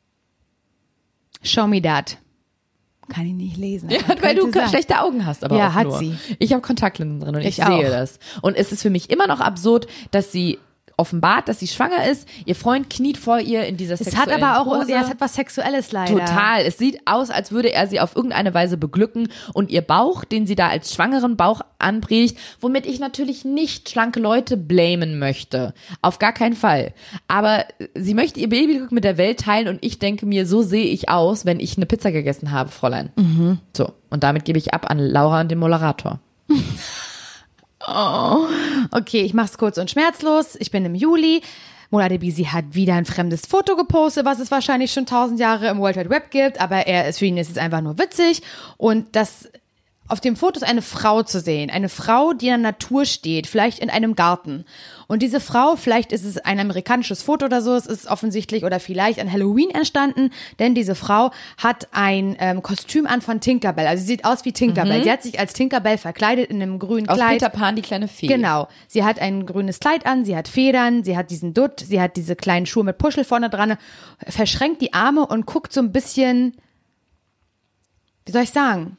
Speaker 1: Show me that. Kann ich nicht lesen.
Speaker 2: Ja,
Speaker 1: aber
Speaker 2: weil du
Speaker 1: könnte sein.
Speaker 2: schlechte Augen hast, aber
Speaker 1: Ja,
Speaker 2: auch
Speaker 1: hat
Speaker 2: nur.
Speaker 1: sie.
Speaker 2: Ich habe Kontaktlinsen drin und ich,
Speaker 1: Ich
Speaker 2: sehe
Speaker 1: auch.
Speaker 2: das. Und es ist für mich immer noch absurd, dass sie offenbart, dass sie schwanger ist. Ihr Freund kniet vor ihr in dieser
Speaker 1: Es hat
Speaker 2: sexuellen
Speaker 1: aber auch,
Speaker 2: Pose.
Speaker 1: ja, es hat was Sexuelles leider.
Speaker 2: Total. Es sieht aus, als würde er sie auf irgendeine Weise beglücken und ihr Bauch, den sie da als schwangeren Bauch anpredigt, womit ich natürlich nicht schlanke Leute blamen möchte. Auf gar keinen Fall. Aber sie möchte ihr Babyglück mit der Welt teilen und ich denke mir, so sehe ich aus, wenn ich eine Pizza gegessen habe, Fräulein.
Speaker 1: Mhm.
Speaker 2: So. Und damit gebe ich ab an Laura und den Moderator.
Speaker 1: Okay, ich mach's kurz und schmerzlos. Ich bin im Juli. Mola Adebisi hat wieder ein fremdes Foto gepostet, was es wahrscheinlich schon tausend Jahre im World Wide Web gibt, aber er ist für ihn ist es einfach nur witzig. Und das auf dem Foto ist eine Frau zu sehen, eine Frau, die in der Natur steht, vielleicht in einem Garten. Und diese Frau, vielleicht ist es ein amerikanisches Foto oder so, es ist offensichtlich oder vielleicht an Halloween entstanden, denn diese Frau hat ein ähm, Kostüm an von Tinkerbell. Also sie sieht aus wie Tinkerbell. Sie hat sich als Tinkerbell verkleidet in einem grünen
Speaker 2: Aus
Speaker 1: Kleid.
Speaker 2: Peter Pan, die kleine Fee.
Speaker 1: Genau. Sie hat ein grünes Kleid an, sie hat Federn, sie hat diesen Dutt, sie hat diese kleinen Schuhe mit Puschel vorne dran, verschränkt die Arme und guckt so ein bisschen, wie soll ich sagen,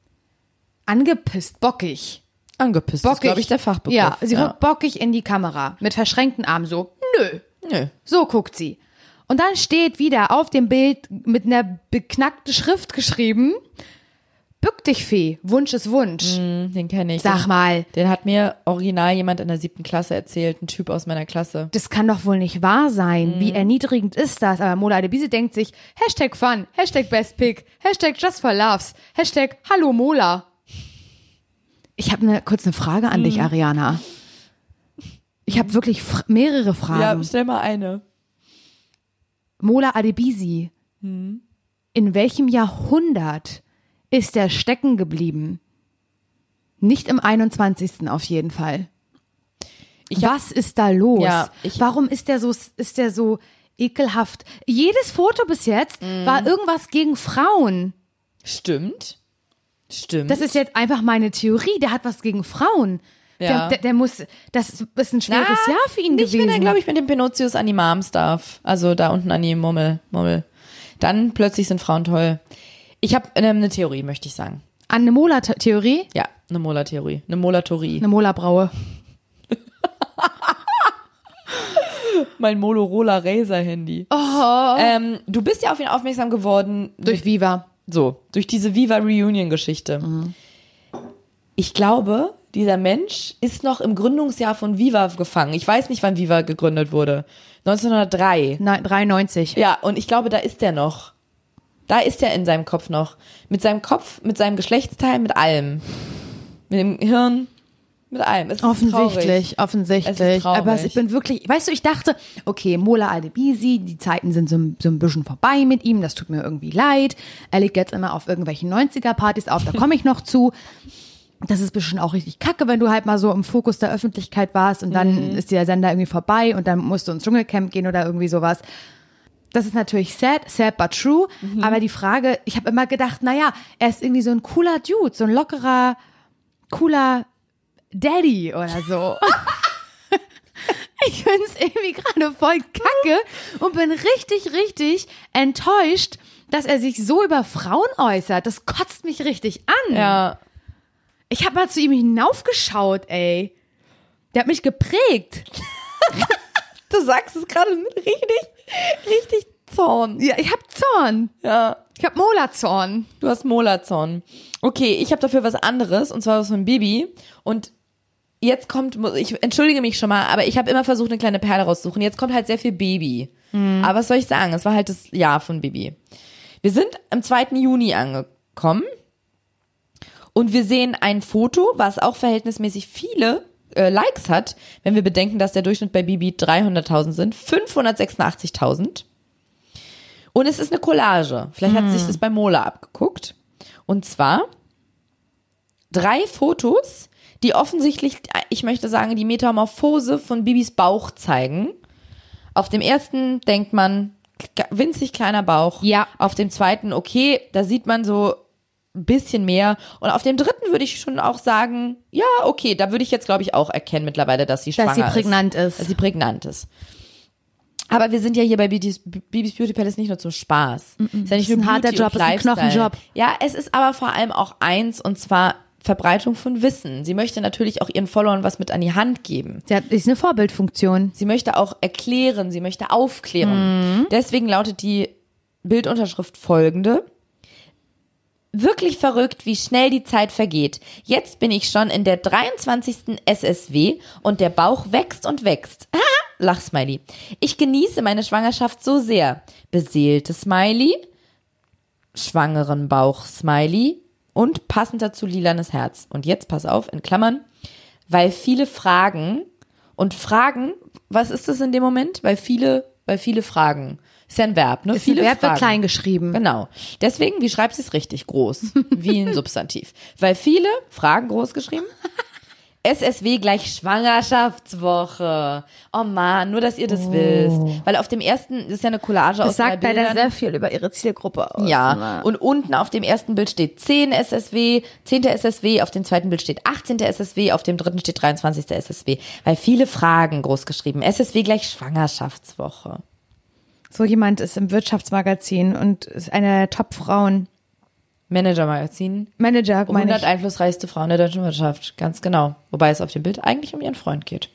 Speaker 1: angepisst, bockig.
Speaker 2: Angepisst
Speaker 1: Bockig.
Speaker 2: ist, glaube ich, der Fachbegriff.
Speaker 1: Ja, sie guckt bockig in die Kamera mit verschränkten Armen so, nö.
Speaker 2: Nö.
Speaker 1: So guckt sie. Und dann steht wieder auf dem Bild mit einer beknackten Schrift geschrieben, bück dich, Fee, Wunsch ist Wunsch.
Speaker 2: Den kenne ich.
Speaker 1: Sag mal,
Speaker 2: Den hat mir original jemand in der siebten Klasse erzählt, ein Typ aus meiner Klasse.
Speaker 1: das kann doch wohl nicht wahr sein.
Speaker 2: Mhm.
Speaker 1: Wie erniedrigend ist das? Aber Mola Adebisi denkt sich, Hashtag Fun, Hashtag Best Pick, Hashtag Just for Loves, Hashtag Hallo Mola. Ich habe eine kurz eine Frage an
Speaker 2: Mhm.
Speaker 1: dich, Ariana. Ich habe wirklich fr- mehrere Fragen.
Speaker 2: stell mal eine.
Speaker 1: Mola Adebisi,
Speaker 2: Mhm.
Speaker 1: in welchem Jahrhundert ist er stecken geblieben? Nicht im einundzwanzigsten auf jeden Fall.
Speaker 2: Ich hab-
Speaker 1: Was ist da los?
Speaker 2: Ja, ich-
Speaker 1: Warum ist der so, ist der so ekelhaft? Jedes Foto bis jetzt
Speaker 2: Mhm.
Speaker 1: war irgendwas gegen Frauen.
Speaker 2: Stimmt. Stimmt.
Speaker 1: Das ist jetzt einfach meine Theorie. Der hat was gegen Frauen.
Speaker 2: Ja.
Speaker 1: Der, der, der muss, das ist ein schweres
Speaker 2: Na,
Speaker 1: Jahr für ihn
Speaker 2: nicht,
Speaker 1: gewesen.
Speaker 2: wenn er, glaube ich, mit dem Pinocchios an die Moms darf. Also da unten an die Mummel. Mummel. Dann plötzlich sind Frauen toll. Ich habe ähm, eine Theorie, möchte ich sagen.
Speaker 1: An eine Mola-Theorie?
Speaker 2: Ja, eine Mola-Theorie. Eine Molatorie.
Speaker 1: Eine Mola-Braue.
Speaker 2: Mein Motorola Razer-Handy.
Speaker 1: Oh.
Speaker 2: Ähm, du bist ja auf ihn aufmerksam geworden.
Speaker 1: Durch Viva.
Speaker 2: So, durch diese Viva Reunion-Geschichte. Ich glaube, dieser Mensch ist noch im Gründungsjahr von Viva gefangen. Ich weiß nicht, wann Viva gegründet wurde. neunzehnhundertdrei.
Speaker 1: Nein, dreiundneunzig.
Speaker 2: Ja, und ich glaube, da ist er noch. Da ist er in seinem Kopf noch. Mit seinem Kopf, mit seinem Geschlechtsteil, mit allem. Mit dem Hirn, mit allem. Es ist
Speaker 1: Offensichtlich,
Speaker 2: traurig.
Speaker 1: offensichtlich.
Speaker 2: Es ist traurig.
Speaker 1: Aber ich bin wirklich, weißt du, ich dachte, okay, Mola Adebisi, die Zeiten sind so, ein- so ein bisschen vorbei mit ihm, das tut mir irgendwie leid. Er legt jetzt immer auf irgendwelchen neunziger-Partys auf, da komme ich noch zu. das ist bestimmt auch richtig kacke, wenn du halt mal so im Fokus der Öffentlichkeit warst und dann mhm. ist der Sender irgendwie vorbei und dann musst du ins Dschungelcamp gehen oder irgendwie sowas. Das ist natürlich sad, sad but true, mhm. aber die Frage, ich habe immer gedacht, naja, er ist irgendwie so ein cooler Dude, so ein lockerer, cooler Daddy oder so. Ich finde es irgendwie gerade voll kacke und bin richtig, richtig enttäuscht, dass er sich so über Frauen äußert. Das kotzt mich richtig an.
Speaker 2: Ja.
Speaker 1: Ich habe mal zu ihm hinaufgeschaut, ey. Der hat mich geprägt.
Speaker 2: Du sagst es gerade mit richtig, richtig Zorn.
Speaker 1: Ja, ich hab Zorn.
Speaker 2: Ja.
Speaker 1: Ich hab Mola-Zorn.
Speaker 2: Du hast Mola-Zorn. Okay, ich habe dafür was anderes, und zwar was von Bibi. Und jetzt kommt, ich entschuldige mich schon mal, aber ich habe immer versucht, eine kleine Perle rauszusuchen. Jetzt kommt halt sehr viel Baby. Mhm. Aber was soll ich sagen? Es war halt das Jahr von Bibi. Wir sind am zweiten Juni angekommen und wir sehen ein Foto, was auch verhältnismäßig viele äh, Likes hat, wenn wir bedenken, dass der Durchschnitt bei Bibi dreihunderttausend sind, fünfhundertsechsundachtzigtausend. Und es ist eine Collage. Vielleicht hat sie sich das bei Mola abgeguckt. Und zwar drei Fotos, die offensichtlich, ich möchte sagen, die Metamorphose von Bibis Bauch zeigen. Auf dem ersten denkt man, winzig kleiner Bauch.
Speaker 1: Ja.
Speaker 2: Auf dem zweiten, okay, da sieht man so ein bisschen mehr. Und auf dem dritten würde ich schon auch sagen, ja, okay, da würde ich jetzt, glaube ich, auch erkennen mittlerweile, dass sie schwanger ist.
Speaker 1: Dass sie prägnant ist.
Speaker 2: ist. Dass sie prägnant ist. Aber wir sind ja hier bei Bibis, Bibis Beauty Palace nicht nur zum Spaß.
Speaker 1: Mm-mm.
Speaker 2: Ist ja nicht
Speaker 1: das
Speaker 2: nur
Speaker 1: ist ein harter
Speaker 2: Beauty
Speaker 1: Job,
Speaker 2: und
Speaker 1: ist ein
Speaker 2: Lifestyle.
Speaker 1: Knochenjob.
Speaker 2: Ja, es ist aber vor allem auch eins, und zwar Verbreitung von Wissen. Sie möchte natürlich auch ihren Followern was mit an die Hand geben.
Speaker 1: Sie hat, ist eine Vorbildfunktion.
Speaker 2: Sie möchte auch erklären, sie möchte aufklären. Mhm. Deswegen lautet die Bildunterschrift folgende. Wirklich verrückt, wie schnell die Zeit vergeht. Jetzt bin ich schon in der dreiundzwanzigsten S S W und der Bauch wächst und wächst. Lachsmiley. Ich genieße meine Schwangerschaft so sehr. Beseelte Smiley, schwangeren Bauch Smiley und passend dazu lilanes Herz. Und jetzt pass auf, in Klammern, weil viele fragen und fragen, was ist das in dem Moment? Weil viele, weil viele fragen. Ist ja ein Verb, ne?
Speaker 1: Ist
Speaker 2: Viele
Speaker 1: ein Verb,
Speaker 2: fragen.
Speaker 1: wird klein geschrieben.
Speaker 2: Genau. Deswegen, wie schreibst du es richtig groß? Wie ein Substantiv. Weil viele Fragen groß geschrieben. S S W gleich Schwangerschaftswoche. Oh Mann, nur, dass ihr das
Speaker 1: oh.
Speaker 2: wisst. Weil auf dem ersten, das ist ja eine Collage
Speaker 1: das
Speaker 2: aus drei
Speaker 1: sagt leider
Speaker 2: Bildern.
Speaker 1: sehr viel über ihre Zielgruppe aus.
Speaker 2: Ja, und unten auf dem ersten Bild steht zehn S S W, zehnte S S W, auf dem zweiten Bild steht achtzehnte S S W, auf dem dritten steht dreiundzwanzigste S S W. Weil viele Fragen groß geschrieben. S S W gleich Schwangerschaftswoche.
Speaker 1: So jemand ist im Wirtschaftsmagazin und ist eine der Top-Frauen.
Speaker 2: Manager-Magazin.
Speaker 1: Manager, meine
Speaker 2: hundert
Speaker 1: ich.
Speaker 2: einflussreichste Frauen der deutschen Wirtschaft. Ganz genau. Wobei es auf dem Bild eigentlich um ihren Freund geht.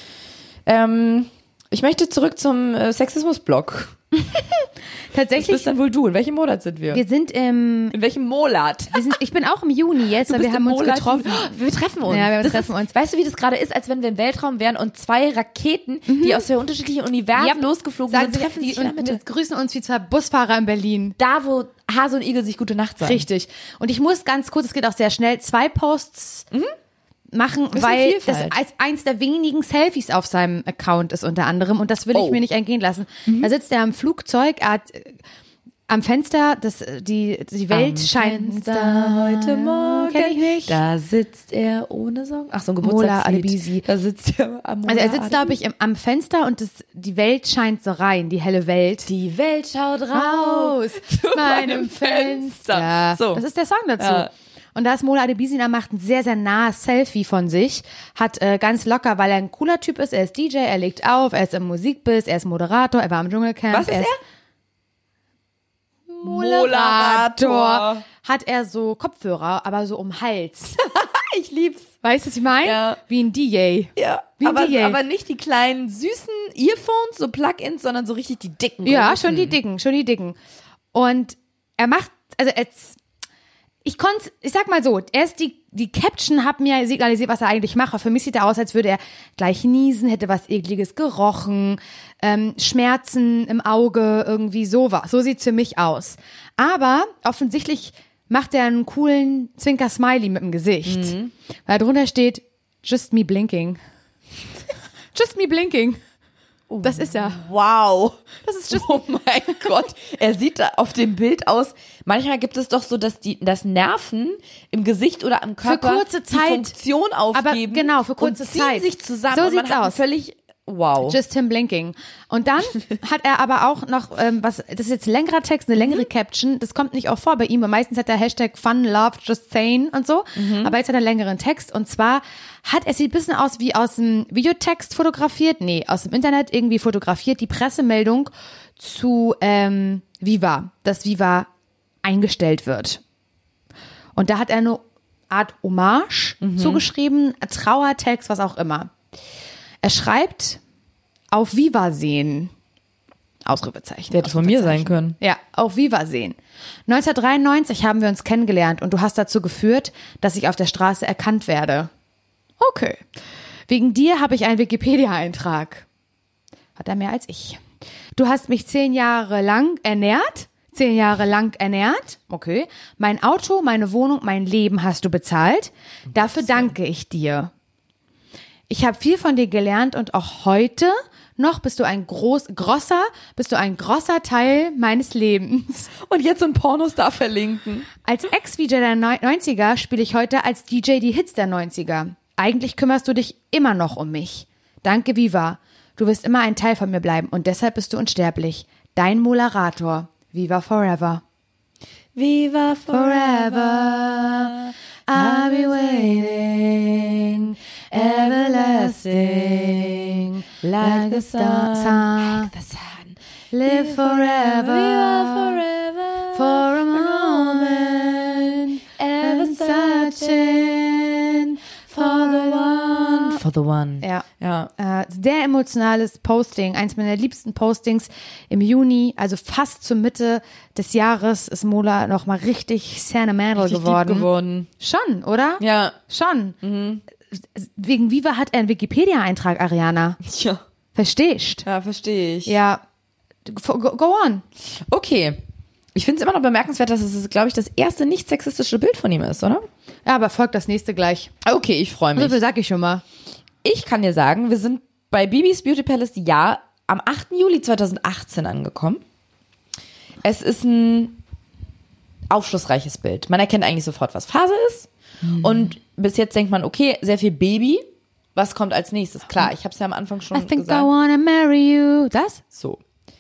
Speaker 2: Ähm, ich möchte zurück zum äh, Sexismus-Blog.
Speaker 1: Tatsächlich.
Speaker 2: Das bist dann wohl du. In welchem Monat sind wir?
Speaker 1: Wir sind im.
Speaker 2: In welchem Monat?
Speaker 1: Wir sind, ich bin auch im Juni jetzt, aber wir haben uns getroffen.
Speaker 2: Wir treffen uns.
Speaker 1: Ja, wir
Speaker 2: das
Speaker 1: treffen
Speaker 2: ist,
Speaker 1: uns.
Speaker 2: Weißt du, wie das gerade ist, als wenn wir im Weltraum wären und zwei Raketen, mhm. die aus zwei unterschiedlichen Universen
Speaker 1: yep.
Speaker 2: losgeflogen
Speaker 1: Sagen
Speaker 2: sind,
Speaker 1: Sie,
Speaker 2: treffen
Speaker 1: die,
Speaker 2: sich in der
Speaker 1: und
Speaker 2: Mitte.
Speaker 1: wir grüßen uns wie zwei Busfahrer in Berlin.
Speaker 2: Da, wo Hase und Igel sich gute Nacht sagen.
Speaker 1: Richtig. Und ich muss ganz kurz, es geht auch sehr schnell, zwei Posts mhm. machen,
Speaker 2: ist
Speaker 1: weil
Speaker 2: eine
Speaker 1: das
Speaker 2: Vielfalt.
Speaker 1: als eins der wenigen Selfies auf seinem Account ist unter anderem und das will
Speaker 2: Oh.
Speaker 1: ich mir nicht entgehen lassen.
Speaker 2: Mhm.
Speaker 1: Da sitzt er am Flugzeug, er hat äh, am Fenster, das, die, die Welt
Speaker 2: Am
Speaker 1: scheint
Speaker 2: Fenster heute Morgen.
Speaker 1: Kenn ich nicht.
Speaker 2: Da sitzt er ohne Sorgen. Ach so, ein
Speaker 1: Mola
Speaker 2: Geburtstagslied.
Speaker 1: Adebisi.
Speaker 2: Da sitzt er am Mola
Speaker 1: Also er sitzt, glaube
Speaker 2: Adebisi.
Speaker 1: ich, im, am Fenster und das, die Welt scheint so rein, die helle Welt.
Speaker 2: Die Welt schaut raus
Speaker 1: zu meinem Fenster.
Speaker 2: So.
Speaker 1: Das ist der Song dazu.
Speaker 2: Ja.
Speaker 1: Und da ist Mola Adebisi, er macht ein sehr, sehr nahes Selfie von sich, hat äh, ganz locker, weil er ein cooler Typ ist, er ist D J, er legt auf, er ist im Musikbiss, er ist Moderator, er war im Dschungelcamp.
Speaker 2: Was ist er?
Speaker 1: Moderator. Hat er so Kopfhörer, aber so um Hals.
Speaker 2: Ich lieb's.
Speaker 1: Weißt du, was ich meine?
Speaker 2: Ja.
Speaker 1: Wie ein D J.
Speaker 2: Ja,
Speaker 1: Wie ein
Speaker 2: aber,
Speaker 1: D J.
Speaker 2: aber nicht die kleinen süßen Earphones, so Plugins, sondern so richtig die dicken.
Speaker 1: Ja,
Speaker 2: großen.
Speaker 1: schon die dicken, schon die dicken. Und er macht, also jetzt, ich konnte, ich sag mal so, erst die, die Caption hat mir signalisiert, was er eigentlich macht. Für mich sieht er aus, als würde er gleich niesen, hätte was Ekliges gerochen, ähm, Schmerzen im Auge, irgendwie sowas. So sieht's für mich aus. Aber offensichtlich macht er einen coolen Zwinker-Smiley mit dem Gesicht. Mhm. Weil drunter steht, just me blinking. Just me blinking. Das ist er.
Speaker 2: Wow.
Speaker 1: Das ist just
Speaker 2: Oh mein Gott. Er sieht da auf dem Bild aus. Manchmal gibt es doch so, dass die, dass Nerven im Gesicht oder am Körper
Speaker 1: Für kurze Zeit.
Speaker 2: die Funktion aufgeben.
Speaker 1: Aber genau, für kurze
Speaker 2: und ziehen
Speaker 1: Zeit.
Speaker 2: sich zusammen.
Speaker 1: So
Speaker 2: und man
Speaker 1: sieht's
Speaker 2: hat
Speaker 1: aus.
Speaker 2: Völlig, wow.
Speaker 1: Just him blinking. Und dann hat er aber auch noch, ähm, was, das ist jetzt ein längerer Text, eine längere Caption, das kommt nicht auch vor bei ihm, weil meistens hat er Hashtag Fun, Love, Just Saying und so,
Speaker 2: Mhm.
Speaker 1: aber jetzt hat er einen längeren Text und zwar hat, es sieht ein bisschen aus wie aus dem Videotext fotografiert, nee, aus dem Internet irgendwie fotografiert, die Pressemeldung zu ähm, Viva, dass Viva eingestellt wird. Und da hat er eine Art Hommage
Speaker 2: Mhm.
Speaker 1: zugeschrieben, Trauertext, was auch immer. Er schreibt, auf Viva-Sehen. Ausrufezeichen.
Speaker 2: Der hätte von mir sein können.
Speaker 1: Ja, auf Viva-Sehen. neunzehnhundertdreiundneunzig haben wir uns kennengelernt und du hast dazu geführt, dass ich auf der Straße erkannt werde. Okay. Wegen dir habe ich einen Wikipedia-Eintrag. Hat er mehr als ich. Du hast mich zehn Jahre lang ernährt. Zehn Jahre lang ernährt. Okay. Mein Auto, meine Wohnung, mein Leben hast du bezahlt. Dafür danke ich dir. Ich habe viel von dir gelernt und auch heute noch bist du ein groß, grosser, bist du ein grosser Teil meines Lebens.
Speaker 2: Und jetzt so ein Pornostar verlinken.
Speaker 1: Als Ex-V J der neunziger spiele ich heute als D J die Hits der neunziger. Eigentlich kümmerst du dich immer noch um mich. Danke, Viva. Du wirst immer ein Teil von mir bleiben und deshalb bist du unsterblich. Dein Moderator. Viva forever.
Speaker 2: Viva
Speaker 1: Forever. I'll be waiting. Everlasting. Like the sun.
Speaker 2: the sun.
Speaker 1: Live forever.
Speaker 2: Viva forever.
Speaker 1: For a moment. Ever searching. For the one.
Speaker 2: For the one.
Speaker 1: Ja.
Speaker 2: Ja.
Speaker 1: Äh, sehr emotionales Posting, eins meiner liebsten Postings im Juni, also fast zur Mitte des Jahres ist Mola nochmal richtig sentimental
Speaker 2: Richtig
Speaker 1: geworden.
Speaker 2: lieb geworden.
Speaker 1: Schon, oder?
Speaker 2: Ja.
Speaker 1: Schon. Wegen Viva hat er einen Wikipedia-Eintrag, Ariana.
Speaker 2: Ja.
Speaker 1: Verstehst?
Speaker 2: Ja, verstehe ich.
Speaker 1: Ja. Go, go on.
Speaker 2: Okay. Ich finde es immer noch bemerkenswert, dass es, glaube ich, das erste nicht sexistische Bild von ihm ist, oder?
Speaker 1: Ja, aber folgt das nächste gleich.
Speaker 2: Okay, ich freue mich.
Speaker 1: So viel sag ich schon mal.
Speaker 2: Ich kann dir sagen, wir sind bei Bibis Beauty Palace ja am achten Juli zweitausendachtzehn angekommen. Es ist ein aufschlussreiches Bild. Man erkennt eigentlich sofort, was Phase ist. Mhm. Und bis jetzt denkt man, okay, sehr viel Baby. Was kommt als nächstes? Klar, ich habe es ja am Anfang schon
Speaker 1: I think
Speaker 2: gesagt.
Speaker 1: I wanna marry you. Das?
Speaker 2: So.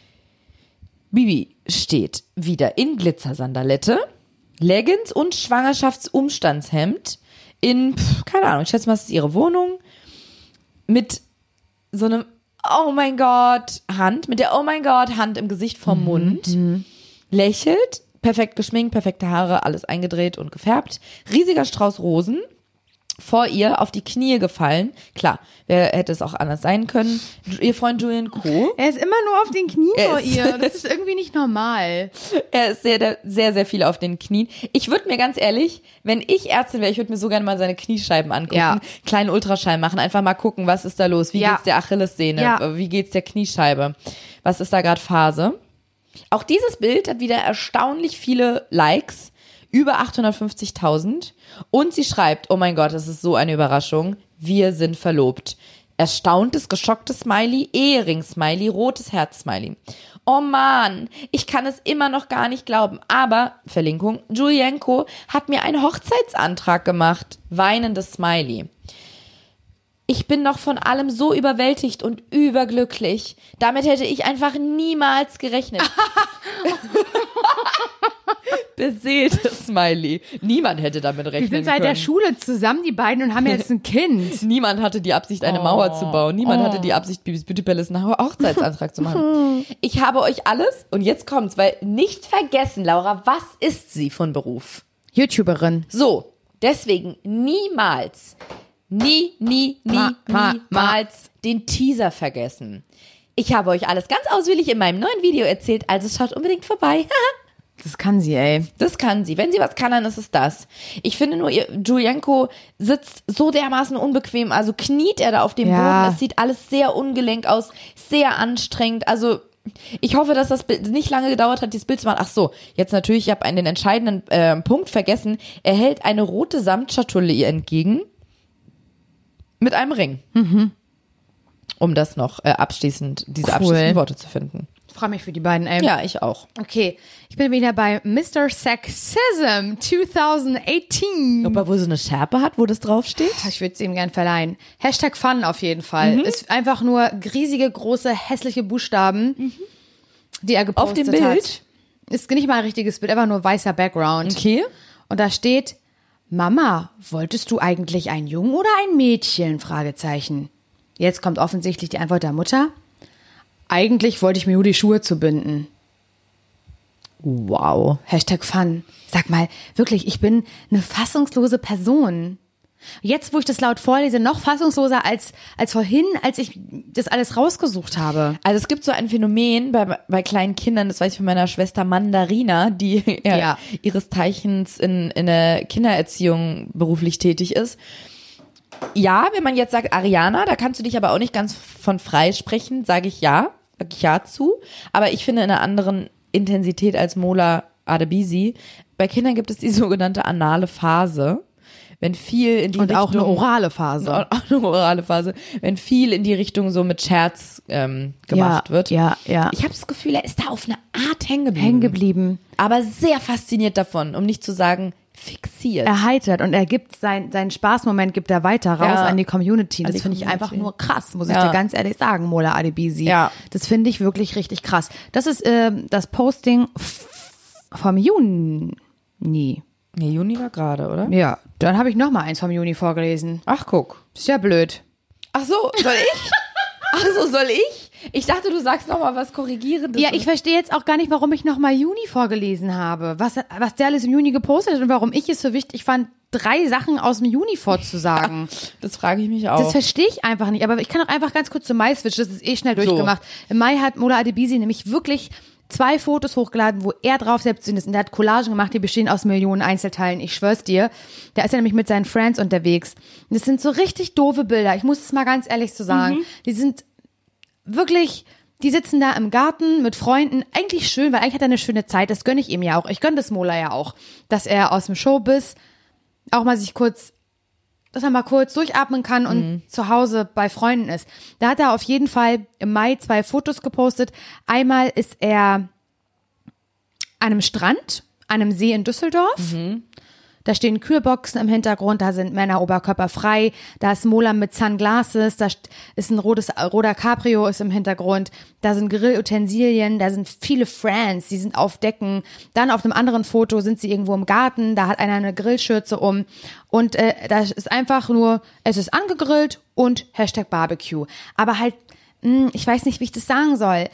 Speaker 2: Bibi steht wieder in Glitzersandalette, Leggings und Schwangerschaftsumstandshemd in, pf, keine Ahnung, ich schätze mal, es ist ihre Wohnung, mit so einem Oh mein Gott Hand, mit der Oh mein Gott Hand im Gesicht vom Mund,
Speaker 1: Mhm.
Speaker 2: lächelt, perfekt geschminkt, perfekte Haare, alles eingedreht und gefärbt, riesiger Strauß Rosen, vor ihr auf die Knie gefallen. Klar, wer hätte es auch anders sein können? Ihr Freund Julian Koh.
Speaker 1: Er ist immer nur auf den Knien
Speaker 2: Er
Speaker 1: vor
Speaker 2: ist-
Speaker 1: ihr. Das ist irgendwie nicht normal.
Speaker 2: Er ist sehr, sehr, sehr viel auf den Knien. Ich würde mir ganz ehrlich, wenn ich Ärztin wäre, ich würde mir so gerne mal seine Kniescheiben angucken,
Speaker 1: Ja.
Speaker 2: kleinen Ultraschall machen, einfach mal gucken, was ist da los, wie
Speaker 1: Ja.
Speaker 2: geht's der Achillessehne,
Speaker 1: Ja.
Speaker 2: wie geht's der Kniescheibe, was ist da gerade Phase. Auch dieses Bild hat wieder erstaunlich viele Likes, über achthundertfünfzigtausend, und sie schreibt, oh mein Gott, das ist so eine Überraschung, wir sind verlobt. Erstauntes, geschocktes Smiley, Ehering-Smiley, rotes Herz-Smiley. Oh Mann, ich kann es immer noch gar nicht glauben. Aber, Verlinkung, Julienko hat mir einen Hochzeitsantrag gemacht. Weinendes Smiley. Ich bin noch von allem so überwältigt und überglücklich. Damit hätte ich einfach niemals gerechnet. Beseeltes Smiley. Niemand hätte damit rechnen
Speaker 1: Die sind seit
Speaker 2: können.
Speaker 1: der Schule zusammen, die beiden, und haben jetzt ein Kind.
Speaker 2: Niemand hatte die Absicht, eine Mauer zu bauen. Niemand hatte die Absicht, Bibis Beauty Palace einen Hochzeitsantrag zu machen. Ich habe euch alles, und jetzt kommt's, weil nicht vergessen, Laura, was ist sie von Beruf?
Speaker 1: YouTuberin.
Speaker 2: So, deswegen niemals, nie, nie, nie,
Speaker 1: Ma, ma,
Speaker 2: niemals den Teaser vergessen. Ich habe euch alles ganz ausführlich in meinem neuen Video erzählt, also schaut unbedingt vorbei.
Speaker 1: Das kann sie, ey.
Speaker 2: Das kann sie. Wenn sie was kann, dann ist es das. Ich finde nur, ihr, Julienko sitzt so dermaßen unbequem. Also kniet er da auf dem
Speaker 1: Ja.
Speaker 2: Boden. Es sieht alles sehr ungelenk aus, sehr anstrengend. Also ich hoffe, dass das Bild nicht lange gedauert hat, dieses Bild zu machen. Ach so, jetzt natürlich, ich habe einen den entscheidenden äh, Punkt vergessen. Er hält eine rote Samtschatulle ihr entgegen mit einem Ring.
Speaker 1: Mhm.
Speaker 2: um das noch äh, abschließend, diese
Speaker 1: Cool.
Speaker 2: abschließenden Worte zu finden.
Speaker 1: Ich freue mich für die beiden, ey.
Speaker 2: Ja, ich auch.
Speaker 1: Okay, ich bin wieder bei Mister Sexism zwanzig achtzehn.
Speaker 2: Ob er wohl so eine Schärpe hat, wo das draufsteht?
Speaker 1: Ich würde es ihm gern verleihen. Hashtag Fun auf jeden Fall.
Speaker 2: Mhm.
Speaker 1: Ist einfach nur riesige, große, hässliche Buchstaben, mhm. die er gepostet
Speaker 2: Auf dem Bild?
Speaker 1: hat. Ist nicht mal ein richtiges Bild, einfach nur weißer Background.
Speaker 2: Okay.
Speaker 1: Und da steht, Mama, wolltest du eigentlich ein Jungen oder ein Mädchen? Fragezeichen. Jetzt kommt offensichtlich die Antwort der Mutter. Eigentlich wollte ich mir nur die Schuhe zubinden.
Speaker 2: Wow.
Speaker 1: Hashtag Fun. Sag mal, wirklich, ich bin eine fassungslose Person. Jetzt, wo ich das laut vorlese, noch fassungsloser als, als vorhin, als ich das alles rausgesucht habe.
Speaker 2: Also es gibt so ein Phänomen bei, bei kleinen Kindern, das weiß ich von meiner Schwester Mandarina, die ja,
Speaker 1: Ja.
Speaker 2: ihres Zeichens in, in der Kindererziehung beruflich tätig ist. Ja, wenn man jetzt sagt Ariana, da kannst du dich aber auch nicht ganz von frei sprechen, sage ich ja, sage ich ja zu. Aber ich finde in einer anderen Intensität als Mola Adebisi, bei Kindern gibt es die sogenannte anale Phase. Wenn viel in die
Speaker 1: Und
Speaker 2: Richtung,
Speaker 1: auch eine orale Phase.
Speaker 2: auch eine orale Phase, wenn viel in die Richtung so mit Scherz ähm, gemacht
Speaker 1: ja,
Speaker 2: wird.
Speaker 1: Ja, ja.
Speaker 2: Ich habe das Gefühl, er ist da auf eine Art hängen geblieben.
Speaker 1: Hängen geblieben.
Speaker 2: Aber sehr fasziniert davon, um nicht zu sagen fixiert.
Speaker 1: Erheitert und er gibt sein, seinen Spaßmoment gibt er weiter raus
Speaker 2: Ja.
Speaker 1: an die Community.
Speaker 2: An
Speaker 1: Das
Speaker 2: die
Speaker 1: finde ich
Speaker 2: Community.
Speaker 1: einfach nur krass, muss ich
Speaker 2: Ja.
Speaker 1: dir ganz ehrlich sagen, Mola Adebisi.
Speaker 2: Ja.
Speaker 1: Das finde ich wirklich richtig krass. Das ist äh, das Posting f- vom Juni.
Speaker 2: Nee, Juni war gerade, oder?
Speaker 1: Ja, dann habe ich noch mal eins vom Juni vorgelesen.
Speaker 2: Ach, guck.
Speaker 1: Ist ja blöd.
Speaker 2: Ach so, soll ich? Ach so, soll ich? Ich dachte, du sagst noch mal was Korrigierendes.
Speaker 1: Ja, ich verstehe jetzt auch gar nicht, warum ich noch mal Juni vorgelesen habe. Was, was der alles im Juni gepostet hat und warum ich es so wichtig fand, drei Sachen aus dem Juni vorzusagen.
Speaker 2: Das frage ich mich auch.
Speaker 1: Das verstehe ich einfach nicht. Aber ich kann auch einfach ganz kurz zum Mai switchen. Das ist eh schnell durchgemacht. Im Mai hat Mola Adebisi nämlich wirklich zwei Fotos hochgeladen, wo er drauf selbst zu sehen ist. Und der hat Collagen gemacht, die bestehen aus Millionen Einzelteilen. Ich schwör's dir. Der ist ja nämlich mit seinen Friends unterwegs. Und das sind so richtig doofe Bilder. Ich muss es mal ganz ehrlich so sagen. Die sind wirklich, die sitzen da im Garten mit Freunden. Eigentlich schön, weil eigentlich hat er eine schöne Zeit. Das gönne ich ihm ja auch. Ich gönne das Mola ja auch. Dass er aus dem Showbiz auch mal sich kurz, dass er mal kurz durchatmen kann und mhm. zu Hause bei Freunden ist. Da hat er auf jeden Fall im Mai zwei Fotos gepostet. Einmal ist er an einem Strand, an einem See in Düsseldorf. Mhm. Da stehen Kühlboxen im Hintergrund, da sind Männer oberkörperfrei, da ist Mola mit Sunglasses, da ist ein rotes, roter Cabrio ist im Hintergrund, da sind Grillutensilien, da sind viele Friends, die sind auf Decken. Dann auf einem anderen Foto sind sie irgendwo im Garten, da hat einer eine Grillschürze um und äh, da ist einfach nur, es ist angegrillt und Hashtag Barbecue. Aber halt, mh, ich weiß nicht, wie ich das sagen soll.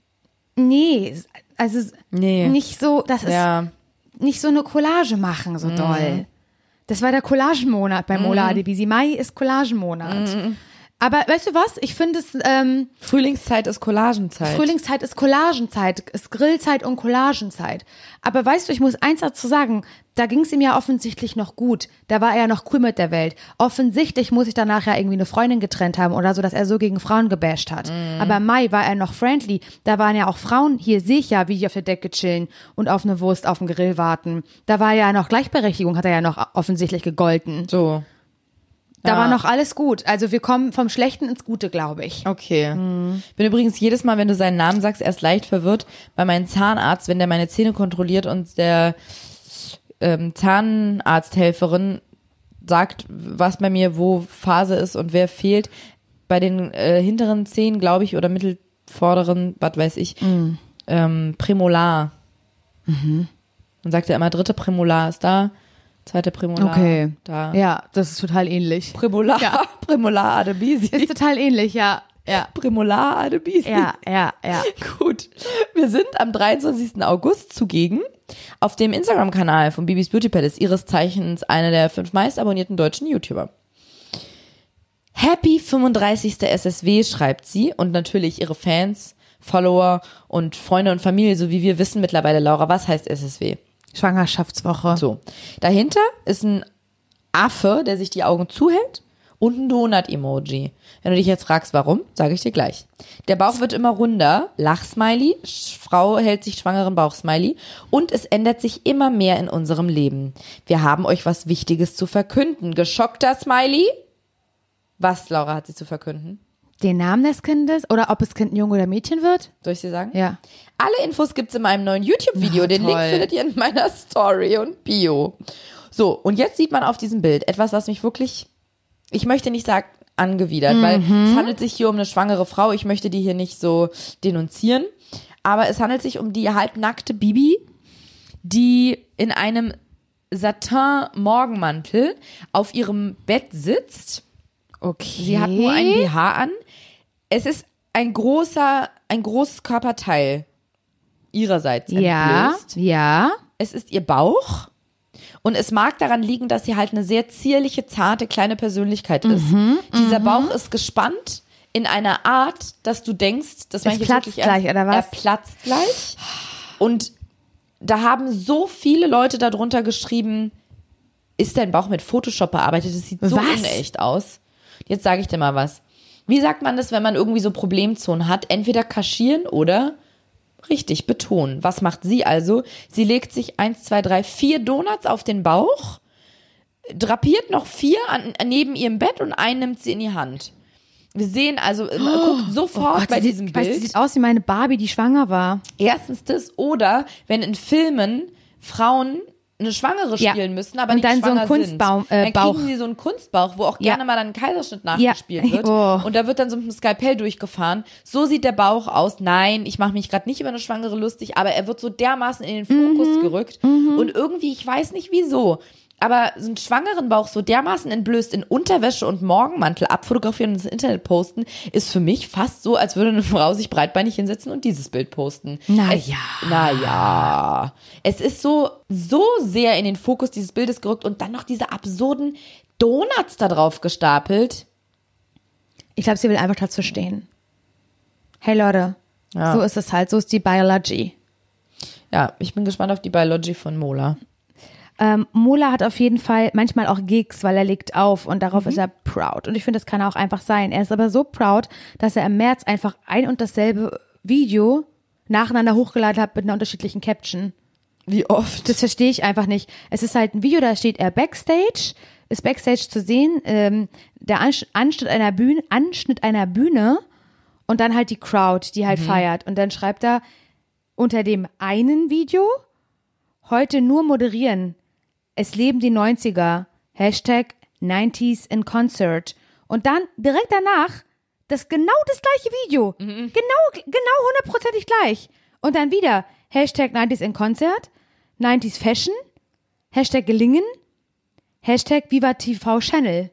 Speaker 1: Nee, also
Speaker 2: nee.
Speaker 1: nicht so, das ist...
Speaker 2: Ja.
Speaker 1: nicht so eine Collage machen, so doll. Das war der Collagenmonat bei Mola Adebisi. Mai ist Collagenmonat. Mm. Aber weißt du was? Ich finde es... Ähm,
Speaker 2: Frühlingszeit ist Collagenzeit.
Speaker 1: Frühlingszeit ist Collagenzeit, ist Grillzeit und Collagenzeit. Aber weißt du, ich muss eins dazu sagen, da ging es ihm ja offensichtlich noch gut. Da war er ja noch cool mit der Welt. Offensichtlich muss sich danach ja irgendwie eine Freundin getrennt haben oder so, dass er so gegen Frauen gebasht hat. Mm. Aber im Mai war er noch friendly. Da waren ja auch Frauen, hier sehe ich ja, wie die auf der Decke chillen und auf eine Wurst auf dem Grill warten. Da war ja noch Gleichberechtigung, hat er ja noch offensichtlich gegolten.
Speaker 2: So.
Speaker 1: Da
Speaker 2: Ja.
Speaker 1: war noch alles gut. Also wir kommen vom Schlechten ins Gute, glaube ich.
Speaker 2: Okay. Bin übrigens jedes Mal, wenn du seinen Namen sagst, erst leicht verwirrt bei meinem Zahnarzt, wenn der meine Zähne kontrolliert und der ähm, Zahnarzthelferin sagt, was bei mir wo Phase ist und wer fehlt. Bei den äh, hinteren Zähnen, glaube ich, oder mittelvorderen, was weiß ich,
Speaker 1: Mm.
Speaker 2: ähm, Prämolar.
Speaker 1: Mhm.
Speaker 2: Dann sagt er immer, dritte Prämolar ist da, zweite Prämolar
Speaker 1: Okay.
Speaker 2: da.
Speaker 1: Ja, das ist total ähnlich.
Speaker 2: Prämolar,
Speaker 1: Ja.
Speaker 2: Prämolar Adebisi.
Speaker 1: Ist total ähnlich, ja. Ja.
Speaker 2: Prämolar Adebisi.
Speaker 1: Ja, ja, ja.
Speaker 2: Gut. Wir sind am dreiundzwanzigsten August zugegen auf dem Instagram-Kanal von Bibis Beauty Palace, ihres Zeichens eine der fünf meist abonnierten deutschen YouTuber. Happy fünfunddreißigste S S W, schreibt sie, und natürlich ihre Fans, Follower und Freunde und Familie, so wie wir wissen mittlerweile, Laura, was heißt S S W?
Speaker 1: Schwangerschaftswoche.
Speaker 2: So. Dahinter ist ein Affe, der sich die Augen zuhält, und ein Donut-Emoji. Wenn du dich jetzt fragst, warum, sage ich dir gleich. Der Bauch wird immer runder, Lachsmiley, Sch- Frau hält sich schwangeren Bauchsmiley, und es ändert sich immer mehr in unserem Leben. Wir haben euch was Wichtiges zu verkünden. Geschockter Smiley? Was, Laura, hat sie zu verkünden?
Speaker 1: Den Namen des Kindes oder ob das Kind ein Junge oder Mädchen wird?
Speaker 2: Soll ich dir sagen?
Speaker 1: Ja.
Speaker 2: Alle Infos gibt's in meinem neuen YouTube-Video.
Speaker 1: Na,
Speaker 2: Den Link
Speaker 1: toll.
Speaker 2: findet ihr in meiner Story und Bio. So, und jetzt sieht man auf diesem Bild etwas, was mich wirklich, ich möchte nicht sagen angewidert, weil es handelt sich hier um eine schwangere Frau. Ich möchte die hier nicht so denunzieren. Aber es handelt sich um die halbnackte Bibi, die in einem Satin-Morgenmantel auf ihrem Bett sitzt.
Speaker 1: Okay.
Speaker 2: Sie hat nur ein B H an. Es ist ein großer, ein großes Körperteil ihrerseits
Speaker 1: Ja,
Speaker 2: entblößt.
Speaker 1: ja.
Speaker 2: Es ist ihr Bauch. Und es mag daran liegen, dass sie halt eine sehr zierliche, zarte, kleine Persönlichkeit ist. Dieser Bauch ist gespannt in einer Art, dass du denkst, das meine ich jetzt
Speaker 1: platzt
Speaker 2: wirklich
Speaker 1: gleich,
Speaker 2: ernst,
Speaker 1: oder was?
Speaker 2: er platzt gleich. Und da haben so viele Leute darunter geschrieben, ist dein Bauch mit Photoshop bearbeitet? Das sieht so
Speaker 1: Was?
Speaker 2: unecht aus. Jetzt sage ich dir mal was. Wie sagt man das, wenn man irgendwie so Problemzonen hat? Entweder kaschieren oder richtig betonen. Was macht sie also? Sie legt sich eins, zwei, drei, vier Donuts auf den Bauch, drapiert noch vier an, neben ihrem Bett und einen nimmt sie in die Hand. Wir sehen also, man guckt sofort
Speaker 1: Oh Gott,
Speaker 2: bei
Speaker 1: sie
Speaker 2: diesem
Speaker 1: sieht, weißt,
Speaker 2: Bild.
Speaker 1: sie sieht aus wie meine Barbie, die schwanger war.
Speaker 2: Erstens das oder wenn in Filmen Frauen eine Schwangere
Speaker 1: Ja.
Speaker 2: spielen müssen, aber
Speaker 1: Und
Speaker 2: nicht
Speaker 1: dann so
Speaker 2: schwanger
Speaker 1: einen Kunstbaum-
Speaker 2: sind.
Speaker 1: äh,
Speaker 2: Dann
Speaker 1: Bauch.
Speaker 2: kriegen sie so einen Kunstbauch, wo auch
Speaker 1: Ja.
Speaker 2: gerne mal dann ein Kaiserschnitt nachgespielt
Speaker 1: Ja.
Speaker 2: wird.
Speaker 1: Oh.
Speaker 2: Und da wird dann so ein Skalpell durchgefahren. So sieht der Bauch aus. Nein, ich mache mich gerade nicht über eine Schwangere lustig, aber er wird so dermaßen in den Fokus
Speaker 1: Mhm.
Speaker 2: gerückt. Und irgendwie, ich weiß nicht wieso, aber so einen schwangeren Bauch so dermaßen entblößt in Unterwäsche und Morgenmantel abfotografieren und ins Internet posten, ist für mich fast so, als würde eine Frau sich breitbeinig hinsetzen und dieses Bild posten.
Speaker 1: Na
Speaker 2: es,
Speaker 1: ja.
Speaker 2: Naja. Es ist so, so sehr in den Fokus dieses Bildes gerückt und dann noch diese absurden Donuts da drauf gestapelt.
Speaker 1: Ich glaube, sie will einfach dazu stehen. Hey Leute,
Speaker 2: Ja.
Speaker 1: so ist es halt, so ist die Biology.
Speaker 2: Ja, ich bin gespannt auf die Biology von Mola.
Speaker 1: Ähm, Mola hat auf jeden Fall manchmal auch Gigs, weil er legt auf und darauf ist er proud. Und ich finde, das kann er auch einfach sein. Er ist aber so proud, dass er im März einfach ein und dasselbe Video nacheinander hochgeladen hat mit einer unterschiedlichen Caption.
Speaker 2: Wie oft?
Speaker 1: Das verstehe ich einfach nicht. Es ist halt ein Video, da steht er Backstage, ist Backstage zu sehen, ähm, der Ansch- Anschnitt einer Bühne, Anschnitt einer Bühne und dann halt die Crowd, die halt feiert. Und dann schreibt er unter dem einen Video, heute nur moderieren. Es leben die neunziger. Hashtag nineties in Concert. Und dann direkt danach das genau das gleiche Video. Genau, genau hundertprozentig gleich. Und dann wieder Hashtag nineties in Concert, nineties Fashion, Hashtag gelingen, Hashtag Viva T V Channel.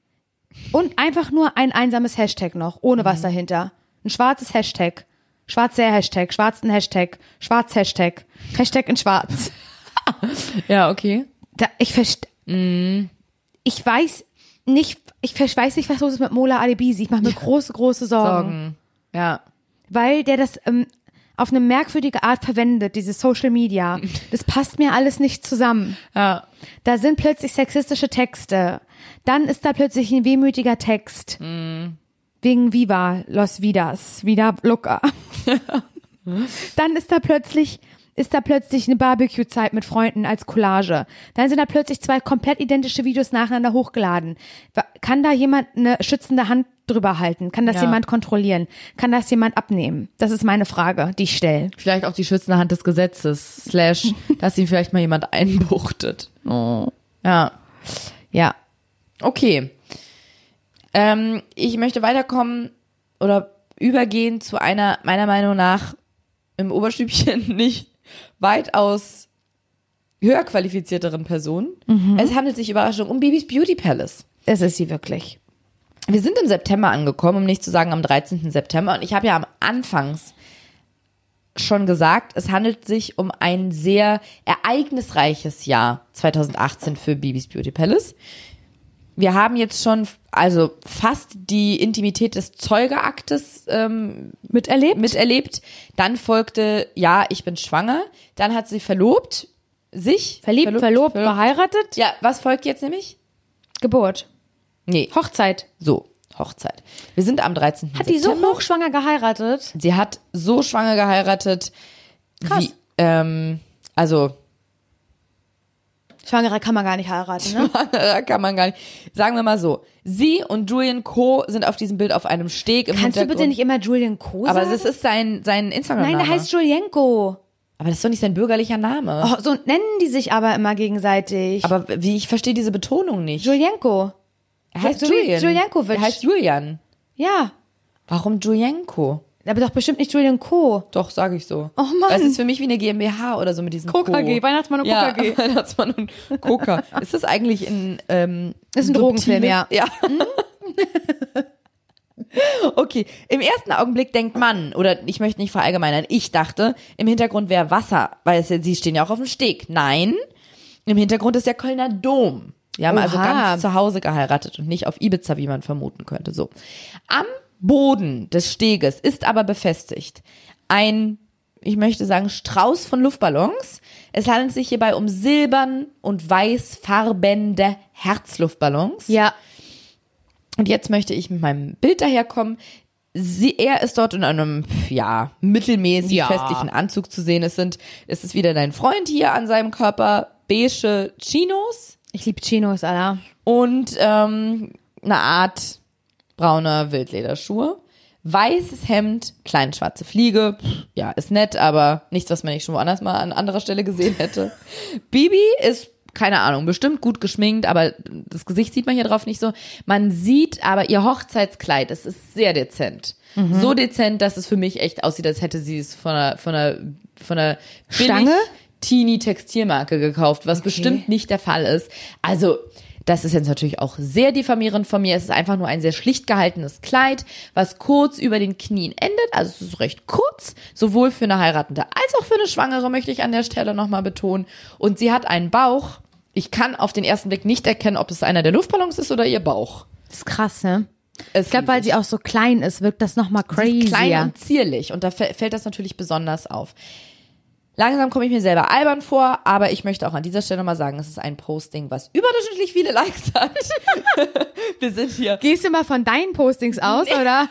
Speaker 1: Und einfach nur ein einsames Hashtag noch, ohne was dahinter. Ein schwarzes Hashtag. Schwarzer Hashtag, schwarzen Hashtag, schwarz Hashtag, Hashtag in schwarz.
Speaker 2: Ja, okay.
Speaker 1: Da, ich verstehe. Ich weiß nicht, ich ver- weiß nicht, was los ist mit Mola Adebisi. Ich mache mir große, große Sorgen.
Speaker 2: Sorgen. Ja.
Speaker 1: Weil der das ähm, auf eine merkwürdige Art verwendet, dieses Social Media. Das passt mir alles nicht zusammen.
Speaker 2: Ja.
Speaker 1: Da sind plötzlich sexistische Texte. Dann ist da plötzlich ein wehmütiger Text. Wegen Viva Los Vidas, Vida Loca. Dann ist da plötzlich, ist da plötzlich eine Barbecue-Zeit mit Freunden als Collage. Dann sind da plötzlich zwei komplett identische Videos nacheinander hochgeladen. Wa- Kann da jemand eine schützende Hand drüber halten? Kann das
Speaker 2: Ja.
Speaker 1: jemand kontrollieren? Kann das jemand abnehmen? Das ist meine Frage, die ich stelle.
Speaker 2: Vielleicht auch die schützende Hand des Gesetzes. Slash, dass ihn vielleicht mal jemand einbuchtet.
Speaker 1: Oh.
Speaker 2: Ja.
Speaker 1: Ja.
Speaker 2: Okay. Ähm, ich möchte weiterkommen oder übergehen zu einer, meiner Meinung nach, im Oberstübchen nicht weitaus höher qualifizierteren Person. Es handelt sich, Überraschung, um Bibis Beauty Palace.
Speaker 1: Es ist sie wirklich.
Speaker 2: Wir sind im September angekommen, um nicht zu sagen am dreizehnten September. Und ich habe ja am Anfangs schon gesagt, es handelt sich um ein sehr ereignisreiches Jahr zweitausendachtzehn für Bibis Beauty Palace. Wir haben jetzt schon also fast die Intimität des Zeugeaktes ähm,
Speaker 1: Miterlebt?
Speaker 2: miterlebt. Dann folgte, ja, ich bin schwanger. Dann hat sie verlobt, sich.
Speaker 1: Verliebt, verlobt, geheiratet,
Speaker 2: Ja, was folgt jetzt nämlich?
Speaker 1: Geburt,
Speaker 2: Nee,
Speaker 1: Hochzeit.
Speaker 2: so, Hochzeit. Wir sind am dreizehnten
Speaker 1: Hat die so
Speaker 2: September.
Speaker 1: hochschwanger geheiratet?
Speaker 2: Sie hat so schwanger geheiratet.
Speaker 1: Krass.
Speaker 2: Wie, ähm, also,
Speaker 1: Schwangerer kann man gar nicht heiraten, ne?
Speaker 2: Schwangerer kann man gar nicht. Sagen wir mal so, sie und Julian Co. sind auf diesem Bild auf einem Steg im
Speaker 1: Kannst du
Speaker 2: Hintergrund.
Speaker 1: bitte nicht immer Julian Co.
Speaker 2: Aber
Speaker 1: sagen?
Speaker 2: das ist sein, sein Instagram-Name.
Speaker 1: Nein, der heißt Julienko.
Speaker 2: Aber das ist doch nicht sein bürgerlicher Name.
Speaker 1: Oh, so nennen die sich aber immer gegenseitig.
Speaker 2: Aber wie, ich verstehe diese Betonung nicht.
Speaker 1: Julienko.
Speaker 2: Er heißt
Speaker 1: so wie
Speaker 2: Julian.
Speaker 1: Julienkovic.
Speaker 2: Er heißt Julian.
Speaker 1: Ja.
Speaker 2: Warum Julienko?
Speaker 1: Aber doch bestimmt nicht Julian Co.
Speaker 2: Doch, sage ich so.
Speaker 1: Oh Mann.
Speaker 2: Das ist für mich wie eine GmbH oder so mit diesem
Speaker 1: K K G,
Speaker 2: Co.
Speaker 1: Weihnachtsmann und
Speaker 2: ja,
Speaker 1: K K G.
Speaker 2: Weihnachtsmann und Coca. Ist das eigentlich ein ähm,
Speaker 1: ist ein Drogenfilm, ja.
Speaker 2: ja. Okay, im ersten Augenblick denkt man, oder ich möchte nicht verallgemeinern, ich dachte, im Hintergrund wäre Wasser, weil es ja, sie stehen ja auch auf dem Steg. Nein, im Hintergrund ist der Kölner Dom. Wir haben
Speaker 1: Oha.
Speaker 2: also ganz zu Hause geheiratet und nicht auf Ibiza, wie man vermuten könnte. So. Am Boden des Steges ist aber befestigt ein, ich möchte sagen, Strauß von Luftballons. Es handelt sich hierbei um silbern und weißfarbende Herzluftballons.
Speaker 1: Ja.
Speaker 2: Und jetzt möchte ich mit meinem Bild daherkommen. Sie, er ist dort in einem, ja, mittelmäßig
Speaker 1: Ja.
Speaker 2: festlichen Anzug zu sehen. Es sind, es ist wieder dein Freund hier an seinem Körper, beige Chinos
Speaker 1: Ich liebe Chinos, Alter.
Speaker 2: und ähm, eine Art brauner Wildlederschuhe. Weißes Hemd, kleine schwarze Fliege. Pff, ja, ist nett, aber nichts, was man nicht schon woanders mal an anderer Stelle gesehen hätte. Bibi ist, keine Ahnung, bestimmt gut geschminkt, aber das Gesicht sieht man hier drauf nicht so. Man sieht aber ihr Hochzeitskleid, es ist sehr dezent.
Speaker 1: Mhm.
Speaker 2: So dezent, dass es für mich echt aussieht, als hätte sie es von einer, von einer, von einer
Speaker 1: Stange?
Speaker 2: Teenie-Textilmarke gekauft, was
Speaker 1: Okay.
Speaker 2: bestimmt nicht der Fall ist. Also, das ist jetzt natürlich auch sehr diffamierend von mir. Es ist einfach nur ein sehr schlicht gehaltenes Kleid, was kurz über den Knien endet. Also es ist recht kurz, sowohl für eine Heiratende als auch für eine Schwangere, möchte ich an der Stelle nochmal betonen. Und sie hat einen Bauch. Ich kann auf den ersten Blick nicht erkennen, ob es einer der Luftballons ist oder ihr Bauch.
Speaker 1: Das ist krass, ne?
Speaker 2: Es
Speaker 1: Ich glaube, weil sie auch so klein ist, wirkt das nochmal
Speaker 2: Sie
Speaker 1: crazy.
Speaker 2: ist klein und zierlich und da fä- fällt das natürlich besonders auf. Langsam komme ich mir selber albern vor, aber ich möchte auch an dieser Stelle mal sagen, es ist ein Posting, was überdurchschnittlich viele Likes hat. Wir sind hier.
Speaker 1: Gehst du mal von deinen Postings aus, oder?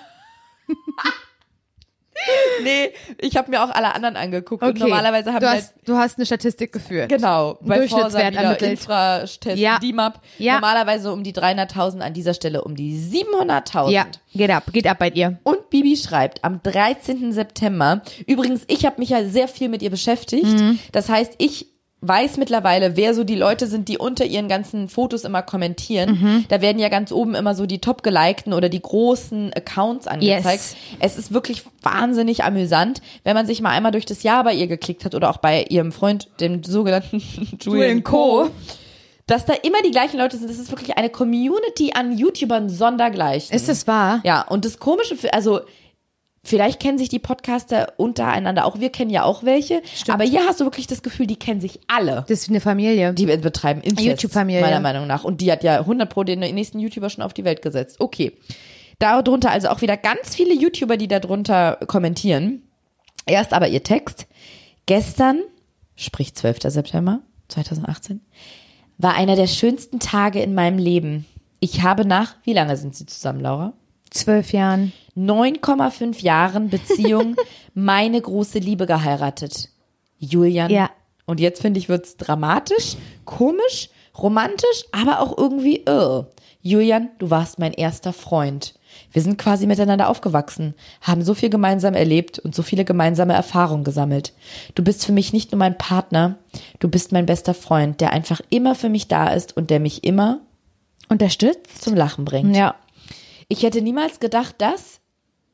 Speaker 2: Nee, ich habe mir auch alle anderen angeguckt und
Speaker 1: Okay.
Speaker 2: normalerweise haben
Speaker 1: du
Speaker 2: wir
Speaker 1: hast, du hast eine Statistik geführt.
Speaker 2: genau, bei
Speaker 1: Durchschnittswert
Speaker 2: Forsa wieder
Speaker 1: ermittelt.
Speaker 2: Infratest,
Speaker 1: Ja.
Speaker 2: D M A P,
Speaker 1: Ja.
Speaker 2: normalerweise um die dreihunderttausend, an dieser Stelle um die siebenhunderttausend.
Speaker 1: Ja, geht ab, geht ab bei dir.
Speaker 2: Und Bibi schreibt am dreizehnten September, übrigens, ich habe mich ja sehr viel mit ihr beschäftigt,
Speaker 1: Mhm.
Speaker 2: das heißt, ich weiß mittlerweile, wer so die Leute sind, die unter ihren ganzen Fotos immer kommentieren.
Speaker 1: Mhm.
Speaker 2: Da werden ja ganz oben immer so die top gelikten oder die großen Accounts angezeigt.
Speaker 1: Yes.
Speaker 2: Es ist wirklich wahnsinnig amüsant, wenn man sich mal einmal durch das Jahr bei ihr geklickt hat oder auch bei ihrem Freund, dem sogenannten Julian Co., dass da immer die gleichen Leute sind. Das ist wirklich eine Community an YouTubern sondergleichen.
Speaker 1: Ist das wahr?
Speaker 2: Ja, und das Komische, für, also vielleicht kennen sich die Podcaster untereinander auch, wir kennen ja auch welche, aber hier hast du wirklich das Gefühl, die kennen sich alle.
Speaker 1: Das ist wie eine Familie.
Speaker 2: Die betreiben Inzest,
Speaker 1: YouTube-Familie.
Speaker 2: meiner Meinung nach. Und die hat ja hundert Pro den nächsten YouTuber schon auf die Welt gesetzt. Okay. Darunter also auch wieder ganz viele YouTuber, die darunter kommentieren. Erst aber ihr Text. Gestern, sprich zwölften September zweitausendachtzehn, war einer der schönsten Tage in meinem Leben. Ich habe nach, wie lange sind Sie zusammen, Laura?
Speaker 1: Zwölf Jahren.
Speaker 2: neun Komma fünf Jahren Beziehung meine große Liebe geheiratet. Julian.
Speaker 1: Ja.
Speaker 2: Und jetzt finde ich, wird's dramatisch, komisch, romantisch, aber auch irgendwie irr. Julian, du warst mein erster Freund. Wir sind quasi miteinander aufgewachsen, haben so viel gemeinsam erlebt und so viele gemeinsame Erfahrungen gesammelt. Du bist für mich nicht nur mein Partner, du bist mein bester Freund, der einfach immer für mich da ist und der mich immer
Speaker 1: Unterstützt?
Speaker 2: zum Lachen bringt.
Speaker 1: Ja.
Speaker 2: Ich hätte niemals gedacht, dass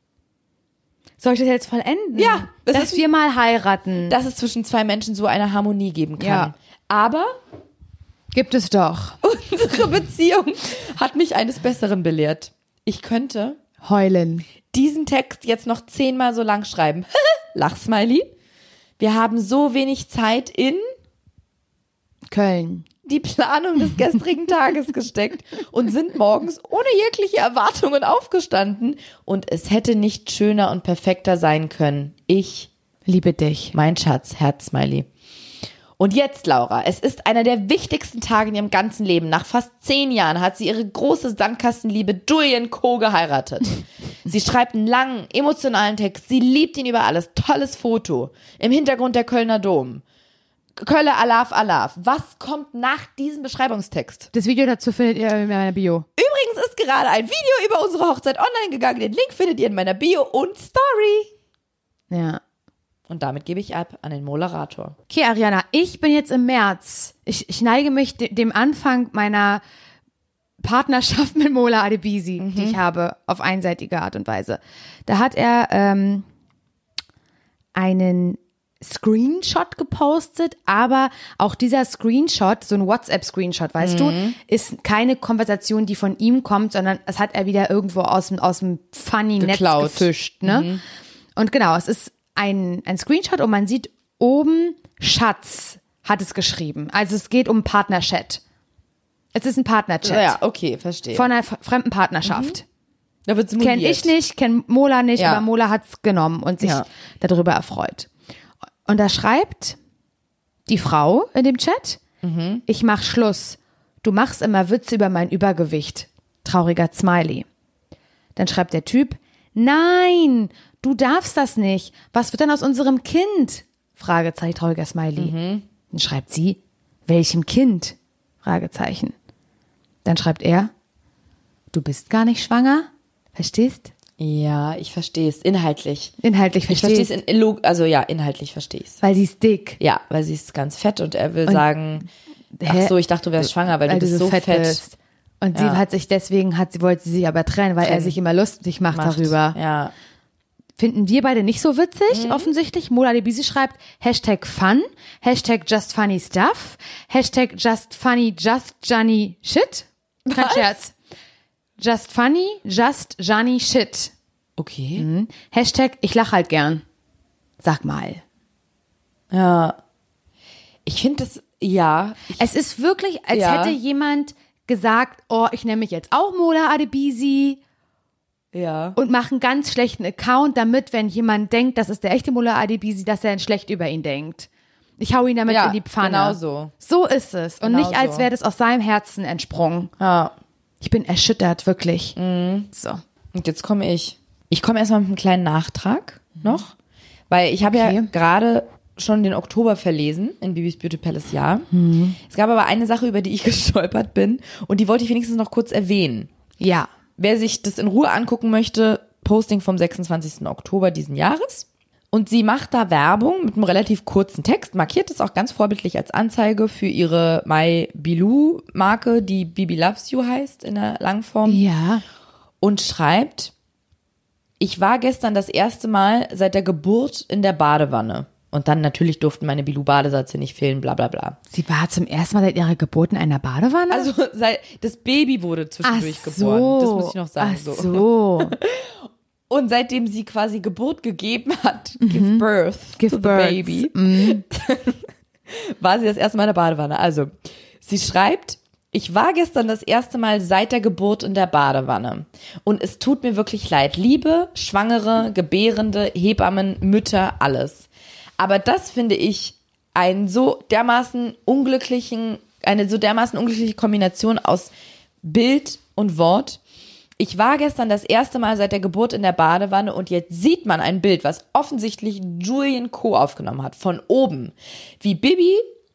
Speaker 1: Soll ich das jetzt vollenden?
Speaker 2: Ja, das
Speaker 1: Dass
Speaker 2: ist-
Speaker 1: wir mal heiraten.
Speaker 2: dass es zwischen zwei Menschen so eine Harmonie geben kann.
Speaker 1: Ja.
Speaker 2: Aber
Speaker 1: Gibt es doch.
Speaker 2: unsere Beziehung hat mich eines Besseren belehrt. Ich könnte
Speaker 1: Heulen.
Speaker 2: diesen Text jetzt noch zehnmal so lang schreiben. Lachsmiley. Wir haben so wenig Zeit in
Speaker 1: Köln.
Speaker 2: die Planung des gestrigen Tages gesteckt und sind morgens ohne jegliche Erwartungen aufgestanden. Und es hätte nicht schöner und perfekter sein können. Ich
Speaker 1: Liebe dich.
Speaker 2: Mein Schatz, Herzsmiley. Und jetzt, Laura, es ist einer der wichtigsten Tage in ihrem ganzen Leben. Nach fast zehn Jahren hat sie ihre große Sandkastenliebe Julian Co. geheiratet. Sie schreibt einen langen, emotionalen Text. Sie liebt ihn über alles. Tolles Foto. Im Hintergrund der Kölner Dom. Kölle, Alaf, Alaf. Was kommt nach diesem Beschreibungstext?
Speaker 1: Das Video dazu findet ihr in meiner Bio.
Speaker 2: Übrigens ist gerade ein Video über unsere Hochzeit online gegangen. Den Link findet ihr in meiner Bio und Story.
Speaker 1: Ja.
Speaker 2: Und damit gebe ich ab an den Moderator.
Speaker 1: Okay, Ariana, ich bin jetzt im März. Ich, ich neige mich de- dem Anfang meiner Partnerschaft mit Mola Adebisi, mhm. die ich habe, auf einseitige Art und Weise. Da hat er ähm, einen Screenshot gepostet, aber auch dieser Screenshot, so ein WhatsApp-Screenshot, weißt mhm. du, ist keine Konversation, die von ihm kommt, sondern es hat er wieder irgendwo aus dem, aus dem funny Netz gefischt. Ne? Mhm. Und genau, es ist ein, ein Screenshot und man sieht oben Schatz, hat es geschrieben. Also es geht um Partnerchat. Es ist ein Partnerchat.
Speaker 2: Ja, okay, verstehe.
Speaker 1: Von einer f- fremden Partnerschaft.
Speaker 2: Mhm. Da wird simuliert.
Speaker 1: Kenn ich nicht, kenn Mola nicht,
Speaker 2: Ja.
Speaker 1: aber Mola hat es genommen und sich
Speaker 2: Ja.
Speaker 1: darüber erfreut. Und da schreibt die Frau in dem Chat, mhm. ich mach Schluss. Du machst immer Witze über mein Übergewicht. Trauriger Smiley. Dann schreibt der Typ, nein, du darfst das nicht. Was wird denn aus unserem Kind? Fragezeichen, trauriger Smiley. Mhm. Dann schreibt sie, welchem Kind? Fragezeichen. Dann schreibt er, du bist gar nicht schwanger? Verstehst?
Speaker 2: Ja, ich verstehe es. Inhaltlich.
Speaker 1: Inhaltlich
Speaker 2: Ich
Speaker 1: verstehe
Speaker 2: verstehe es. In, log- also ja, inhaltlich verstehe ich es.
Speaker 1: Weil sie ist dick.
Speaker 2: Ja, weil sie ist ganz fett und er will sagen, ach so, ich dachte, du wärst schwanger, weil,
Speaker 1: weil
Speaker 2: du bist so fett.
Speaker 1: bist. Und
Speaker 2: Ja.
Speaker 1: sie hat sich deswegen, hat sie wollte sie sich aber trennen, weil er
Speaker 2: Trennen.
Speaker 1: sich immer lustig macht,
Speaker 2: Macht.
Speaker 1: darüber.
Speaker 2: Ja.
Speaker 1: Finden wir beide nicht so witzig, offensichtlich. Mola Adebisi schreibt Hashtag Fun, Hashtag Just Funny Stuff, Hashtag Just Funny Just Johnny Shit. Kein
Speaker 2: Was?
Speaker 1: Scherz. Just Funny Just Johnny Shit.
Speaker 2: Okay.
Speaker 1: Mhm. Hashtag Ich lach halt gern. Sag mal.
Speaker 2: Ja. Ich finde das, ja.
Speaker 1: Es ist wirklich, als
Speaker 2: Ja.
Speaker 1: hätte jemand gesagt, oh, ich nenne mich jetzt auch Mola Adebisi
Speaker 2: Ja.
Speaker 1: und mache einen ganz schlechten Account, damit, wenn jemand denkt, das ist der echte Mola Adebisi, dass er schlecht über ihn denkt. Ich hau ihn damit
Speaker 2: Ja,
Speaker 1: in die Pfanne.
Speaker 2: genau so.
Speaker 1: So ist es. Und
Speaker 2: Genau
Speaker 1: nicht, als
Speaker 2: so.
Speaker 1: wäre das aus seinem Herzen entsprungen.
Speaker 2: Ja.
Speaker 1: Ich bin erschüttert, wirklich.
Speaker 2: Mhm.
Speaker 1: So.
Speaker 2: Und jetzt komme ich. Ich komme erstmal mit einem kleinen Nachtrag noch, weil ich habe
Speaker 1: Okay.
Speaker 2: ja gerade schon den Oktober verlesen in Bibis Beauty Palace Jahr.
Speaker 1: Mhm.
Speaker 2: Es gab aber eine Sache, über die ich gestolpert bin und die wollte ich wenigstens noch kurz erwähnen.
Speaker 1: Ja.
Speaker 2: Wer sich das in Ruhe angucken möchte, Posting vom sechsundzwanzigsten Oktober diesen Jahres. Und sie macht da Werbung mit einem relativ kurzen Text, markiert es auch ganz vorbildlich als Anzeige für ihre My Bilou Marke, die Bibi Loves You heißt in der Langform.
Speaker 1: Ja.
Speaker 2: Und schreibt, ich war gestern das erste Mal seit der Geburt in der Badewanne. Und dann natürlich durften meine Bilou-Badesätze nicht fehlen, bla bla bla.
Speaker 1: Sie war zum ersten Mal seit ihrer Geburt in einer Badewanne?
Speaker 2: Also seit, das Baby wurde zwischendurch
Speaker 1: Ach
Speaker 2: geboren.
Speaker 1: so.
Speaker 2: Das muss ich noch sagen.
Speaker 1: Ach so.
Speaker 2: Und seitdem sie quasi Geburt gegeben hat, give birth
Speaker 1: Give
Speaker 2: to
Speaker 1: birth.
Speaker 2: the baby, war sie das erste Mal in der Badewanne. Also, sie schreibt, ich war gestern das erste Mal seit der Geburt in der Badewanne. Und es tut mir wirklich leid. Liebe, Schwangere, Gebärende, Hebammen, Mütter, alles. Aber das finde ich einen so dermaßen unglücklichen, eine so dermaßen unglückliche Kombination aus Bild und Wort. Ich war gestern das erste Mal seit der Geburt in der Badewanne und jetzt sieht man ein Bild, was offensichtlich Julian Co. aufgenommen hat, von oben. Wie Bibi,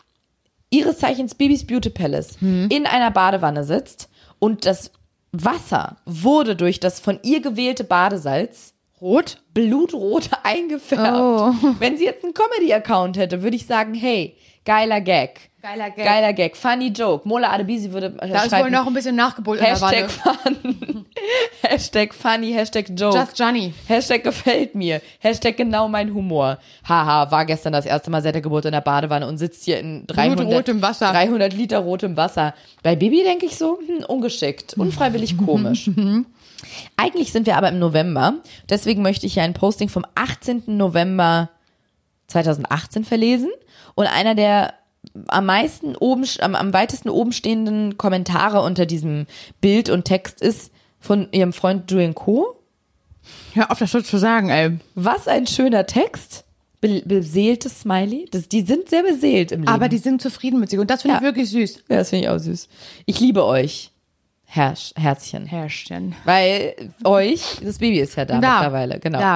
Speaker 2: ihres Zeichens Bibis Beauty Palace, hm. in einer Badewanne sitzt und das Wasser wurde durch das von ihr gewählte Badesalz
Speaker 1: Rot?
Speaker 2: blutrot eingefärbt.
Speaker 1: Oh.
Speaker 2: Wenn sie jetzt einen Comedy-Account hätte, würde ich sagen, hey, geiler Gag.
Speaker 1: Geiler Gag.
Speaker 2: Geiler Gag, funny joke. Mola Adebisi würde
Speaker 1: Da ist wohl
Speaker 2: schreiben,
Speaker 1: noch ein bisschen Nachgebot in der
Speaker 2: Hashtag
Speaker 1: Wanne.
Speaker 2: fun, Hashtag funny, Hashtag joke,
Speaker 1: Just Johnny.
Speaker 2: Hashtag gefällt mir, Hashtag genau mein Humor. Haha, war gestern das erste Mal seit der Geburt in der Badewanne und sitzt hier in dreihundert,
Speaker 1: Blutrotem Wasser.
Speaker 2: dreihundert Liter rotem Wasser. Bei Bibi denke ich so, hm, ungeschickt, unfreiwillig komisch. Eigentlich sind wir aber im November, deswegen möchte ich hier ein Posting vom achtzehnten November zweitausendachtzehn verlesen und einer der am meisten oben, am, am weitesten oben stehenden Kommentare unter diesem Bild und Text ist von ihrem Freund Julian Co.
Speaker 1: Hör auf, das so zu sagen, ey.
Speaker 2: Was ein schöner Text. Be beseeltes Smiley. Das, die sind sehr beseelt im Leben.
Speaker 1: Aber die sind zufrieden mit sich und das finde
Speaker 2: Ja.
Speaker 1: ich wirklich süß.
Speaker 2: Ja, das finde ich auch süß. Ich liebe euch. Herrsch, Herzchen.
Speaker 1: Herrchen.
Speaker 2: Weil euch, das Baby ist ja da,
Speaker 1: Da.
Speaker 2: mittlerweile, genau.
Speaker 1: Da.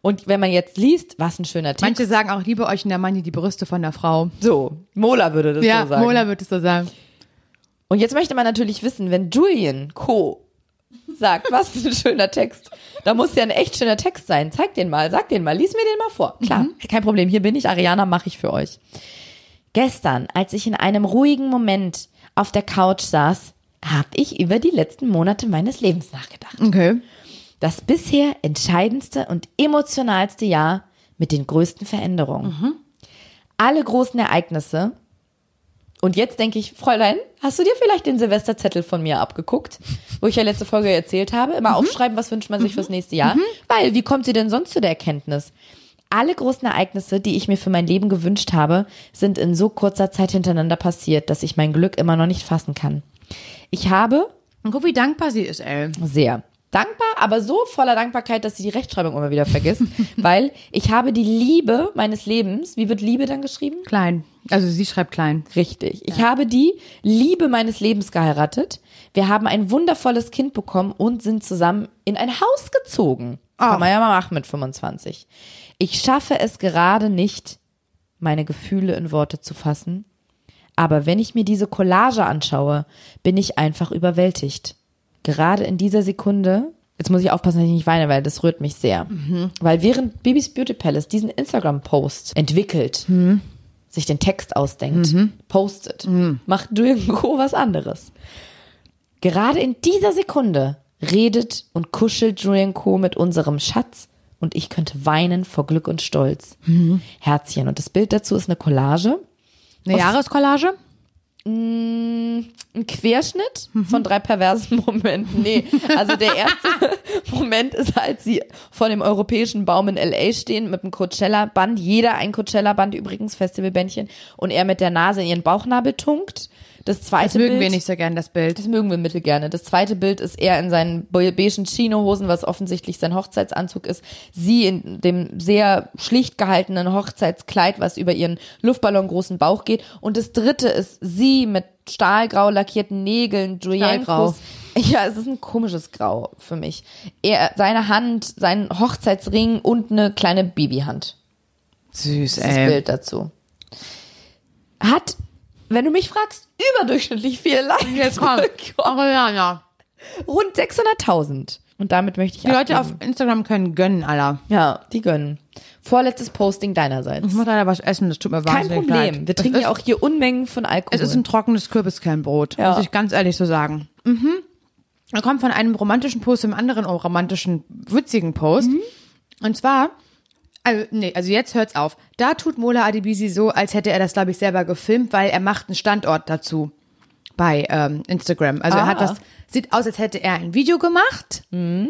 Speaker 2: Und wenn man jetzt liest, was ein schöner Text.
Speaker 1: Manche sagen auch, liebe euch in der Manni die Brüste von der Frau.
Speaker 2: So, Mola würde das
Speaker 1: Ja,
Speaker 2: so sagen.
Speaker 1: Mola würde es so sagen.
Speaker 2: Und jetzt möchte man natürlich wissen, wenn Julian Co. sagt, was für ein schöner Text. Da muss ja ein echt schöner Text sein. Zeig den mal, sag den mal, lies mir den mal vor. Klar, mhm. kein Problem, hier bin ich, Ariana, mache ich für euch. Gestern, als ich in einem ruhigen Moment auf der Couch saß, habe ich über die letzten Monate meines Lebens nachgedacht.
Speaker 1: Okay.
Speaker 2: Das bisher entscheidendste und emotionalste Jahr mit den größten Veränderungen. Mhm. Alle großen Ereignisse. Und jetzt denke ich, Fräulein, hast du dir vielleicht den Silvesterzettel von mir abgeguckt, wo ich ja letzte Folge erzählt habe? Immer mhm. aufschreiben, was wünscht man sich mhm. fürs nächste Jahr? Mhm. Weil, wie kommt sie denn sonst zu der Erkenntnis? Alle großen Ereignisse, die ich mir für mein Leben gewünscht habe, sind in so kurzer Zeit hintereinander passiert, dass ich mein Glück immer noch nicht fassen kann. Ich habe...
Speaker 1: Und guck, wie dankbar sie ist, ey.
Speaker 2: Sehr. Dankbar, aber so voller Dankbarkeit, dass sie die Rechtschreibung immer wieder vergisst, weil ich habe die Liebe meines Lebens, wie wird Liebe dann geschrieben?
Speaker 1: Klein, also sie schreibt klein.
Speaker 2: Richtig. Ich ja. habe die Liebe meines Lebens geheiratet, wir haben ein wundervolles Kind bekommen und sind zusammen in ein Haus gezogen.
Speaker 1: Oh.
Speaker 2: Kann man ja mal machen mit fünfundzwanzig. Ich schaffe es gerade nicht, meine Gefühle in Worte zu fassen, aber wenn ich mir diese Collage anschaue, bin ich einfach überwältigt. Gerade in dieser Sekunde, jetzt muss ich aufpassen, dass ich nicht weine, weil das rührt mich sehr. Mhm. Weil während Bibis Beauty Palace diesen Instagram-Post entwickelt, mhm. sich den Text ausdenkt, mhm. postet, mhm. macht Julian Co. was anderes. Gerade in dieser Sekunde redet und kuschelt Julian Co. mit unserem Schatz und ich könnte weinen vor Glück und Stolz. Mhm. Herzchen. Und das Bild dazu ist eine Collage.
Speaker 1: Eine Jahreskollage?
Speaker 2: Ein Querschnitt mhm. von drei perversen Momenten. Nee, also der erste Moment ist, als sie vor dem europäischen Baum in L A stehen mit einem Coachella-Band. Jeder ein Coachella-Band übrigens, Festivalbändchen. Und er mit der Nase in ihren Bauchnabel tunkt. Das zweite
Speaker 1: Das mögen
Speaker 2: Bild,
Speaker 1: wir nicht so gern, das Bild.
Speaker 2: Das mögen wir mittelgerne. Das zweite Bild ist er in seinen beigen Chinohosen, was offensichtlich sein Hochzeitsanzug ist. Sie in dem sehr schlicht gehaltenen Hochzeitskleid, was über ihren Luftballon großen Bauch geht. Und das dritte ist sie mit stahlgrau lackierten Nägeln.
Speaker 1: Stahlgrau.
Speaker 2: Ja, es ist ein komisches Grau für mich. Er, seine Hand, sein Hochzeitsring und eine kleine Babyhand.
Speaker 1: Süß,
Speaker 2: das
Speaker 1: ey.
Speaker 2: Das Bild dazu. Hat, wenn du mich fragst, überdurchschnittlich viel Likes.
Speaker 1: Jetzt komm, Ariana.
Speaker 2: Rund sechshunderttausend. Und damit möchte ich
Speaker 1: Die Leute auf Instagram können gönnen, Alter.
Speaker 2: Ja, die gönnen. Vorletztes Posting deinerseits.
Speaker 1: Ich muss leider was essen, das tut mir
Speaker 2: Kein
Speaker 1: wahnsinnig
Speaker 2: Problem.
Speaker 1: leid.
Speaker 2: Wir trinken ja auch hier Unmengen von Alkohol.
Speaker 1: Es ist ein trockenes Kürbiskernbrot,
Speaker 2: Ja.
Speaker 1: muss ich ganz ehrlich so sagen. Mhm. Er kommt von einem romantischen Post zum anderen romantischen, witzigen Post. Mhm. Und zwar, also, nee, also jetzt hört's auf. Da tut Mola Adebisi so, als hätte er das, glaube ich, selber gefilmt, weil er macht einen Standort dazu bei ähm, Instagram. Also
Speaker 2: Ah.
Speaker 1: er hat das, sieht aus, als hätte er ein Video gemacht.
Speaker 2: Mhm.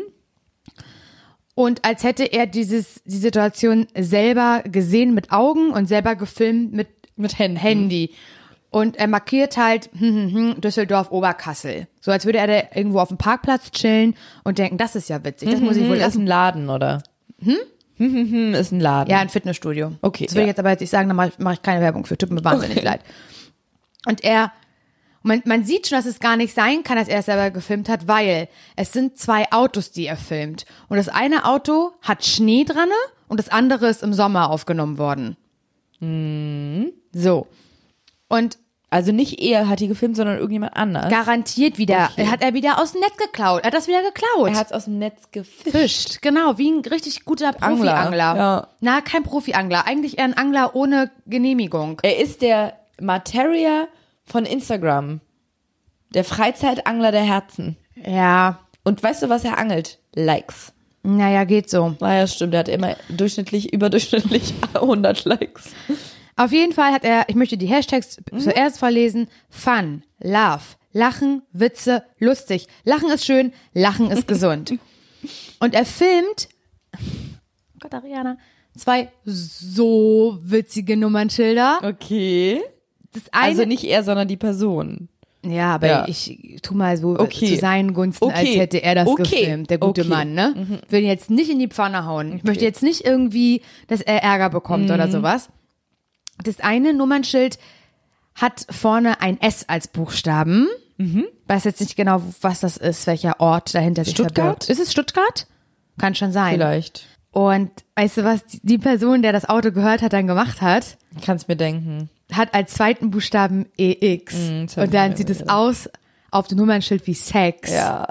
Speaker 1: Und als hätte er dieses, die Situation selber gesehen mit Augen und selber gefilmt mit,
Speaker 2: Mit Händen.
Speaker 1: Handy. Und er markiert halt hm, hm, hm, Düsseldorf-Oberkassel. So als würde er da irgendwo auf dem Parkplatz chillen und denken, das ist ja witzig, das muss ich wohl
Speaker 2: ist
Speaker 1: lassen.
Speaker 2: ein Laden, oder? Hm? Hm, hm, hm, ist ein Laden.
Speaker 1: Ja, ein Fitnessstudio.
Speaker 2: Okay,
Speaker 1: Das will
Speaker 2: ja.
Speaker 1: ich jetzt aber jetzt nicht sagen, da mache ich, mach ich keine Werbung für. Tut mir wahnsinnig
Speaker 2: Okay.
Speaker 1: leid. Und er, man, man sieht schon, dass es gar nicht sein kann, dass er es selber gefilmt hat, weil es sind zwei Autos, die er filmt. Und das eine Auto hat Schnee dran und das andere ist im Sommer aufgenommen worden.
Speaker 2: Mhm.
Speaker 1: So. Und
Speaker 2: Also nicht er hat die gefilmt, sondern irgendjemand anders.
Speaker 1: garantiert wieder,
Speaker 2: Okay.
Speaker 1: hat er wieder aus dem Netz geklaut. Er hat das wieder geklaut.
Speaker 2: Er hat es aus dem Netz gefischt.
Speaker 1: Fischt, genau, wie ein richtig guter
Speaker 2: Angler,
Speaker 1: Profi-Angler.
Speaker 2: ja.
Speaker 1: Na, kein Profi-Angler, eigentlich eher ein Angler ohne Genehmigung.
Speaker 2: Er ist der Materia von Instagram. Der Freizeitangler der Herzen.
Speaker 1: Ja,
Speaker 2: Und weißt du, was er angelt? Likes.
Speaker 1: naja, geht so.
Speaker 2: Naja, stimmt. Er hat immer durchschnittlich, überdurchschnittlich hundert Likes.
Speaker 1: Auf jeden Fall hat er, ich möchte die Hashtags zuerst vorlesen, Fun, Love, Lachen, Witze, lustig. Lachen ist schön, Lachen ist gesund. Und er filmt, oh Gott, Ariana, zwei so witzige Nummernschilder.
Speaker 2: Okay.
Speaker 1: Das eine,
Speaker 2: Also nicht er, sondern die Person.
Speaker 1: ja, aber
Speaker 2: Ja.
Speaker 1: ich tu mal so
Speaker 2: Okay.
Speaker 1: zu seinen Gunsten, als
Speaker 2: Okay.
Speaker 1: hätte er das
Speaker 2: Okay.
Speaker 1: gefilmt, der gute
Speaker 2: Okay.
Speaker 1: Mann, ne?
Speaker 2: Mhm.
Speaker 1: Will ihn jetzt nicht in die Pfanne hauen. Ich möchte jetzt nicht irgendwie, dass er Ärger bekommt
Speaker 2: Mhm.
Speaker 1: oder sowas. Das eine Nummernschild hat vorne ein S als Buchstaben.
Speaker 2: Mhm.
Speaker 1: Weiß jetzt nicht genau, was das ist, welcher Ort dahinter sich
Speaker 2: Stuttgart?
Speaker 1: verbirgt. Ist es Stuttgart? Kann schon sein.
Speaker 2: Vielleicht.
Speaker 1: Und weißt du, was die- die Person, der das Auto gehört hat, dann gemacht hat?
Speaker 2: Ich kann es mir denken.
Speaker 1: Hat als zweiten Buchstaben E X.
Speaker 2: Mm, das hab
Speaker 1: und dann
Speaker 2: ich
Speaker 1: sieht
Speaker 2: mir
Speaker 1: es
Speaker 2: gedacht.
Speaker 1: aus auf dem Nummernschild wie Sex.
Speaker 2: Ja.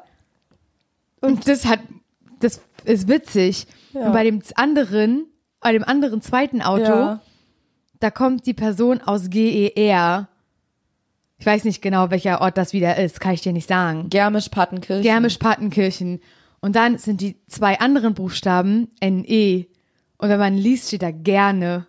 Speaker 1: Und das hat, das ist witzig.
Speaker 2: Ja.
Speaker 1: Und bei dem anderen, bei dem anderen zweiten Auto,
Speaker 2: Ja.
Speaker 1: da kommt die Person aus G E R. Ich weiß nicht genau, welcher Ort das wieder ist, kann ich dir nicht sagen.
Speaker 2: Germisch-Partenkirchen.
Speaker 1: Germisch-Partenkirchen. Und dann sind die zwei anderen Buchstaben N E. Und wenn man liest, steht da gerne.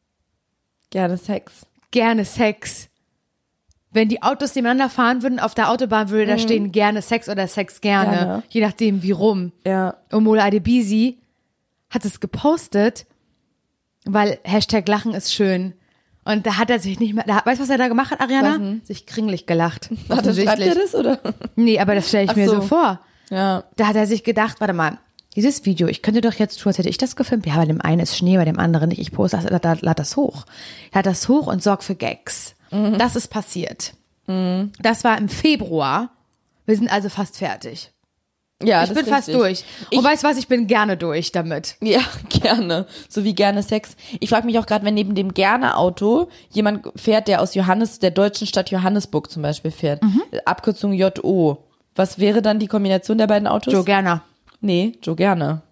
Speaker 2: Gerne Sex.
Speaker 1: Gerne Sex. Wenn die Autos nebeneinander fahren würden, auf der Autobahn würde da stehen gerne Sex oder Sex gerne.
Speaker 2: Gerne.
Speaker 1: Je nachdem, wie rum.
Speaker 2: Ja.
Speaker 1: Und Mola Adebisi hat es gepostet, weil Hashtag Lachen ist schön. Und da hat er sich nicht mehr, da, weißt du, was er da gemacht hat, Ariana?
Speaker 2: Was denn?
Speaker 1: Sich kringlich gelacht.
Speaker 2: Warte, schreibt er das, oder?
Speaker 1: Nee, aber das stelle ich
Speaker 2: Ach
Speaker 1: mir
Speaker 2: so.
Speaker 1: so vor.
Speaker 2: Ja.
Speaker 1: Da hat er sich gedacht, warte mal, dieses Video, ich könnte doch jetzt tun, als hätte ich das gefilmt. Ja, bei dem einen ist Schnee, bei dem anderen nicht. Ich poste das, lad, lad, lad das hoch. Lad das hoch und sorg für Gags.
Speaker 2: Mhm.
Speaker 1: Das ist passiert. Mhm. Das war im Februar. Wir sind also fast fertig.
Speaker 2: Ja,
Speaker 1: ich
Speaker 2: das
Speaker 1: bin
Speaker 2: ist
Speaker 1: fast
Speaker 2: richtig.
Speaker 1: durch.
Speaker 2: Ich,
Speaker 1: Und weißt du was, ich bin gerne durch damit.
Speaker 2: ja, gerne. So wie gerne Sex. Ich frage mich auch gerade, wenn neben dem Gerne-Auto jemand fährt, der aus Johannes, der deutschen Stadt Johannesburg zum Beispiel fährt.
Speaker 1: Mhm.
Speaker 2: Abkürzung J O. Was wäre dann die Kombination der beiden Autos?
Speaker 1: Joe Gerner.
Speaker 2: Nee, Joe Gerne.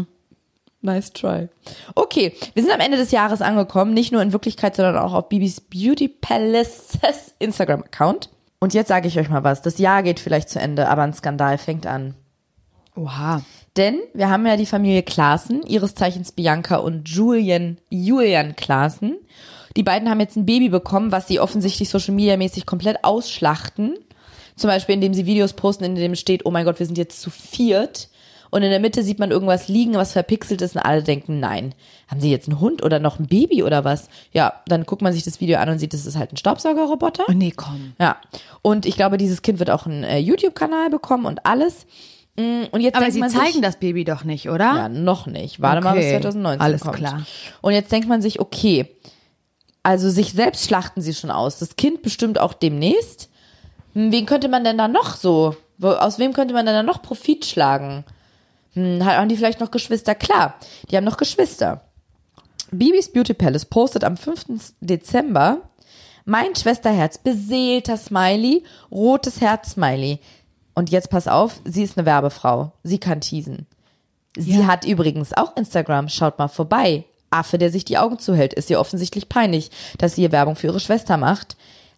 Speaker 2: Nice try. Okay, wir sind am Ende des Jahres angekommen, nicht nur in Wirklichkeit, sondern auch auf Bibis Beauty Palaces Instagram-Account. Und jetzt sage ich euch mal was. Das Jahr geht vielleicht zu Ende, aber ein Skandal fängt an.
Speaker 1: Oha.
Speaker 2: Denn wir haben ja die Familie Klaassen, ihres Zeichens Bianca und Julian, Julian Klaassen. Die beiden haben jetzt ein Baby bekommen, was sie offensichtlich Social-Media-mäßig komplett ausschlachten. Zum Beispiel, indem sie Videos posten, in denen steht, oh mein Gott, wir sind jetzt zu viert. Und in der Mitte sieht man irgendwas liegen, was verpixelt ist und alle denken, nein, haben sie jetzt einen Hund oder noch ein Baby oder was? Ja, dann guckt man sich das Video an und sieht, das ist halt ein Staubsaugerroboter.
Speaker 1: Oh nee, komm.
Speaker 2: Ja, und ich glaube, dieses Kind wird auch einen äh, YouTube-Kanal bekommen und alles. Mm, Und jetzt
Speaker 1: Aber
Speaker 2: denkt
Speaker 1: sie
Speaker 2: man
Speaker 1: zeigen
Speaker 2: sich,
Speaker 1: das Baby doch nicht, oder?
Speaker 2: ja, noch nicht. Warte mal, bis
Speaker 1: Okay,
Speaker 2: zwanzig neunzehn
Speaker 1: alles
Speaker 2: kommt.
Speaker 1: klar.
Speaker 2: Und jetzt denkt man sich, okay, also sich selbst schlachten sie schon aus. Das Kind bestimmt auch demnächst. Hm, Wen könnte man denn da noch so, wo, aus wem könnte man denn da noch Profit schlagen? Hm, haben die vielleicht noch Geschwister? Klar, die haben noch Geschwister. Bibis Beauty Palace postet am fünften Dezember mein Schwesterherz, beseelter Smiley, rotes Herz-Smiley. Und jetzt pass auf, sie ist eine Werbefrau. Sie kann teasen. Sie
Speaker 1: Ja.
Speaker 2: hat übrigens auch Instagram. Schaut mal vorbei. Affe, der sich die Augen zuhält, ist ihr offensichtlich peinlich, dass sie hier Werbung für ihre Schwester macht.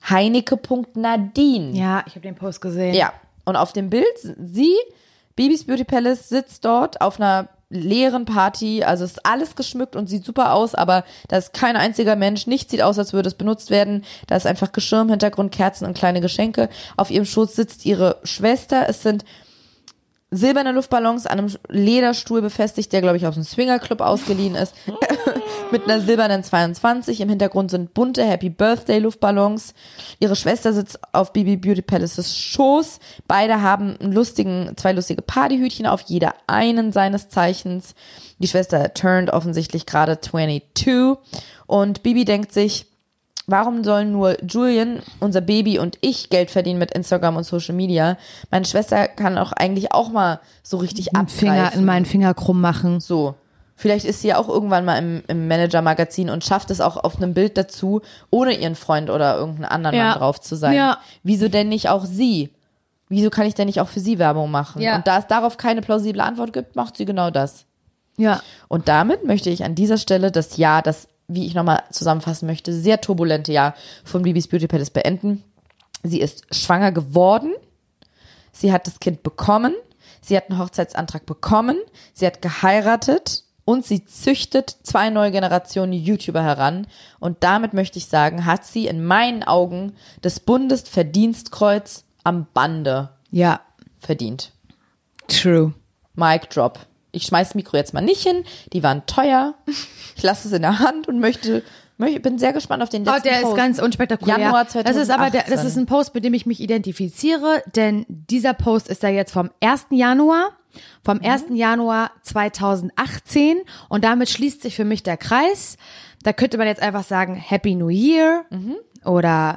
Speaker 2: Heineke.Nadine.
Speaker 1: Ja, ich habe den Post gesehen.
Speaker 2: Ja, und auf dem Bild, sie, Bibis Beauty Palace, sitzt dort auf einer leeren Party, also ist alles geschmückt und sieht super aus, aber da ist kein einziger Mensch, nichts sieht aus, als würde es benutzt werden, da ist einfach Geschirr im Hintergrund, Kerzen und kleine Geschenke, auf ihrem Schoß sitzt ihre Schwester, es sind silberne Luftballons an einem Lederstuhl befestigt, der, glaube ich, aus einem Swingerclub ausgeliehen ist, mit einer silbernen zweiundzwanzig. Im Hintergrund sind bunte Happy Birthday Luftballons. Ihre Schwester sitzt auf Bibi Beauty Palaces Schoß. Beide haben einen lustigen, zwei lustige Partyhütchen auf, jeder einen seines Zeichens. Die Schwester turned offensichtlich gerade zweiundzwanzig. Und Bibi denkt sich, warum sollen nur Julian, unser Baby und ich Geld verdienen mit Instagram und Social Media? Meine Schwester kann auch eigentlich auch mal so richtig
Speaker 1: Einen Finger
Speaker 2: abgreifen.
Speaker 1: in meinen Finger krumm machen.
Speaker 2: So. Vielleicht ist sie ja auch irgendwann mal im, im Manager-Magazin und schafft es auch auf einem Bild dazu, ohne ihren Freund oder irgendeinen anderen
Speaker 1: Ja.
Speaker 2: Mann drauf zu sein.
Speaker 1: Ja.
Speaker 2: Wieso denn nicht auch sie? Wieso kann ich denn nicht auch für sie Werbung machen?
Speaker 1: Ja.
Speaker 2: Und da es darauf keine plausible Antwort gibt, macht sie genau das.
Speaker 1: Ja.
Speaker 2: Und damit möchte ich an dieser Stelle das Jahr, das, wie ich nochmal zusammenfassen möchte, sehr turbulente Jahr von Bibis Beauty Palace beenden. Sie ist schwanger geworden. Sie hat das Kind bekommen. Sie hat einen Hochzeitsantrag bekommen. Sie hat geheiratet. Und sie züchtet zwei neue Generationen YouTuber heran. Und damit möchte ich sagen, hat sie in meinen Augen das Bundesverdienstkreuz am Bande
Speaker 1: Ja.
Speaker 2: verdient.
Speaker 1: True.
Speaker 2: Mic drop. Ich schmeiß das Mikro jetzt mal nicht hin. Die waren teuer. Ich lasse es in der Hand und möchte, möchte bin sehr gespannt auf den letzten
Speaker 1: Oh, der
Speaker 2: Post.
Speaker 1: ist ganz unspektakulär.
Speaker 2: Januar
Speaker 1: Das ist aber der, das
Speaker 2: zweitausendachtzehn.
Speaker 1: ist ein Post, mit dem ich mich identifiziere, denn dieser Post ist da jetzt vom ersten Januar, vom ersten Januar zweitausendachtzehn und damit schließt sich für mich der Kreis. Da könnte man jetzt einfach sagen Happy New Year oder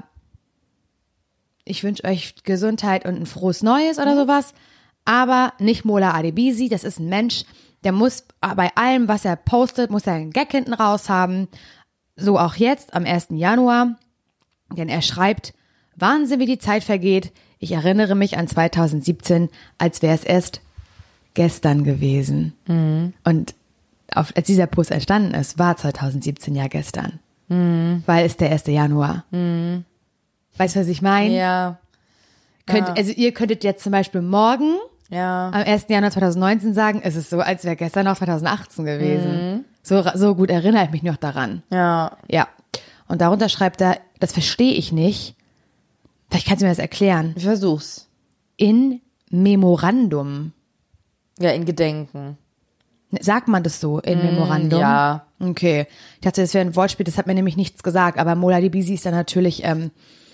Speaker 1: ich wünsche euch Gesundheit und ein frohes Neues oder sowas, aber nicht Mola Adebisi, das ist ein Mensch, der muss bei allem, was er postet, muss er einen Gag hinten raus haben. So auch jetzt am ersten Januar. Denn er schreibt, Wahnsinn, wie die Zeit vergeht. Ich erinnere mich an zweitausendsiebzehn, als wäre es erst gestern gewesen. Mhm. Und auf, als dieser Post entstanden ist, war zweitausendsiebzehn ja gestern. Mhm. Weil es der erste Januar. Mhm. Weißt du, was ich meine?
Speaker 2: Ja.
Speaker 1: Könnt,
Speaker 2: ja.
Speaker 1: Also ihr könntet jetzt zum Beispiel morgen
Speaker 2: ja.
Speaker 1: am ersten Januar zweitausendneunzehn sagen, es ist so, als wäre gestern noch zweitausendachtzehn gewesen. Mhm. So, so gut erinnere ich mich noch daran.
Speaker 2: Ja.
Speaker 1: Ja. Und darunter schreibt er, das verstehe ich nicht. Vielleicht kannst du mir das erklären.
Speaker 2: Ich versuch's.
Speaker 1: In Memorandum.
Speaker 2: Ja, in Gedenken.
Speaker 1: Sagt man das so, in mm, Memorandum?
Speaker 2: Ja.
Speaker 1: Okay. Ich dachte, das wäre ein Wortspiel, das hat mir nämlich nichts gesagt. Aber Mola Adebisi ist dann natürlich, ähm,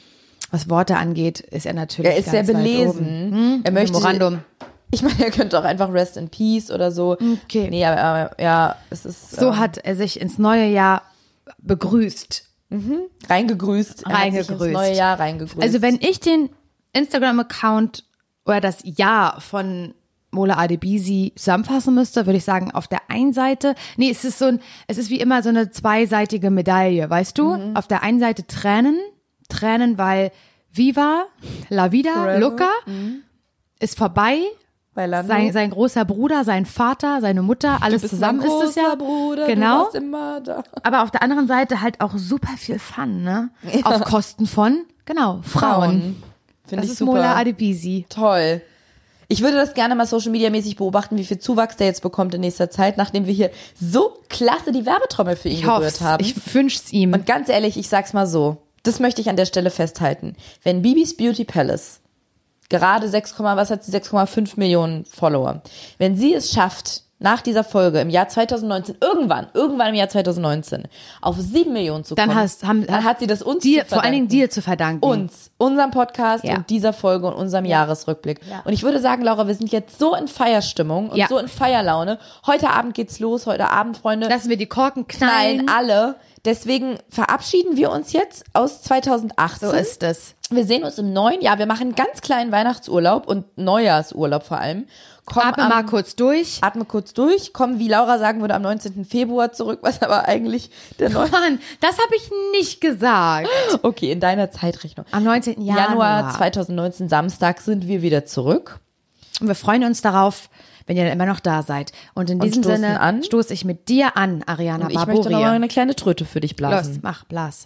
Speaker 1: was Worte angeht, ist er natürlich
Speaker 2: Er ist
Speaker 1: ganz
Speaker 2: sehr belesen.
Speaker 1: Hm?
Speaker 2: Er möchte,
Speaker 1: Memorandum.
Speaker 2: Ich meine, er könnte auch einfach Rest in Peace oder so.
Speaker 1: Okay.
Speaker 2: Nee, aber, aber ja, es ist...
Speaker 1: So
Speaker 2: ähm,
Speaker 1: hat er sich ins neue Jahr begrüßt.
Speaker 2: Mhm. Reingegrüßt. Er
Speaker 1: Reingegrüßt.
Speaker 2: Hat sich ins neue Jahr reingegrüßt.
Speaker 1: Also wenn ich den Instagram-Account oder das Jahr von Mola Adebisi zusammenfassen müsste, würde ich sagen, auf der einen Seite, nee, es ist so ein, es ist wie immer so eine zweiseitige Medaille, weißt du? Mhm. Auf der einen Seite Tränen, Tränen, weil Viva, La Vida, Forever. Loca mhm. ist vorbei. Sein, sein großer Bruder, sein Vater, seine Mutter, alles zusammen ist es ja.
Speaker 2: Bruder,
Speaker 1: genau.
Speaker 2: Du warst immer da.
Speaker 1: Aber auf der anderen Seite halt auch super viel Fun, ne? Ja. Auf Kosten von, genau, Frauen.
Speaker 2: Frauen.
Speaker 1: Das ist super. Mola Adebisi.
Speaker 2: Toll. Ich würde das gerne mal Social Media mäßig beobachten, wie viel Zuwachs der jetzt bekommt in nächster Zeit, nachdem wir hier so klasse die Werbetrommel für ihn
Speaker 1: ich
Speaker 2: gerührt haben.
Speaker 1: Ich wünsch's ihm.
Speaker 2: Und ganz ehrlich, ich sag's mal so, das möchte ich an der Stelle festhalten. Wenn Bibis Beauty Palace gerade sechs, was hat sie, sechs Komma fünf Millionen Follower. Wenn sie es schafft, nach dieser Folge im Jahr zweitausendneunzehn, irgendwann, irgendwann im Jahr zweitausendneunzehn, auf sieben Millionen zu kommen,
Speaker 1: dann, hast, haben,
Speaker 2: dann hat sie das uns
Speaker 1: dir,
Speaker 2: zu verdanken.
Speaker 1: Vor allen Dingen dir zu verdanken.
Speaker 2: Uns, unserem Podcast
Speaker 1: ja.
Speaker 2: und dieser Folge und unserem ja. Jahresrückblick. Ja. Und ich würde sagen, Laura, wir sind jetzt so in Feierstimmung und ja. so in Feierlaune. Heute Abend geht's los, heute Abend, Freunde.
Speaker 1: Lassen wir die Korken knallen.
Speaker 2: Knallen alle. Deswegen verabschieden wir uns jetzt aus zweitausendachtzehn.
Speaker 1: So ist es.
Speaker 2: Wir sehen uns im neuen Jahr. Wir machen einen ganz kleinen Weihnachtsurlaub und Neujahrsurlaub vor allem.
Speaker 1: Komm atme am, mal kurz durch.
Speaker 2: Atme kurz durch. Kommen, wie Laura sagen würde, am neunzehnten Februar zurück, was aber eigentlich der neue...
Speaker 1: Mann, das habe ich nicht gesagt.
Speaker 2: Okay, in deiner Zeitrechnung.
Speaker 1: Am neunzehnten Januar.
Speaker 2: Januar zweitausendneunzehn, Samstag, sind wir wieder zurück.
Speaker 1: Und wir freuen uns darauf, wenn ihr dann immer noch da seid. Und in diesem
Speaker 2: und
Speaker 1: Sinne
Speaker 2: an.
Speaker 1: stoße ich mit dir an, Ariana
Speaker 2: und ich
Speaker 1: Barbouri.
Speaker 2: möchte noch mal eine kleine Tröte für dich blasen.
Speaker 1: Los, mach, blas.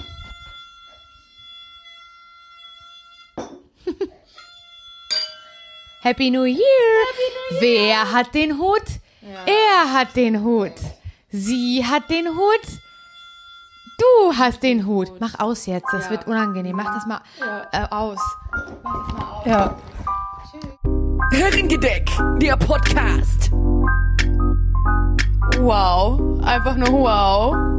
Speaker 1: Happy New Year! Happy New Year. Wer hat den Hut? Ja. Er hat den Hut. Sie hat den Hut. Du hast den Hut. Hut. Mach aus jetzt, das ja. wird unangenehm. Mach das mal ja. äh, aus. Mach das mal aus.
Speaker 2: Ja.
Speaker 3: Herrengedeck, der Podcast.
Speaker 1: Wow, einfach nur wow.